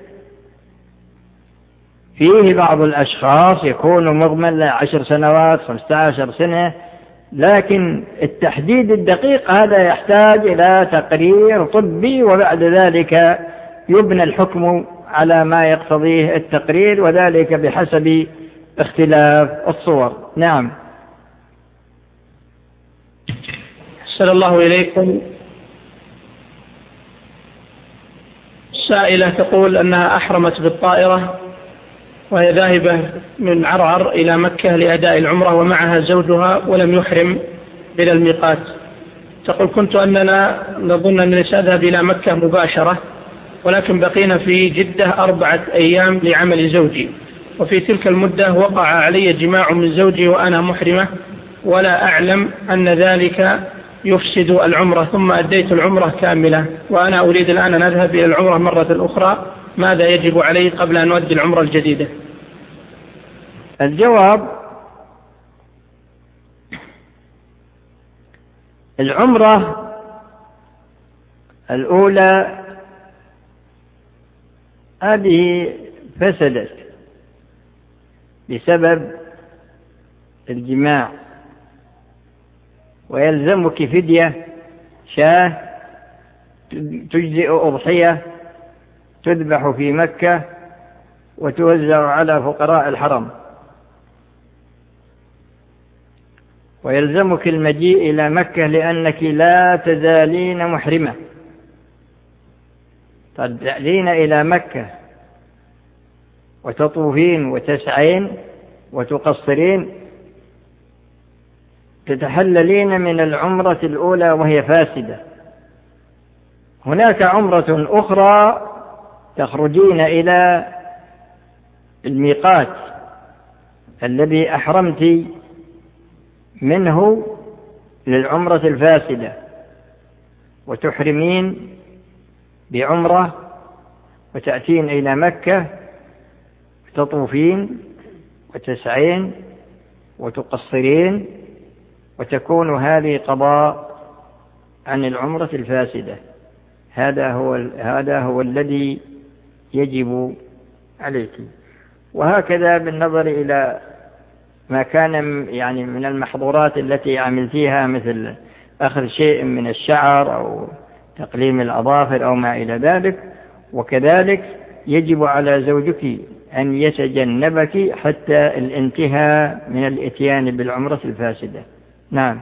فيه بعض الأشخاص يكون مغمى 10 سنوات 15 سنة، لكن التحديد الدقيق هذا يحتاج إلى تقرير طبي، وبعد ذلك يبنى الحكم على ما يقتضيه التقرير، وذلك بحسب اختلاف الصور. نعم. أحسن الله إليكم. السائلة تقول أنها أحرمت بالطائرة وهي ذاهبة من عرعر إلى مكة لأداء العمرة ومعها زوجها ولم يحرم إلى الميقات. تقول: كنت أننا نظن أنني سأذهب إلى مكة مباشرة، ولكن بقينا في جدة 4 أيام لعمل زوجي، وفي تلك المدة وقع علي جماع من زوجي وأنا محرمة ولا أعلم أن ذلك يفسد العمرة، ثم أديت العمرة كاملة، وأنا أريد الآن أن أذهب إلى العمرة مرة أخرى، ماذا يجب علي قبل أن أؤدي العمرة الجديدة؟ الجواب: العمرة الأولى هذه فسدت بسبب الجماع، ويلزمك فدية شاة تجزئ أضحية تذبح في مكة وتوزع على فقراء الحرم، ويلزمك المجيء إلى مكة لأنك لا تزالين محرمة، تأتين إلى مكة وتطوفين وتسعين وتقصرين، تتحللين من العمرة الأولى وهي فاسدة. هناك عمرة أخرى تخرجين إلى الميقات الذي أحرمت منه للعمرة الفاسدة، وتحرمين بعمرة وتأتين إلى مكة تطوفين وتسعين وتقصرين، وتكون هذه قضاء عن العمرة الفاسدة. هذا هو الذي يجب عليك. وهكذا بالنظر إلى ما كان يعني من المحظورات التي عملتيها، مثل أخذ شيء من الشعر أو تقليم الأظافر أو ما إلى ذلك، وكذلك يجب على زوجك أن يتجنبك حتى الانتهاء من الإتيان بالعمرة الفاسدة. نعم.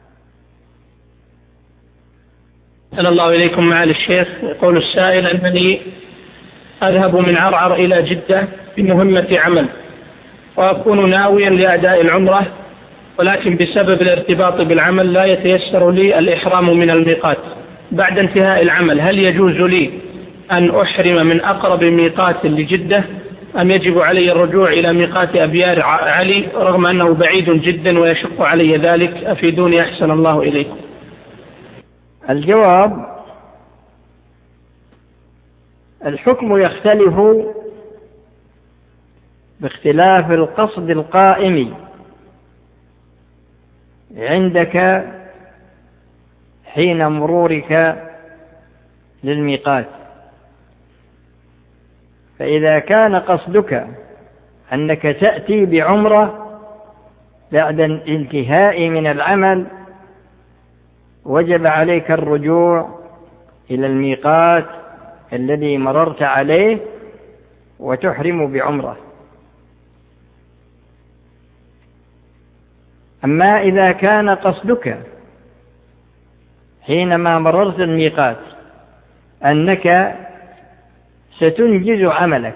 أهلا الله إليكم معالي الشيخ. يقول السائل: أنني أذهب من عرعر إلى جدة بمهمة عمل، وأكون ناويا لأداء العمرة، ولكن بسبب الارتباط بالعمل لا يتيسر لي الإحرام من الميقات. بعد انتهاء العمل هل يجوز لي أن أحرم من أقرب ميقات لجدة، أم يجب علي الرجوع إلى ميقات أبيار علي رغم أنه بعيد جدا ويشق علي ذلك؟ أفيدوني أحسن الله إليكم. الجواب: الحكم يختلف باختلاف القصد القائم عندك حين مرورك للميقات. فإذا كان قصدك أنك تأتي بعمرة بعد الانتهاء من العمل، وجب عليك الرجوع إلى الميقات الذي مررت عليه وتحرم بعمرة. أما إذا كان قصدك حينما مررت الميقات أنك ستنجز عملك،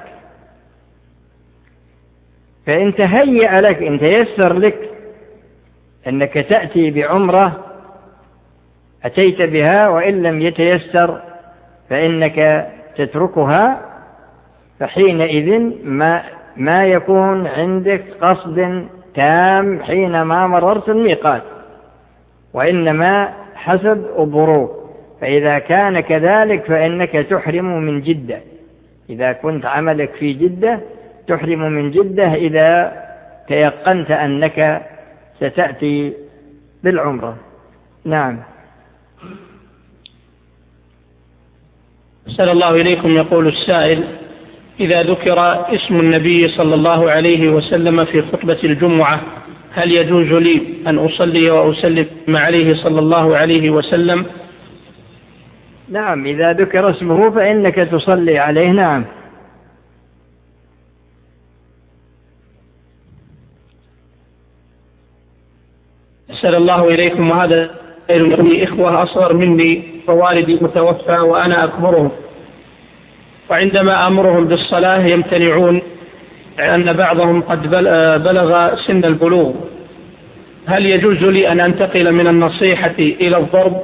فإن تهيأ لك، إن تيسر لك أنك تأتي بعمرة أتيت بها، وإن لم يتيسر فإنك تتركها. فحينئذ ما يكون عندك قصد تام حينما مررت الميقات، وإنما حسب الظروف. فإذا كان كذلك فإنك تحرم من جدة. إذا كنت عملك في جدة تحرم من جدة إذا تيقنت أنك ستأتي بالعمرة. نعم. أحسن الله إليكم. يقول السائل: إذا ذكر اسم النبي صلى الله عليه وسلم في خطبة الجمعة هل يجوز لي أن أصلي وأسلم عليه صلى الله عليه وسلم؟ نعم، إذا ذكر اسمه فإنك تصلي عليه. نعم. أحسن الله إليكم. وهذا لي إخوة أصغر مني فوالدي متوفى وأنا أكبرهم، وعندما أمرهم بالصلاة يمتنعون لأن بعضهم قد بلغ سن البلوغ. هل يجوز لي أن أنتقل من النصيحة إلى الضرب؟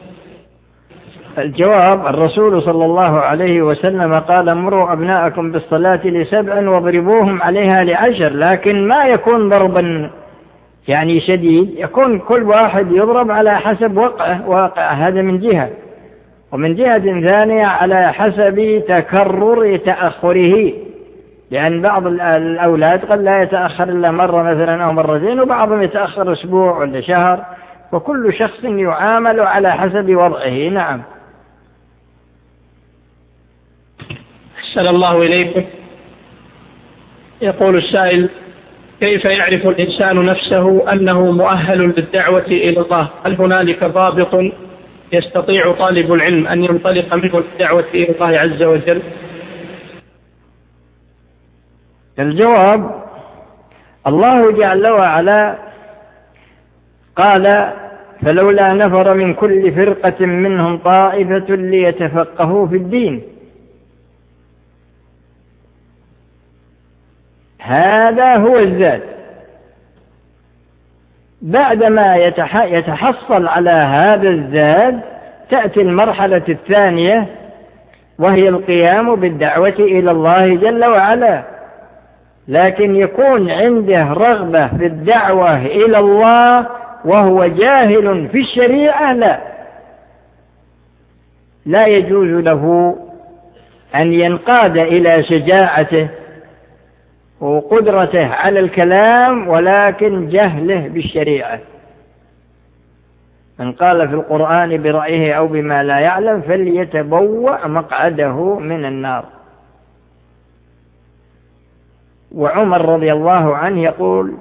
الجواب: الرسول صلى الله عليه وسلم قال: مروا أبناءكم بالصلاة ل7 واضربوهم عليها ل10. لكن ما يكون ضربا يعني شديد، يكون كل واحد يضرب على حسب واقع. هذا من جهة، ومن جهة ثانية على حسب تكرر تأخره، لأن بعض الأولاد قد لا يتأخر إلا مرة مثلا أو مرتين، وبعضهم يتأخر أسبوع ولا شهر، وكل شخص يعامل على حسب وضعه. نعم. أحسن الله إليكم. يقول السائل: كيف يعرف الإنسان نفسه أنه مؤهل للدعوة إلى الله؟ هل هنالك ضابط يستطيع طالب العلم أن ينطلق منه الدعوة إلى الله عز وجل؟ الجواب: الله جل وعلا قال: فلولا نفر من كل فرقة منهم طائفة ليتفقهوا في الدين. هذا هو الزاد. بعدما يتحصل على هذا الزاد تأتي المرحلة الثانية، وهي القيام بالدعوة إلى الله جل وعلا. لكن يكون عنده رغبة في الدعوة إلى الله وهو جاهل في الشريعة، لا يجوز له أن ينقاد إلى شجاعته وقدرته على الكلام، ولكن جهله بالشريعة. من قال في القرآن برأيه أو بما لا يعلم فليتبوأ مقعده من النار. وعمر رضي الله عنه يقول: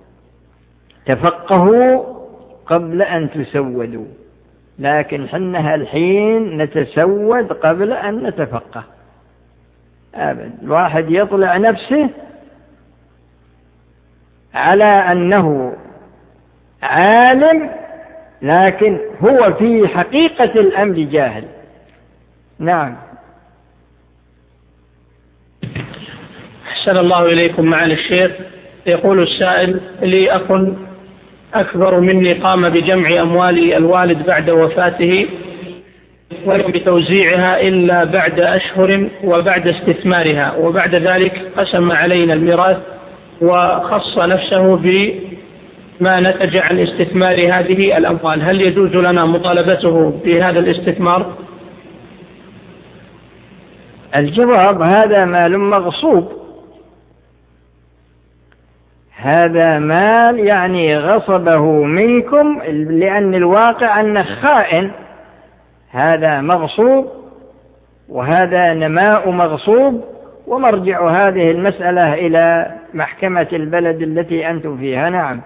تفقهوا قبل أن تسودوا. لكن حنها الحين نتسود قبل أن نتفقه. أبدا. الواحد يطلع نفسه على أنه عالم، لكن هو في حقيقة الأمر جاهل. نعم. أحسن الله إليكم معالي الشيخ. يقول السائل: لي أخ أكبر مني قام بجمع أموال الوالد بعد وفاته ولم بتوزيعها إلا بعد أشهر وبعد استثمارها، وبعد ذلك قسم علينا الميراث وخص نفسه بما نتج عن استثمار هذه الأموال. هل يجوز لنا مطالبته بهذا الاستثمار؟ الجواب: هذا مال مغصوب. هذا مال يعني غصبه منكم، لأن الواقع أنه خائن. هذا مغصوب، وهذا نماء مغصوب، ومرجع هذه المسألة إلى محكمة البلد التي أنتم فيها. نعم.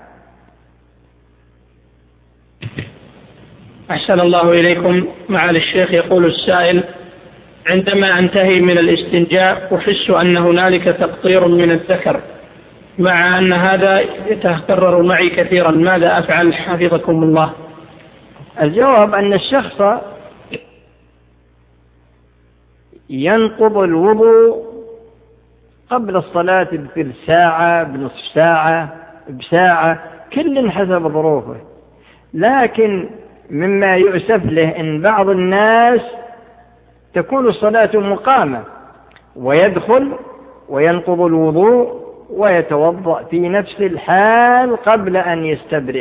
أحسن الله إليكم معالي الشيخ. يقول السائل: عندما أنتهي من الاستنجاء أحس أن هنالك تقطير من الذكر، مع أن هذا يتكرر معي كثيرا، ماذا أفعل حفظكم الله؟ الجواب: أن الشخص ينقض الوضوء قبل الصلاة بثلث ساعة، بنصف ساعة، بساعة، كل حسب ظروفه. لكن مما يؤسف له إن بعض الناس تكون الصلاة مقامة ويدخل وينقض الوضوء ويتوضأ في نفس الحال قبل أن يستبرئ،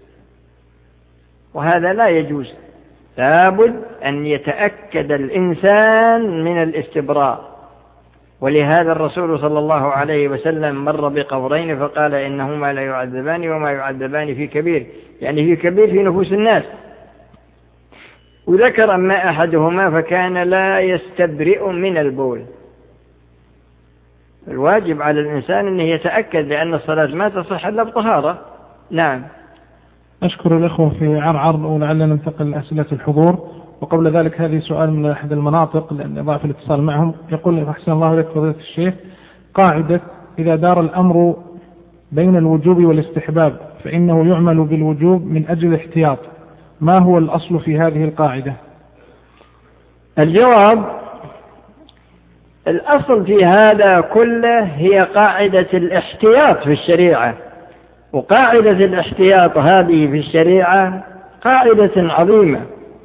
وهذا لا يجوز. لابد أن يتأكد الإنسان من الاستبراء. ولهذا الرسول صلى الله عليه وسلم مر بقبرين فقال إنهما لا يعذبان وما يعذبان في كبير، يعني في كبير في نفوس الناس. وذكر أما أحدهما فكان لا يستبرئ من البول. الواجب على الإنسان أنه يتأكد، لأن الصلاة ما تصح إلا بطهارة. نعم. أشكر الأخوة في عرعر، ولعلنا ننتقل لأسئلة الحضور. وقبل ذلك هذه سؤال من أحد المناطق لأن ضعف الاتصال معهم، يقول أحسن الله إليك فضيلة الشيخ، قاعدة إذا دار الأمر بين الوجوب والاستحباب فإنه يعمل بالوجوب من أجل الاحتياط، ما هو الأصل في هذه القاعدة؟ الجواب: الأصل في هذا كله هي قاعدة الاحتياط في الشريعة. وقاعدة الاحتياط هذه في الشريعة قاعدة عظيمة،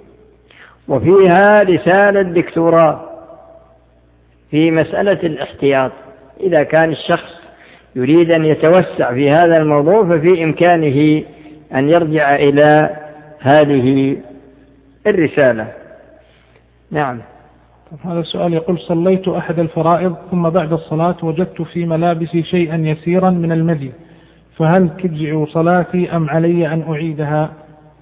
وفيها رسالة دكتوراه في مسألة الاحتياط. إذا كان الشخص يريد أن يتوسع في هذا الموضوع ففي إمكانه أن يرجع إلى هذه الرسالة. نعم. هذا السؤال يقول: صليت أحد الفرائض ثم بعد الصلاة وجدت في ملابسي شيئا يسيرا من المذي، فهل تجزئ صلاتي أم علي أن أعيدها؟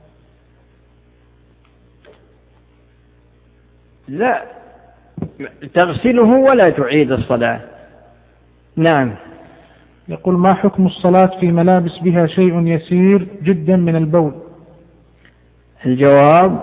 لا، تغسله ولا تعيد الصلاة. نعم. يقول: ما حكم الصلاة في ملابس بها شيء يسير جدا من البول؟ الجواب: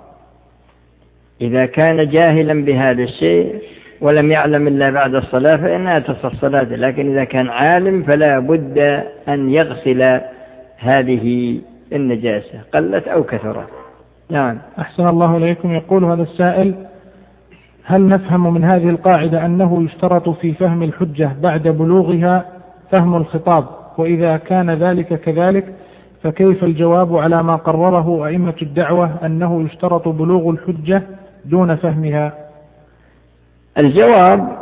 إذا كان جاهلا بهذا الشيء ولم يعلم إلا بعد الصلاة فإنها تصح صلاته، لكن إذا كان عالم فلا بد أن يغسل هذه النجاسة قلت أو كثرت. نعم. أحسن الله إليكم. يقول هذا السائل: هل نفهم من هذه القاعدة أنه يشترط في فهم الحجة بعد بلوغها فهم الخطاب؟ وإذا كان ذلك كذلك فكيف الجواب على ما قرره أئمة الدعوة أنه يشترط بلوغ الحجة دون فهمها؟ الجواب: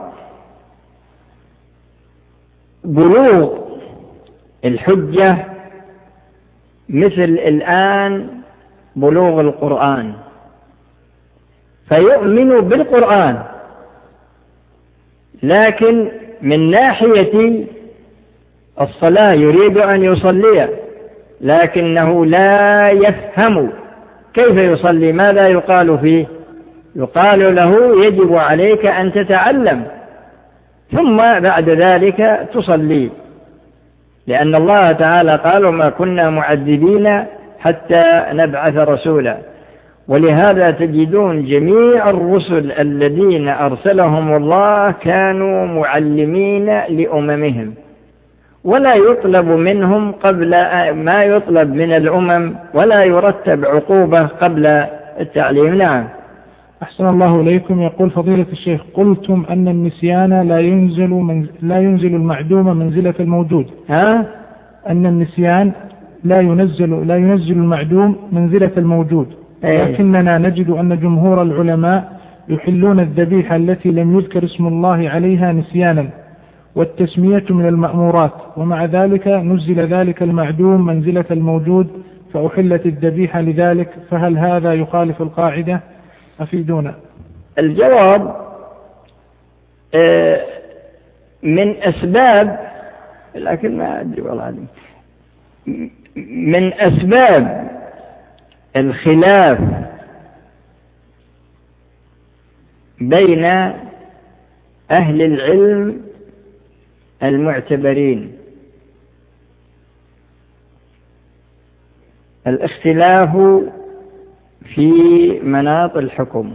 بلوغ الحجة مثل الآن بلوغ القرآن، فيؤمن بالقرآن، لكن من ناحية الصلاة يريد أن يصلي لكنه لا يفهم كيف يصلي. ماذا يقال فيه؟ يقال له: يجب عليك أن تتعلم ثم بعد ذلك تصلي، لأن الله تعالى قال: وما كنا معذبين حتى نبعث رسولا. ولهذا تجدون جميع الرسل الذين أرسلهم الله كانوا معلمين لأممهم، ولا يطلب منهم قبل ما يطلب من الأمم، ولا يرتب عقوبة قبل التعليم. نعم. أحسن الله إليكم. يقول فضيلة الشيخ: قلتم أن النسيان لا ينزل المعدوم منزلة الموجود. أن النسيان لا ينزل المعدوم منزلة الموجود، لكننا نجد أن جمهور العلماء يحلون الذبيحة التي لم يذكر اسم الله عليها نسيانا، والتسمية من المأمورات، ومع ذلك نزل ذلك المعدوم منزلة الموجود فأحلت الذبيحة لذلك، فهل هذا يخالف القاعدة؟ أفيدونا. الجواب: من أسباب، لكن ما أدري والله، من أسباب الخلاف بين أهل العلم المعتبرين الاختلاف في مناط الحكم.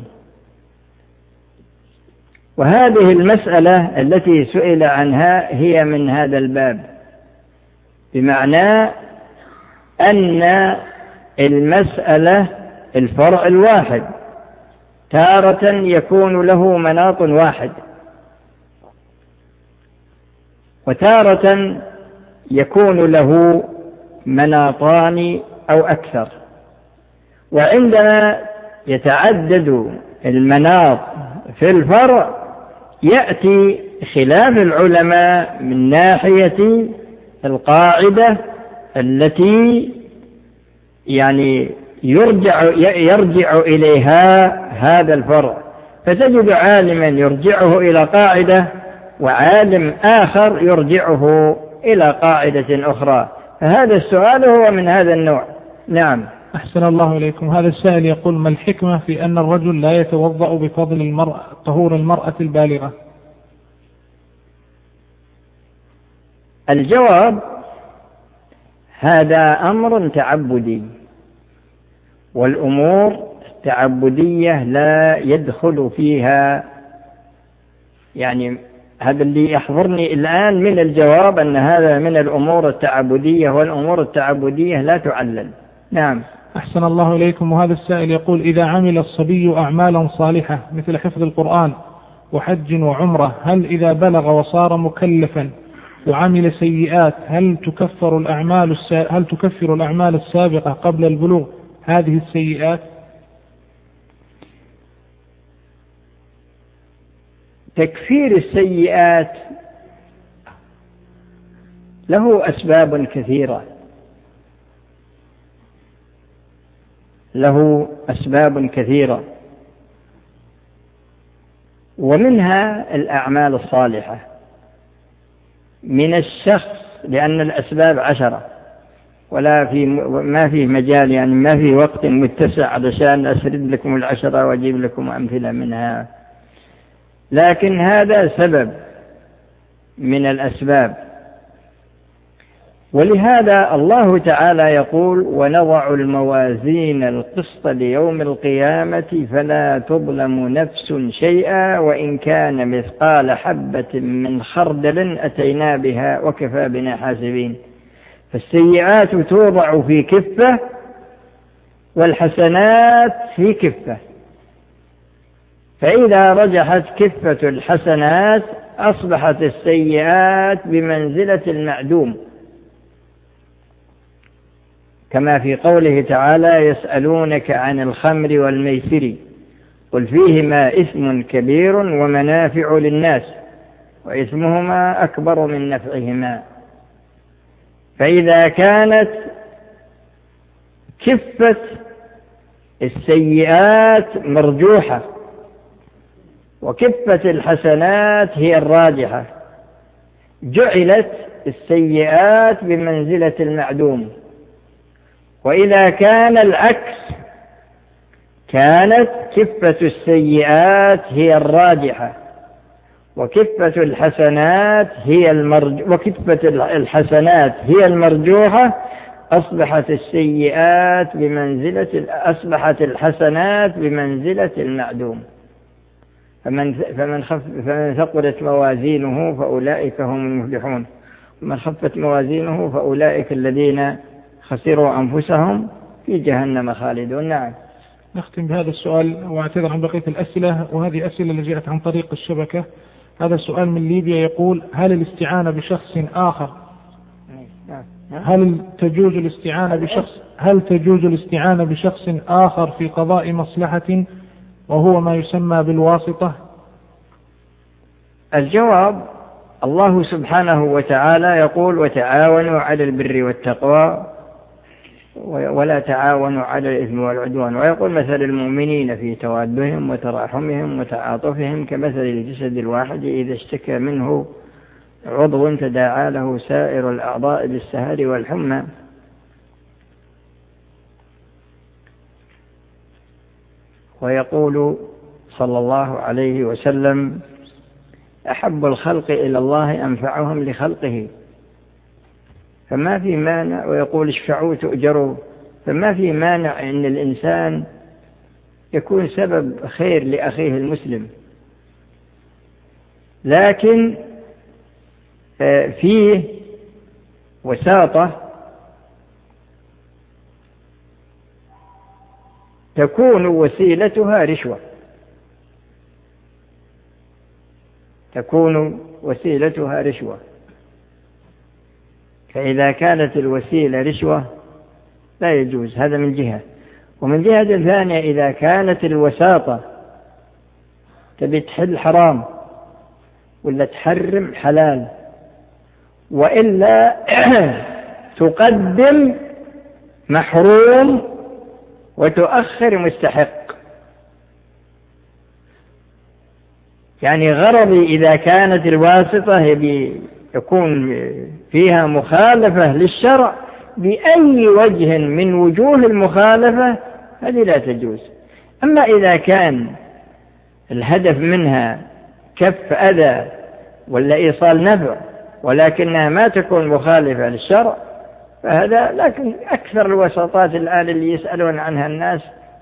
وهذه المسألة التي سئل عنها هي من هذا الباب، بمعنى أن المسألة الفرع الواحد تارة يكون له مناط واحد، وتارة يكون له مناطان أو أكثر. وعندما يتعدد المناط في الفرع يأتي خلاف العلماء من ناحية القاعدة التي يعني يرجع إليها هذا الفرع، فتجد عالما يرجعه إلى قاعدة وعالم آخر يرجعه إلى قاعدة أخرى، فهذا السؤال هو من هذا النوع. نعم. أحسن الله إليكم. هذا السائل يقول: ما الحكمة في أن الرجل لا يتوضأ بفضل طهور المرأة البالغة؟ الجواب: هذا أمر تعبدي، والأمور التعبدية لا يدخل فيها، يعني هذا اللي يحضرني الآن من الجواب أن هذا من الأمور التعبدية، والأمور التعبدية لا تعلل. نعم. أحسن الله إليكم. وهذا السائل يقول: إذا عمل الصبي أعمالا صالحة مثل حفظ القرآن وحج وعمرة، هل إذا بلغ وصار مكلفا وعمل سيئات هل تكفر الأعمال السابقة قبل البلوغ هذه السيئات؟ تكفير السيئات له أسباب كثيرة، ومنها الأعمال الصالحة من الشخص، لأن الأسباب 10 ما فيه مجال، يعني ما فيه وقت متسع علشان أسرد لكم 10 وأجيب لكم أمثلة منها، لكن هذا سبب من الأسباب. ولهذا الله تعالى يقول: ونضع الموازين القسط ليوم القيامة فلا تظلم نفس شيئا وإن كان مثقال حبة من خردل أتينا بها وكفى بنا حاسبين. فالسيئات توضع في كفة والحسنات في كفة، فإذا رجحت كفة الحسنات أصبحت السيئات بمنزلة المعدوم، كما في قوله تعالى: يسألونك عن الخمر والميسر قل فيهما إثم كبير ومنافع للناس وإثمهما أكبر من نفعهما. فإذا كانت كفة السيئات مرجوحة وكفة الحسنات هي الراجحة، جعلت السيئات بمنزلة المعدوم. وإذا كان العكس، كانت كفة السيئات هي الراجحة وكفة الحسنات هي المرجوحة، أصبحت الحسنات بمنزلة المعدوم. فمن ثقلت موازينه فأولئك هم المفلحون، ومن خفت موازينه فأولئك الذين خسروا أنفسهم في جهنم خالدون. نعم. نختم بهذا السؤال واعتذر عن بقية الأسئلة، وهذه أسئلة اللي جاءت عن طريق الشبكة. هذا السؤال من ليبيا يقول: هل الاستعانة بشخص آخر هل تجوز الاستعانة بشخص آخر في قضاء مصلحة وهو ما يسمى بالواسطة؟ الجواب: الله سبحانه وتعالى يقول: وتعاونوا على البر والتقوى ولا تعاونوا على الإثم والعدوان، ويقول: مثل المؤمنين في توادهم وتراحمهم وتعاطفهم كمثل الجسد الواحد إذا اشتكى منه عضو تداعى له سائر الأعضاء بالسهر والحمى. ويقول صلى الله عليه وسلم: أحب الخلق إلى الله أنفعهم لخلقه، فما في مانع، ويقول: اشفعوا تؤجروا، فما في مانع أن الإنسان يكون سبب خير لأخيه المسلم، لكن فيه وساطة تكون وسيلتها رشوة، فإذا كانت الوسيلة رشوة لا يجوز، هذا من جهة. ومن جهة ثانية إذا كانت الوساطة تبي تحل حرام ولا تحرم حلال، وإلا تقدم محروم وتؤخر مستحق. يعني غرضي إذا كانت الواسطة يكون فيها مخالفة للشرع بأي وجه من وجوه المخالفة، هذه لا تجوز. أما إذا كان الهدف منها كف أذى ولا إيصال نفع ولكنها ما تكون مخالفة للشرع فهذا. لكن أكثر الوساطات الآن اللي يسألون عنها الناس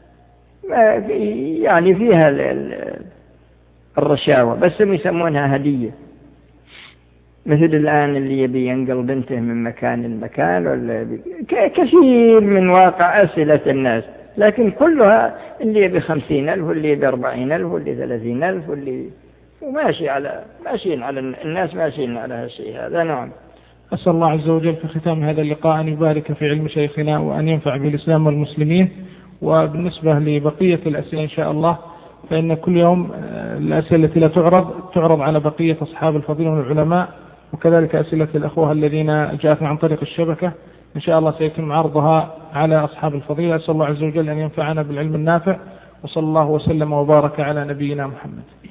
يعني فيها الرشاوى، بس هم يسمونها هدية. مثل الآن اللي يبي ينقل بنته من مكان لمكان، ولا كثير من واقع أسئلة الناس، لكن كلها اللي يبي 50,000 واللي يبي 40,000 واللي 30,000 واللي ماشيين على الناس ماشيين على هالشيء هذا. نعم. أسأل الله عز وجل في ختام هذا اللقاء أن يبارك في علم شيخنا وأن ينفع بالإسلام والمسلمين. وبالنسبة لبقية الأسئلة إن شاء الله فإن كل يوم الأسئلة التي لا تعرض على بقية أصحاب الفضيلة من العلماء، وكذلك أسئلة الأخوة الذين جاءتنا عن طريق الشبكة إن شاء الله سيتم عرضها على أصحاب الفضيلة. أسأل الله عز وجل أن ينفعنا بالعلم النافع، وصلى الله وسلم وبارك على نبينا محمد.